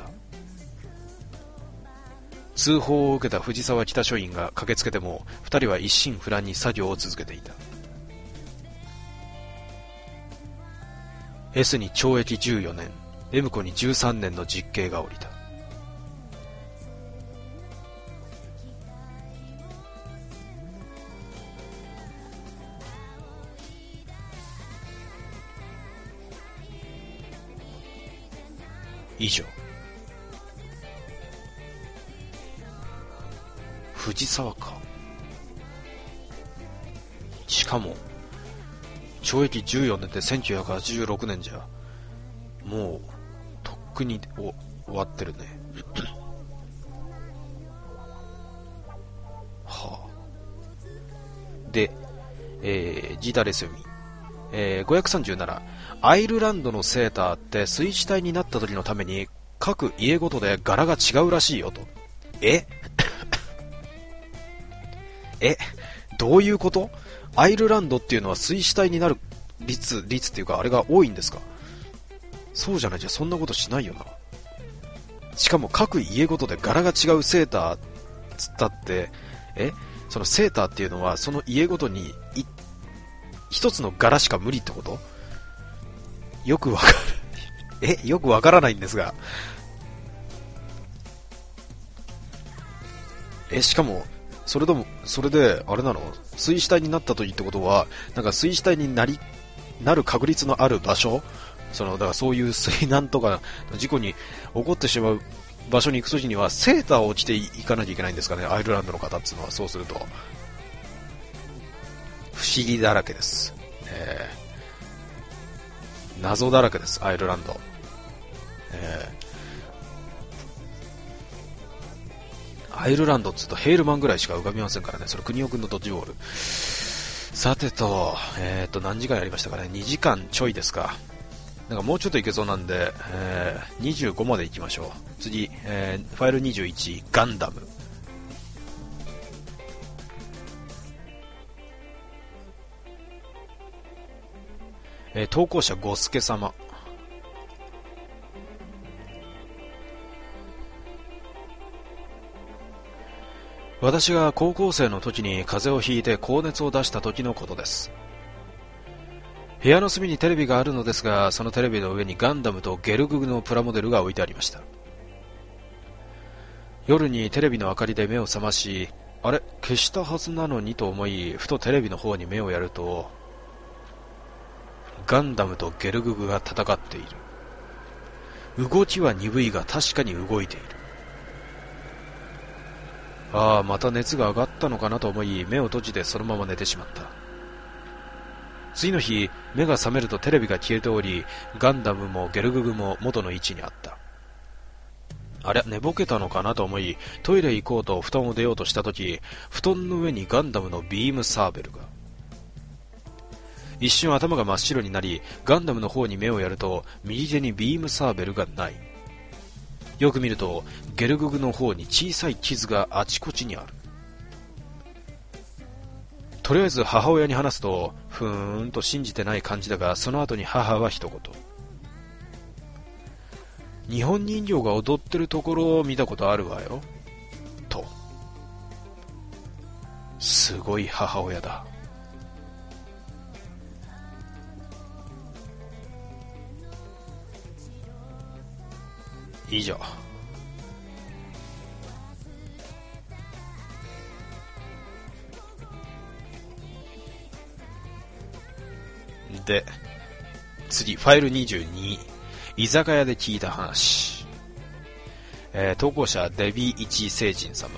通報を受けた藤沢北署員が駆けつけても2人は一心不乱に作業を続けていた。S に懲役14年、M 子に13年の実刑が下りた。以上。藤沢か。しかも懲役14年で1986年じゃもうとっくに終わってるね。はあ。で、ジダレス読み、537、アイルランドのセーターって水死体になった時のために各家ごとで柄が違うらしいよと。どういうこと？アイルランドっていうのは水死体になる率っていうかあれが多いんですか？そうじゃないじゃそんなことしないよな。 しかも各家ごとで柄が違うセーターつったって、そのセーターっていうのはその家ごとに一つの柄しか無理ってこと？よくわかるよくわからないんですが、しかもそれであれなの、水死体になった時ってことは、なんか水死体になる確率のある場所、だからそういう水難とか事故に起こってしまう場所に行くときにはセーターを着ていかなきゃいけないんですかね、アイルランドの方っていうのは。そうすると不思議だらけです、謎だらけです、アイルランド。アイルランドっつうとヘイルマンぐらいしか浮かびませんからね。それ国尾くんのドッジボール。さてと、何時間やりましたかね。2時間ちょいですか。なんかもうちょっといけそうなんで、25まで行きましょう。次、ファイル21、ガンダム。投稿者ゴスケ様。私が高校生の時に風邪をひいて高熱を出した時のことです。部屋の隅にテレビがあるのですが、そのテレビの上にガンダムとゲルググのプラモデルが置いてありました。夜にテレビの明かりで目を覚まし、あれ消したはずなのにと思い、ふとテレビの方に目をやると、ガンダムとゲルググが戦っている。動きは鈍いが確かに動いている。ああ、また熱が上がったのかなと思い、目を閉じてそのまま寝てしまった。次の日、目が覚めるとテレビが消えており、ガンダムもゲルググも元の位置にあった。あれ、寝ぼけたのかなと思い、トイレ行こうと布団を出ようとしたとき、布団の上にガンダムのビームサーベルが。一瞬頭が真っ白になり、ガンダムの方に目をやると、右手にビームサーベルがない。よく見ると、ゲルググの方に小さい傷があちこちにある。とりあえず母親に話すと、ふーんと信じてない感じだが、その後に母は一言。日本人形が踊ってるところを見たことあるわよ。と。すごい母親だ。以上。で、次、ファイル22、居酒屋で聞いた話。投稿者、デビー一星人様。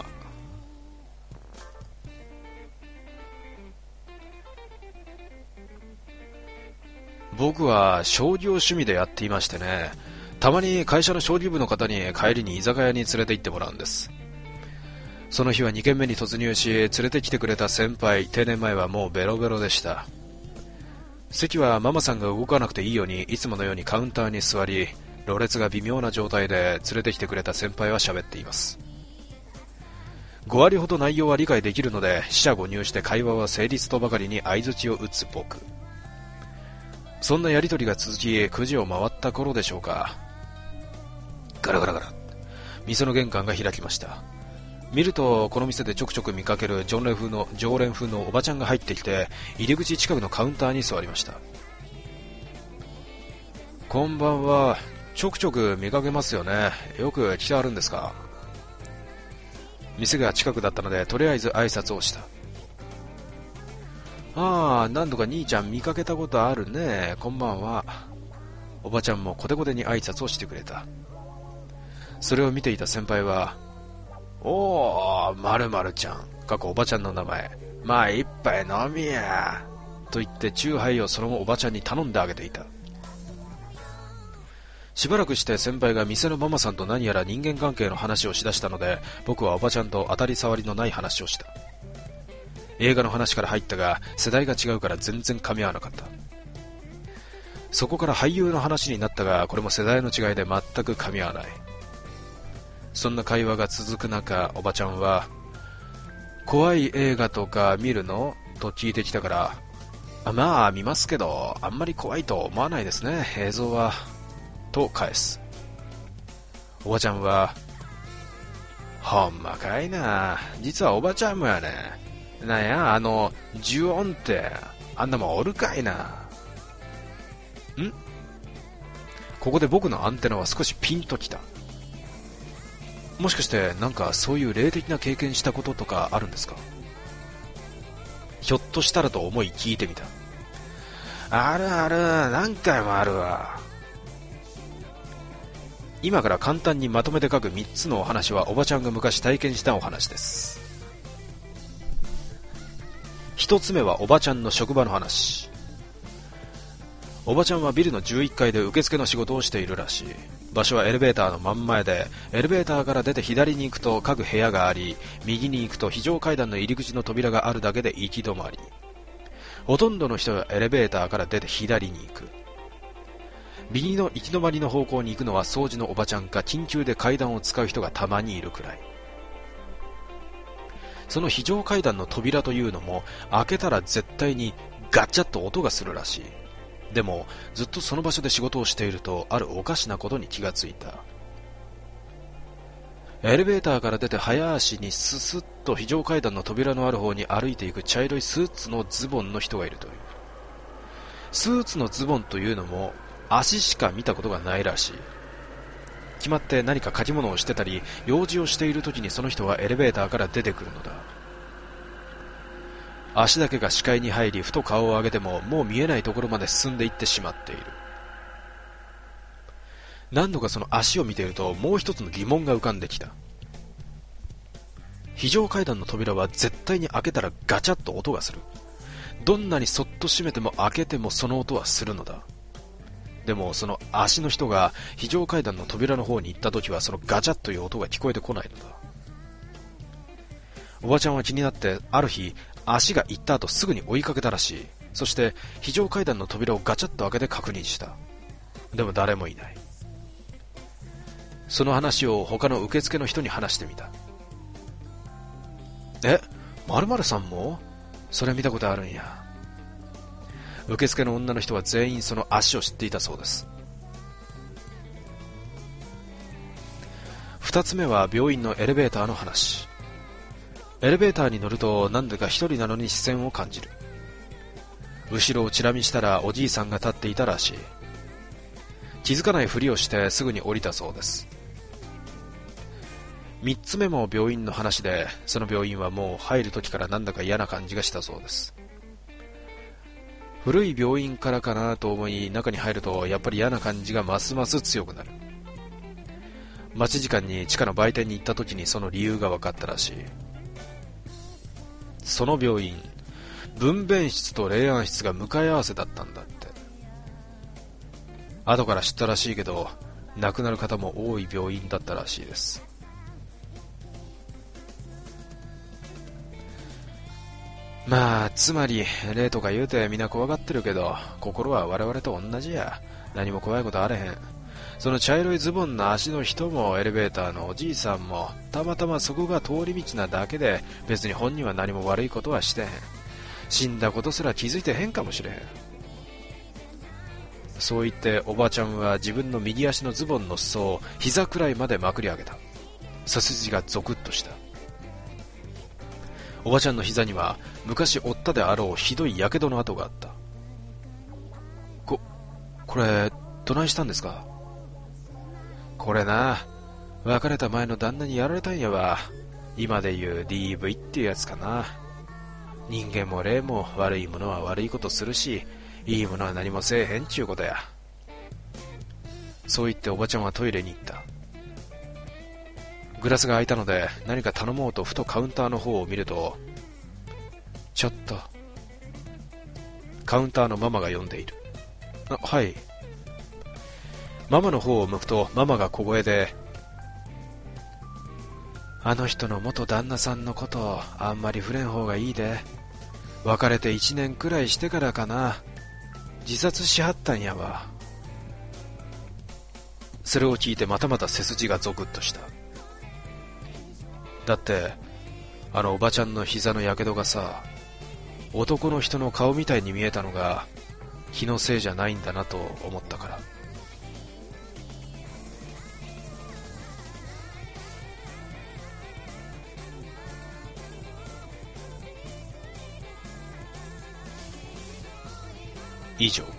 僕は将棋を趣味でやっていましてね、たまに会社の将棋部の方に帰りに居酒屋に連れて行ってもらうんです。その日は2軒目に突入し、連れてきてくれた先輩、定年前はもうベロベロでした。席はママさんが動かなくていいようにいつものようにカウンターに座り、ろれつが微妙な状態で連れてきてくれた先輩は喋っています。5割ほど内容は理解できるので、四捨五入して会話は成立とばかりに相槌を打つ僕。そんなやりとりが続き、9時を回った頃でしょうか。ガラガラガラ。店の玄関が開きました。見ると、この店でちょくちょく見かける常連風のおばちゃんが入ってきて、入り口近くのカウンターに座りました。こんばんは。ちょくちょく見かけますよね。よく来てあるんですか。店が近くだったので、とりあえず挨拶をした。ああ、何度か兄ちゃん見かけたことあるね。こんばんは。おばちゃんもコテコテに挨拶をしてくれた。それを見ていた先輩は、おー、〇〇ちゃん、おばちゃんの名前。まあ一杯飲みや。と言ってチューハイをそのおばちゃんに頼んであげていた。しばらくして先輩が店のママさんと何やら人間関係の話をしだしたので、僕はおばちゃんと当たり障りのない話をした。映画の話から入ったが、世代が違うから全然噛み合わなかった。そこから俳優の話になったが、これも世代の違いで全く噛み合わない。そんな会話が続く中、おばちゃんは、怖い映画とか見るのと聞いてきたから、まあ見ますけど、あんまり怖いと思わないですね、映像は。と返す。 おばちゃんは、ほんまかいな。実はおばちゃんもやね。なんや、呪音って、あんなもんおるかいな。ここで僕のアンテナは少しピンときた。もしかしてなんかそういう霊的な経験したこととかあるんですか？ひょっとしたらと思い聞いてみた。あるある、何回もあるわ。今から簡単にまとめて書く3つのお話はおばちゃんが昔体験したお話です。1つ目はおばちゃんの職場の話。おばちゃんはビルの11階で受付の仕事をしているらしい。場所はエレベーターの真ん前で、エレベーターから出て左に行くと各部屋があり、右に行くと非常階段の入り口の扉があるだけで行き止まり。ほとんどの人がエレベーターから出て左に行く。右の行き止まりの方向に行くのは掃除のおばちゃんか緊急で階段を使う人がたまにいるくらい。その非常階段の扉というのも開けたら絶対にガチャッと音がするらしい。でもずっとその場所で仕事をしているとあるおかしなことに気がついた。エレベーターから出て早足にススッと非常階段の扉のある方に歩いていく茶色いスーツのズボンの人がいるという。スーツのズボンというのも足しか見たことがないらしい。決まって何か書き物をしてたり用事をしている時にその人はエレベーターから出てくるのだ。足だけが視界に入り、ふと顔を上げてももう見えないところまで進んでいってしまっている。何度かその足を見ているともう一つの疑問が浮かんできた。非常階段の扉は絶対に開けたらガチャッと音がする。どんなにそっと閉めても開けてもその音はするのだ。でもその足の人が非常階段の扉の方に行った時はそのガチャッという音が聞こえてこないのだ。おばちゃんは気になってある日足が行った後すぐに追いかけたらしい。そして非常階段の扉をガチャッと開けて確認した。でも誰もいない。その話を他の受付の人に話してみた。〇〇さんもそれ見たことあるんや。受付の女の人は全員その足を知っていたそうです。二つ目は病院のエレベーターの話。エレベーターに乗るとなんでか一人なのに視線を感じる。後ろをチラ見したらおじいさんが立っていたらしい。気づかないふりをしてすぐに降りたそうです。三つ目も病院の話で、その病院はもう入る時からなんだか嫌な感じがしたそうです。古い病院からかなと思い中に入るとやっぱり嫌な感じがますます強くなる。待ち時間に地下の売店に行った時にその理由が分かったらしい。その病院、分娩室と霊安室が向かい合わせだったんだって。後から知ったらしいけど亡くなる方も多い病院だったらしいです。まあつまり霊とか言うてみんな怖がってるけど心は我々と同じや。何も怖いことあれへん。その茶色いズボンの足の人もエレベーターのおじいさんもたまたまそこが通り道なだけで別に本人は何も悪いことはしてへん。死んだことすら気づいてへんかもしれへん。そう言っておばちゃんは自分の右足のズボンの裾を膝くらいまでまくり上げた。背筋がゾクッとした。おばちゃんの膝には昔負ったであろうひどいやけどの跡があった。これどないしたんですか？これな、別れた前の旦那にやられたんやわ。今で言う DV っていうやつかな。人間も霊も悪いものは悪いことするし、いいものは何もせえへんちゅうことや。そう言っておばちゃんはトイレに行った。グラスが開いたので何か頼もうとふとカウンターの方を見ると、ちょっと。カウンターのママが呼んでいる。はい。ママの方を向くとママが小声で、あの人の元旦那さんのことあんまり触れん方がいいで。別れて1年くらいしてからかな。自殺しはったんやわ。それを聞いてまたまた背筋がゾクッとした。だってあのおばちゃんの膝のやけどがさ、男の人の顔みたいに見えたのが気のせいじゃないんだなと思ったから。 以上。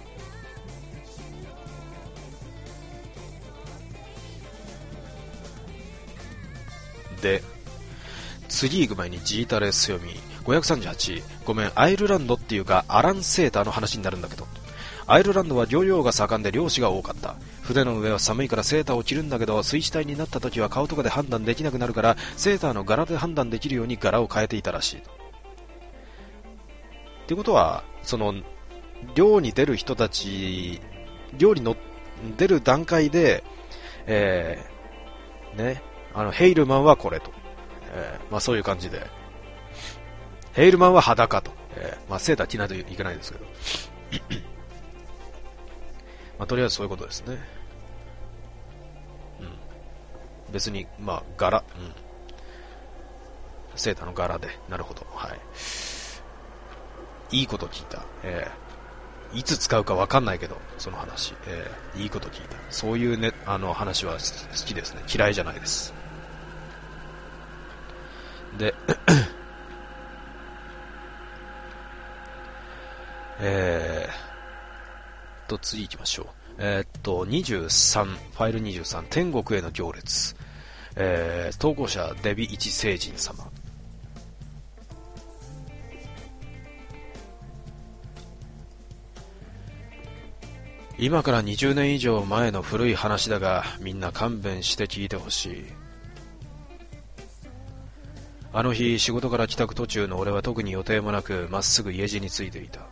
で、次行く前にジータレス読み538、ごめん、アイルランドっていうかアランセーターの話になるんだけど、アイルランドは漁業が盛んで漁師が多かった。船の上は寒いからセーターを着るんだけど、水死体になった時は顔とかで判断できなくなるから、セーターの柄で判断できるように柄を変えていたらしい。ってことは、その漁に出る人たち、漁に出る段階で、ね、ヘイルマンはこれと、まあそういう感じで、ヘイルマンは裸と、まあセーター着ないといけないですけど、まあとりあえずそういうことですね。うん。別にまあ柄、セーターの柄で、なるほど、はい。いいこと聞いた。いつ使うかわかんないけど、その話、いいこと聞いた。そういうね、話は好きですね。嫌いじゃないです。で、次行きましょう。23、ファイル23、天国への行列。投稿者、デビ一聖人様。今から20年以上前の古い話だが、みんな勘弁して聞いてほしい。あの日、仕事から帰宅途中の俺は特に予定もなく、まっすぐ家路についていた。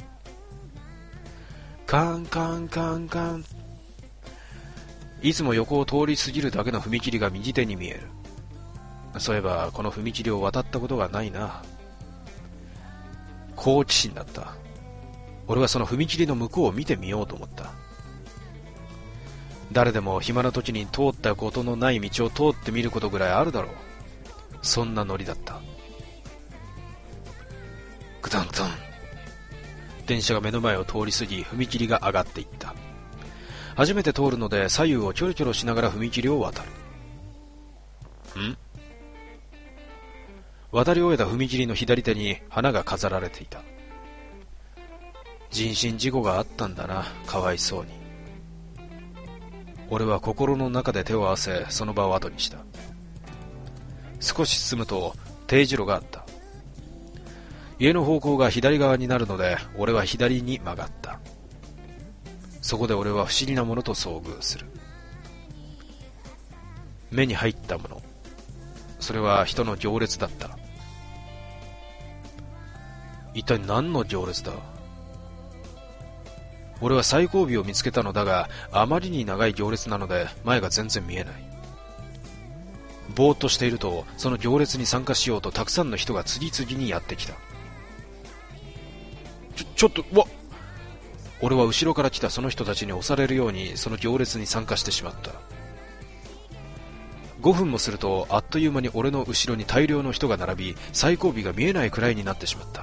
カンカンカンカン。いつも横を通り過ぎるだけの踏切が右手に見える。そういえば、この踏切を渡ったことがないな。好奇心だった。俺はその踏切の向こうを見てみようと思った。誰でも暇な時に通ったことのない道を通ってみることぐらいあるだろう。そんなノリだった。グタングタン。電車が目の前を通り過ぎ、踏切が上がっていった。初めて通るので左右をキョロキョロしながら踏切を渡る。渡り終えた踏切の左手に花が飾られていた。人身事故があったんだな、かわいそうに。俺は心の中で手を合わせ、その場を後にした。少し進むと丁字路があった。家の方向が左側になるので、俺は左に曲がった。そこで俺は不思議なものと遭遇する。目に入ったもの、それは人の行列だった。一体何の行列だ。俺は最後尾を見つけたのだが、あまりに長い行列なので前が全然見えない。ぼーっとしていると、その行列に参加しようとたくさんの人が次々にやってきた。ちょっと、俺は後ろから来たその人たちに押されるようにその行列に参加してしまった。5分もすると、あっという間に俺の後ろに大量の人が並び、最後尾が見えないくらいになってしまった。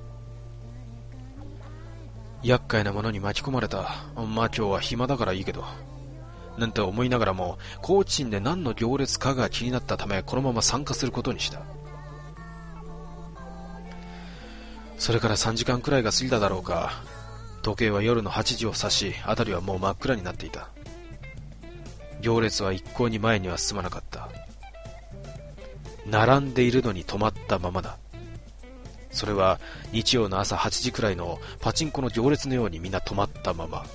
厄介なものに巻き込まれた。まあ今日は暇だからいいけど、なんて思いながらも、好奇心で何の行列かが気になったため、このまま参加することにした。それから3時間くらいが過ぎただろうか。時計は夜の8時を指し、辺りはもう真っ暗になっていた。行列は一向に前には進まなかった。並んでいるのに止まったままだ。それは日曜の朝8時くらいのパチンコの行列のようにみんな止まったまま。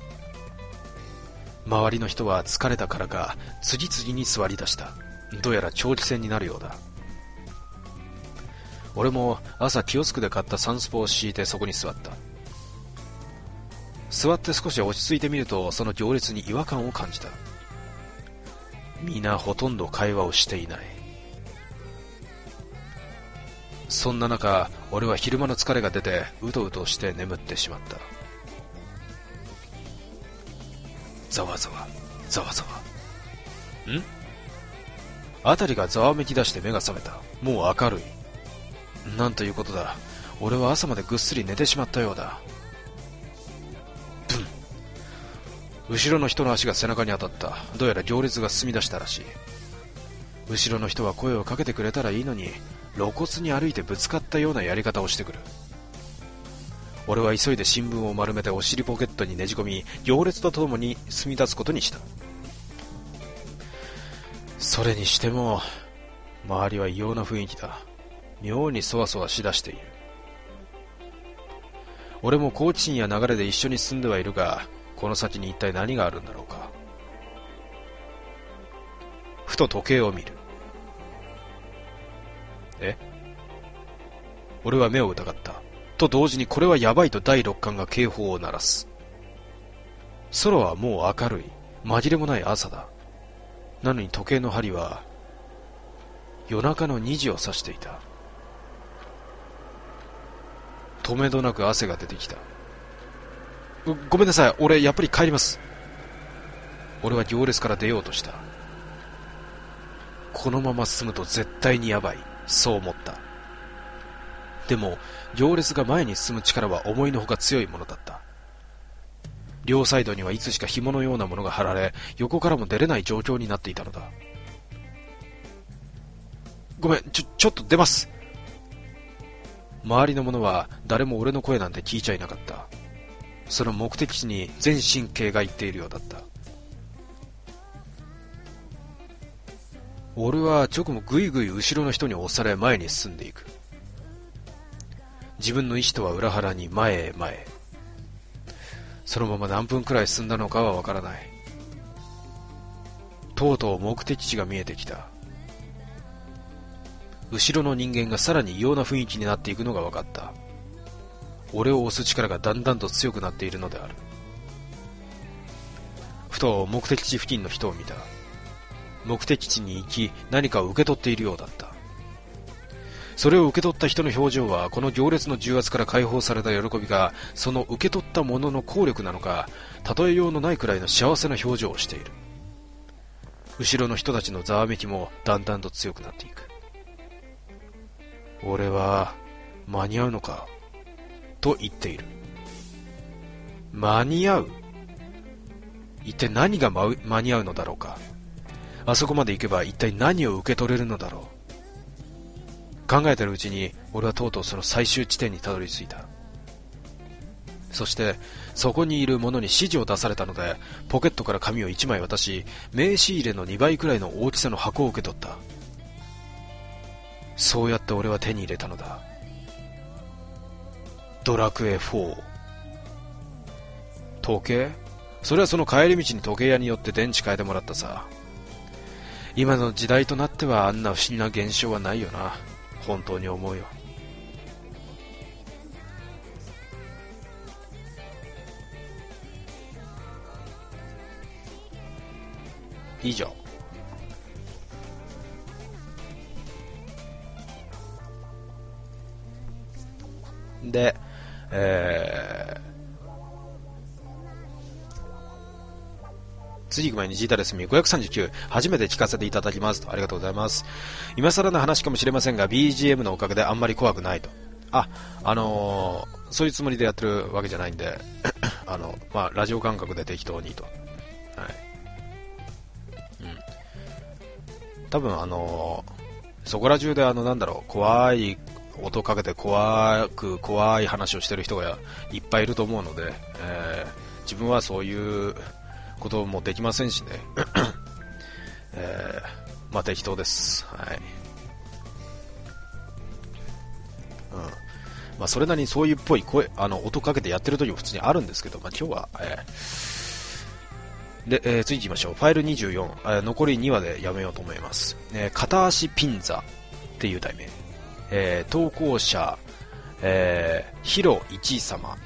周りの人は疲れたからか次々に座り出した。どうやら長期戦になるようだ。俺も朝キオスクで買ったサンスポを敷いてそこに座った。座って少し落ち着いてみると、その行列に違和感を感じた。皆ほとんど会話をしていない。そんな中、俺は昼間の疲れが出てうとうとして眠ってしまった。ざわざわざわざわ。辺りがざわめき出して目が覚めた。もう明るい。なんということだ。俺は朝までぐっすり寝てしまったようだ。後ろの人の足が背中に当たった。どうやら行列が進み出したらしい。後ろの人は声をかけてくれたらいいのに、露骨に歩いてぶつかったようなやり方をしてくる。 俺は急いで新聞を丸めてお尻ポケットにねじ込み、行列とともに住み立つことにした。それにしても周りは異様な雰囲気だ。妙にそわそわしだしている。俺も好奇心や流れで一緒に住んではいるが、この先に一体何があるんだろうか。ふと時計を見る。俺は目を疑った。と同時にこれはヤバいと第六感が警報を鳴らす。空はもう明るい。紛れもない朝だ。なのに時計の針は夜中の2時を指していた。止めどなく汗が出てきた。ごめんなさい、俺やっぱり帰ります。俺は行列から出ようとした。このまま進むと絶対にヤバい、そう思った。でも行列が前に進む力は思いのほか強いものだった。両サイドにはいつしか紐のようなものが張られ、横からも出れない状況になっていたのだ。ごめん、ちょっと出ます。周りの者は誰も俺の声なんて聞いちゃいなかった。その目的地に全神経がいっているようだった。俺は直後ぐいぐい後ろの人に押され前に進んでいく。自分の意志とは裏腹に前へ前へ。そのまま何分くらい進んだのかはわからない。とうとう目的地が見えてきた。後ろの人間がさらに異様な雰囲気になっていくのが分かった。俺を押す力がだんだんと強くなっているのである。ふと目的地付近の人を見た。目的地に行き何かを受け取っているようだった。それを受け取った人の表情は、この行列の重圧から解放された喜びがその受け取ったものの効力なのか、例えようのないくらいの幸せな表情をしている。後ろの人たちのざわめきもだんだんと強くなっていく。俺は間に合うのかと言っている。間に合う？一体何が間に合うのだろうか。あそこまで行けば一体何を受け取れるのだろう。考えてるうちに俺はとうとうその最終地点にたどり着いた。そしてそこにいる者に指示を出されたので、ポケットから紙を1枚渡し、名刺入れの2倍くらいの大きさの箱を受け取った。そうやって俺は手に入れたのだ。ドラクエ4。時計？それはその帰り道に時計屋によって電池変えてもらったさ。今の時代となってはあんな不思議な現象はないよな。本当に思うよ。以上。で、次行く前にジータレスミ539初めて聞かせていただきますと。ありがとうございます。今更の話かもしれませんが BGM のおかげであんまり怖くないと。そういうつもりでやってるわけじゃないんでラジオ感覚で適当にと。はい。多分そこら中で怖い音かけて怖い話をしてる人がいっぱいいると思うので、自分はそういうこともできませんしね。適当です。はい。それなりにそういうっぽい声、音かけてやってる時も普通にあるんですけど、今日は、次行きましょう。ファイル24、残り2話でやめようと思います。片足ピンザっていう題名。投稿者、ヒロ一様。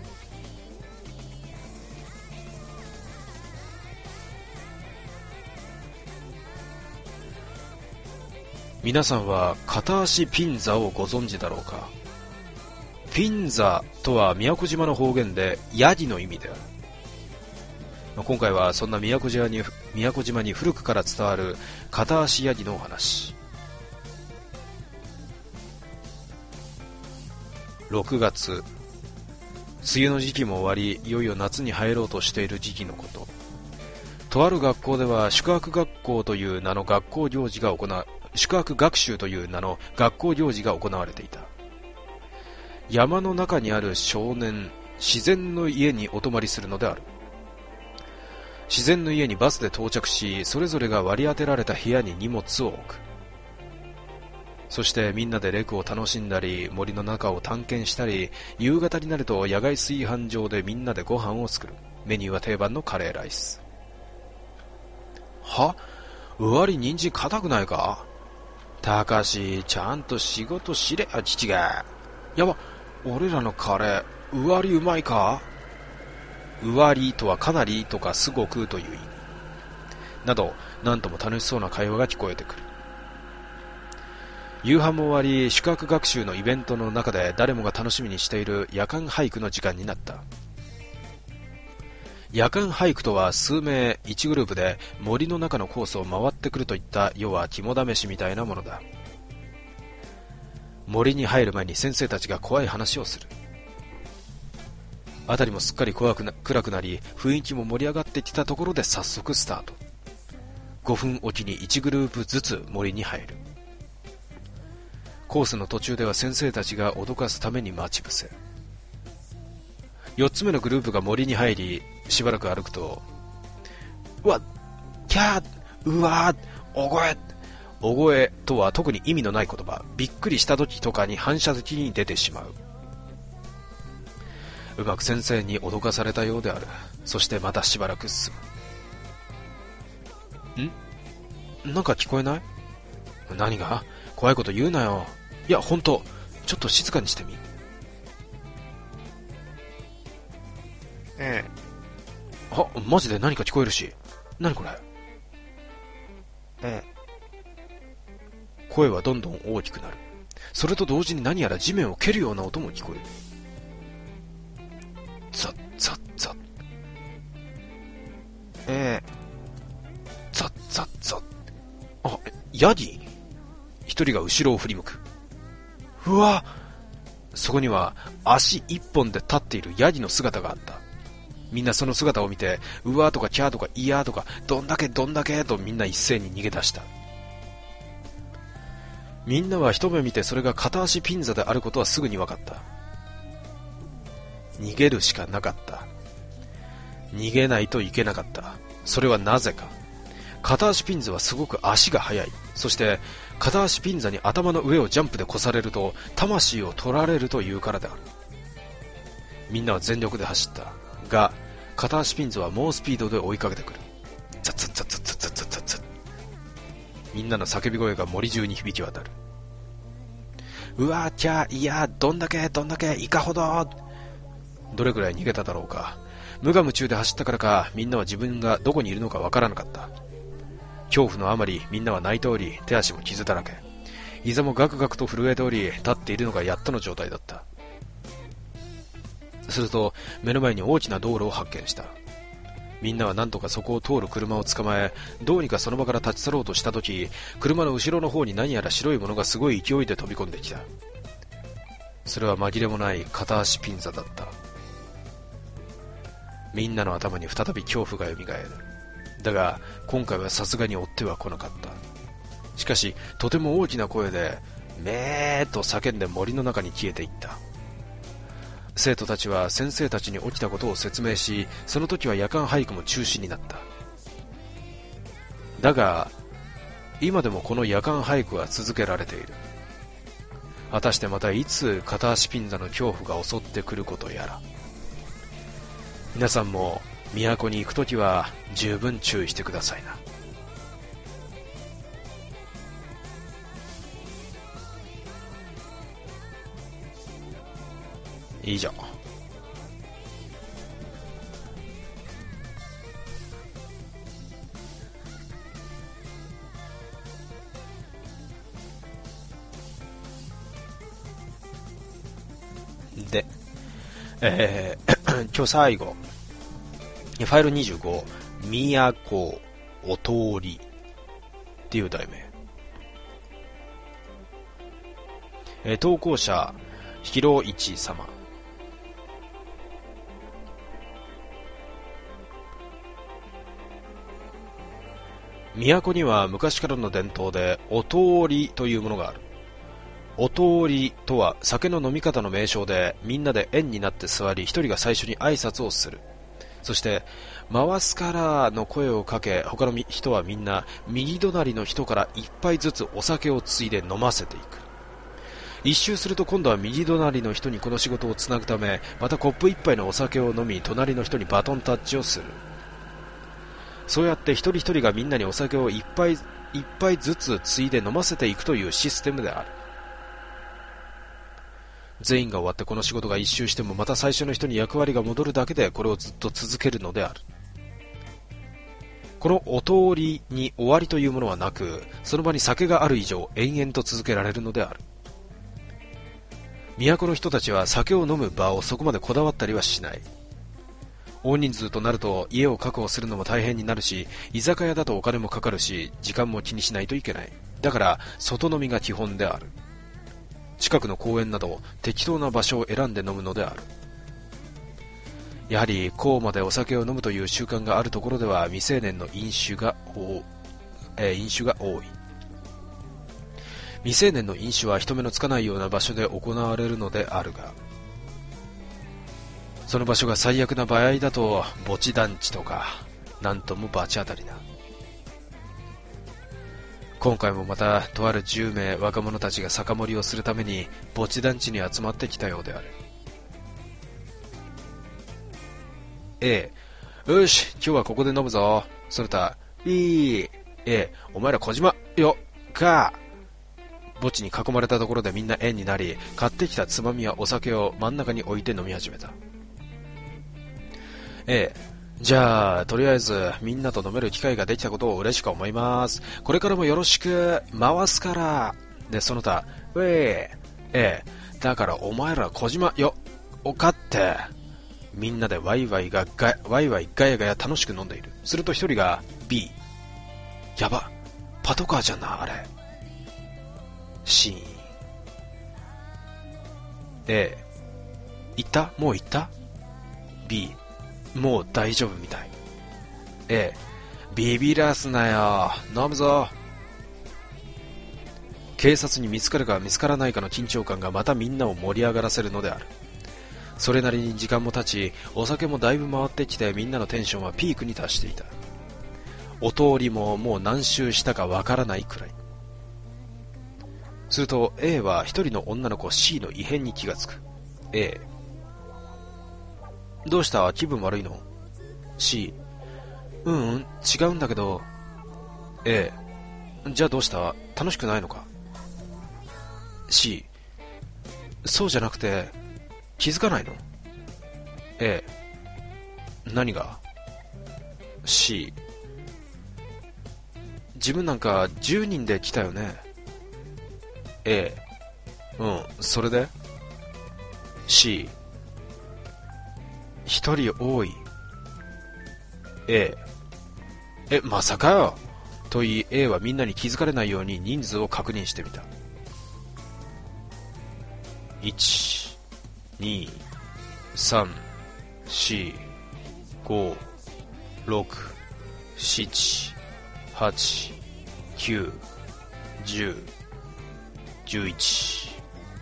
皆さんは片足ピンザをご存知だろうか。ピンザとは宮古島の方言でヤギの意味である。今回はそんな宮古島に古くから伝わる片足ヤギのお話。6月、梅雨の時期も終わり、いよいよ夏に入ろうとしている時期のこと。とある学校では宿泊学習という名の学校行事が行われていた。 山の中にある少年、自然の家にお泊まりするのである。自然の家にバスで到着し、それぞれが割り当てられた部屋に荷物を置く。そしてみんなでレクを楽しんだり、森の中を探検したり、夕方になると野外炊飯場でみんなでご飯を作る。メニューは定番のカレーライス。は？上割り人参硬くないか？たかし、ちゃんと仕事しれ、父が。やば、俺らのカレー、上割りうまいか？上割りとはかなりとかすごくという意味。など、なんとも楽しそうな会話が聞こえてくる。夕飯も終わり、宿泊学習のイベントの中で誰もが楽しみにしている夜間俳句の時間になった。夜間俳句とは数名1グループで森の中のコースを回ってくるといった要は肝試しみたいなものだ。森に入る前に先生たちが怖い話をする。あたりもすっかり暗くなり雰囲気も盛り上がってきたところで早速スタート。5分おきに1グループずつ森に入る。コースの途中では先生たちが脅かすために待ち伏せ。4つ目のグループが森に入り、しばらく歩くと、うわっ、キャー、うわー、お声。お声とは特に意味のない言葉、びっくりした時とかに反射的に出てしまう。うまく先生に脅かされたようである。そしてまたしばらく進む。なんか聞こえない？何が？怖いこと言うなよ。いや、ほんと、ちょっと静かにしてみ。あ、マジで何か聞こえるし。何これ？声はどんどん大きくなる。それと同時に何やら地面を蹴るような音も聞こえる。ザッザッザッ。ザッザッザッ。あ、ヤギ？一人が後ろを振り向く。うわ！そこには足一本で立っているヤギの姿があった。みんなその姿を見て、うわーとかキャーとかイヤーとか、どんだけどんだけとみんな一斉に逃げ出した。みんなは一目見てそれが片足ピンザであることはすぐに分かった。逃げるしかなかった。逃げないといけなかった。それはなぜか。片足ピンザはすごく足が速い。そして片足ピンザに頭の上をジャンプで越されると魂を取られるというからである。みんなは全力で走ったが、片足ピンザは猛スピードで追いかけてくる。ザッザッザッザッザッザッザッザッザッ。みんなの叫び声が森中に響き渡る。うわーキャーいやーどんだけどんだけいかほど。どれくらい逃げただろうか。無我夢中で走ったからか、みんなは自分がどこにいるのかわからなかった。恐怖のあまりみんなは泣いており、手足も傷だらけ。膝もガクガクと震えており、立っているのがやっとの状態だった。すると目の前に大きな道路を発見した。みんなは何とかそこを通る車を捕まえ、どうにかその場から立ち去ろうとしたとき、車の後ろの方に何やら白いものがすごい勢いで飛び込んできた。それは紛れもない片足ピンザだった。みんなの頭に再び恐怖がよみがえる。だが今回はさすがに追っては来なかった。しかしとても大きな声でめーと叫んで森の中に消えていった。生徒たちは先生たちに起きたことを説明し、その時は夜間俳句も中止になった。だが今でもこの夜間俳句は続けられている。果たしてまたいつ片足ピンザの恐怖が襲ってくることやら。皆さんも都に行くときは十分注意してくださいな。以上。で、今日最後、ファイル25、都お通りっていう題名。投稿者、ひろいち様。都には昔からの伝統でお通りというものがある。 お通りとは酒の飲み方の名称で、みんなで円になって座り、一人が最初に挨拶をする。そして回すからの声をかけ、他の人はみんな右隣の人から一杯ずつお酒をついで飲ませていく。一周すると今度は右隣の人にこの仕事をつなぐため、またコップ一杯のお酒を飲み、隣の人にバトンタッチをする。そうやって一人一人がみんなにお酒を一杯ずつついで飲ませていくというシステムである。全員が終わってこの仕事が一周しても、また最初の人に役割が戻るだけで、これをずっと続けるのである。このお通りに終わりというものはなく、その場に酒がある以上延々と続けられるのである。都の人たちは酒を飲む場をそこまでこだわったりはしない。大人数となると家を確保するのも大変になるし、居酒屋だとお金もかかるし、時間も気にしないといけない。だから外飲みが基本である。近くの公園など適当な場所を選んで飲むのである。やはりこうまでお酒を飲むという習慣があるところでは、未成年の飲酒が多い。未成年の飲酒は人目のつかないような場所で行われるのであるが、その場所が最悪な場合だと墓地団地とか、なんとも罰当たりな。今回もまたとある10名若者たちが酒盛りをするために墓地団地に集まってきたようである。よし、今日はここで飲むぞ。それた、お前ら小島よか。墓地に囲まれたところでみんな円になり、買ってきたつまみやお酒を真ん中に置いて飲み始めた。じゃあとりあえずみんなと飲める機会ができたことを嬉しく思います。これからもよろしく、回すから。でその他、だからお前ら小島よおかって。みんなでワイワイガヤガヤ楽しく飲んでいる。すると一人が B、 やば、パトカーじゃんなあれ。シーン。行った？もう行った？ B、 もう大丈夫みたい。ビビらすなよ、飲むぞ。警察に見つかるか見つからないかの緊張感がまたみんなを盛り上がらせるのである。それなりに時間も経ち、お酒もだいぶ回ってきて、みんなのテンションはピークに達していた。お通りももう何周したかわからないくらい。すると A は一人の女の子 C の異変に気がつく。どうした？気分悪いの？ C、 違うんだけど。じゃあどうした？楽しくないのか？ C、 そうじゃなくて気づかないの？何が？ C、 自分なんか10人で来たよね。それで？ C、 一人多い。まさかよ。と言い A はみんなに気づかれないように人数を確認してみた。1、2、3、4、5、6、7、8、9、10、11。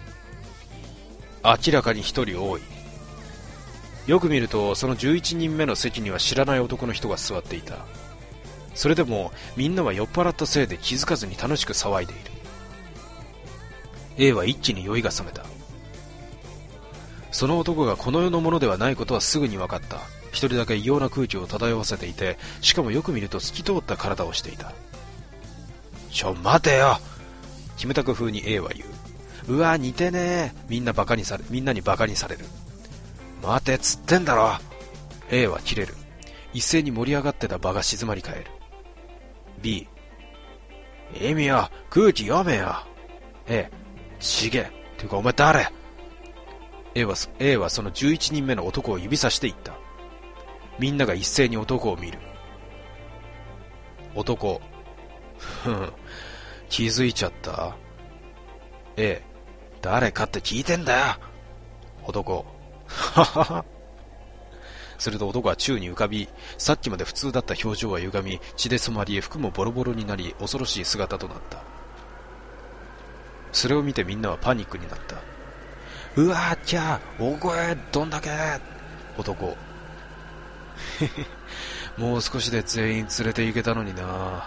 明らかに一人多い。よく見るとその11人目の席には知らない男の人が座っていた。それでもみんなは酔っ払ったせいで気づかずに楽しく騒いでいる。A は一気に酔いが覚めた。その男がこの世のものではないことはすぐに分かった。一人だけ異様な空気を漂わせていて、しかもよく見ると透き通った体をしていた。待てよ、キムタク風に A は言う。うわ似てねえ。みんなにバカにされる。待てっつってんだろ。 A はキレる。一斉に盛り上がってた場が静まり返る。 B、 意味よ、空気読めよ。ちげえ。ていうかお前誰？ A はその11人目の男を指さして言った。みんなが一斉に男を見る。男、気づいちゃった？誰かって聞いてんだよ。男、ははは。すると男は宙に浮かび、さっきまで普通だった表情は歪み、血で染まり、服もボロボロになり、恐ろしい姿となった。 それを見てみんなはパニックになった。うわーきゃー、大声どんだけ。男。もう少しで全員連れて行けたのにな。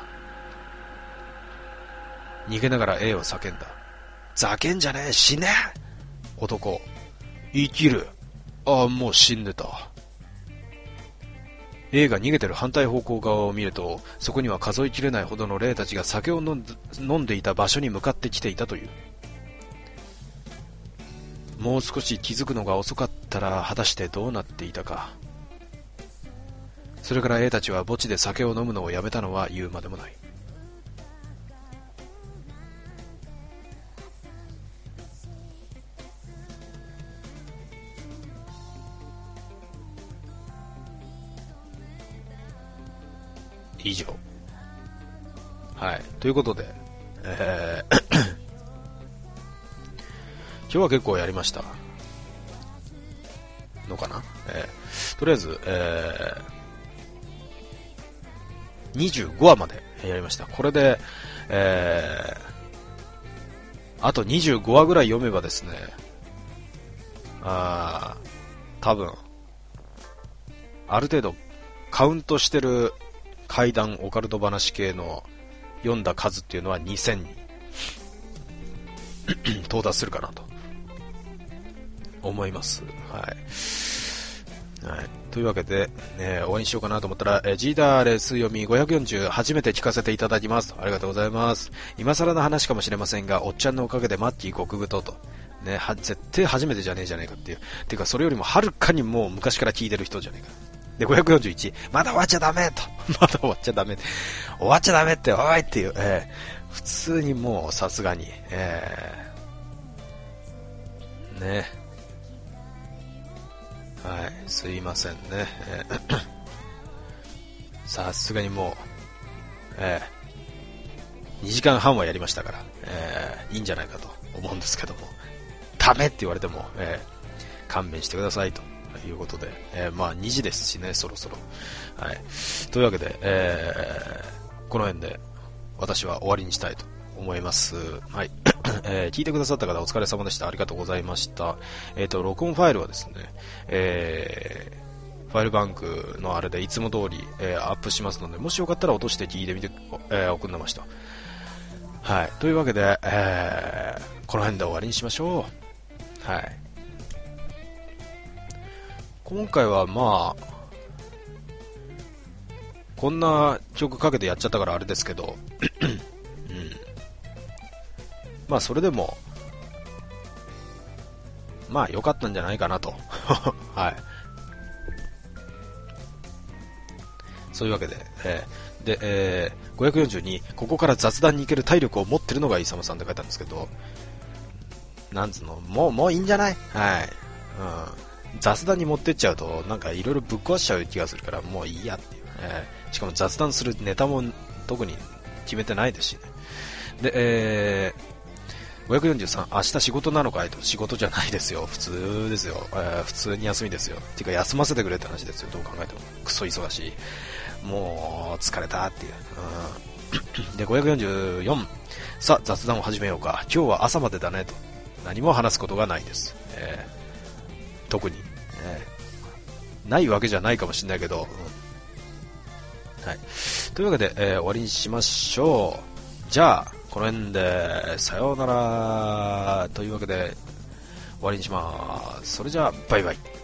逃げながら A を叫んだ。ざけんじゃねえ、死ね。男。生きる。ああ、もう死んでた。A が逃げてる反対方向側を見ると、そこには数えきれないほどの霊たちが酒を飲んでいた場所に向かってきていたという。もう少し気づくのが遅かったら果たしてどうなっていたか。それから A たちは墓地で酒を飲むのをやめたのは言うまでもない。以上。はい。ということで、今日は結構やりましたのかな。とりあえず、25話までやりました。これで、あと25話ぐらい読めばですね、多分、ある程度カウントしてる怪談オカルト話系の読んだ数っていうのは2000に到達するかなと思います。はい。はい。というわけで、終わりにしようかなと思ったら、ジーダーレス読み540初めて聞かせていただきます。ありがとうございます。今更の話かもしれませんが、おっちゃんのおかげでマッキー極太と。ね、絶対初めてじゃねえじゃねえかっていう。ていうか、それよりもはるかにもう昔から聞いてる人じゃねえか。で、541、まだ終わっちゃダメと。まだ終わっちゃダメ。終わっちゃダメって、おいっていう、普通にもうさすがに、ね。はい、すいませんね。さすがにもう、2時間半はやりましたから、いいんじゃないかと思うんですけども、ダメって言われても、勘弁してくださいということで、まあ2時ですしね、そろそろ。はい。というわけで、この辺で私は終わりにしたいと思います。はい。聞いてくださった方お疲れ様でした。ありがとうございました。録音ファイルはですね、ファイルバンクのあれでいつも通り、アップしますので、もしよかったら落として聞いてみて、送んでました。はい。というわけで、この辺で終わりにしましょう。はい。今回はまあ、こんな曲かけてやっちゃったからあれですけど、うん。まあそれでも、まあ良かったんじゃないかなと。はい。そういうわけで、542、ここから雑談に行ける体力を持ってるのがイサムさんって書いたんですけど、なんつうの、もういいんじゃない？はい。うん。雑談に持ってっちゃうと、なんかいろいろぶっ壊しちゃう気がするから、もういいやっていう。しかも雑談するネタも特に決めてないですしね。で、543、明日仕事なのかいと。仕事じゃないですよ。普通ですよ。普通に休みですよ。てか休ませてくれって話ですよ。どう考えても。クソ忙しい。もう、疲れたっていう。で、544、さあ、雑談を始めようか。今日は朝までだねと。何も話すことがないです。特に、ないわけじゃないかもしれないけど、はい。というわけで、終わりにしましょう。じゃあ、この辺で、さようなら。というわけで、終わりにします。それじゃあ、バイバイ。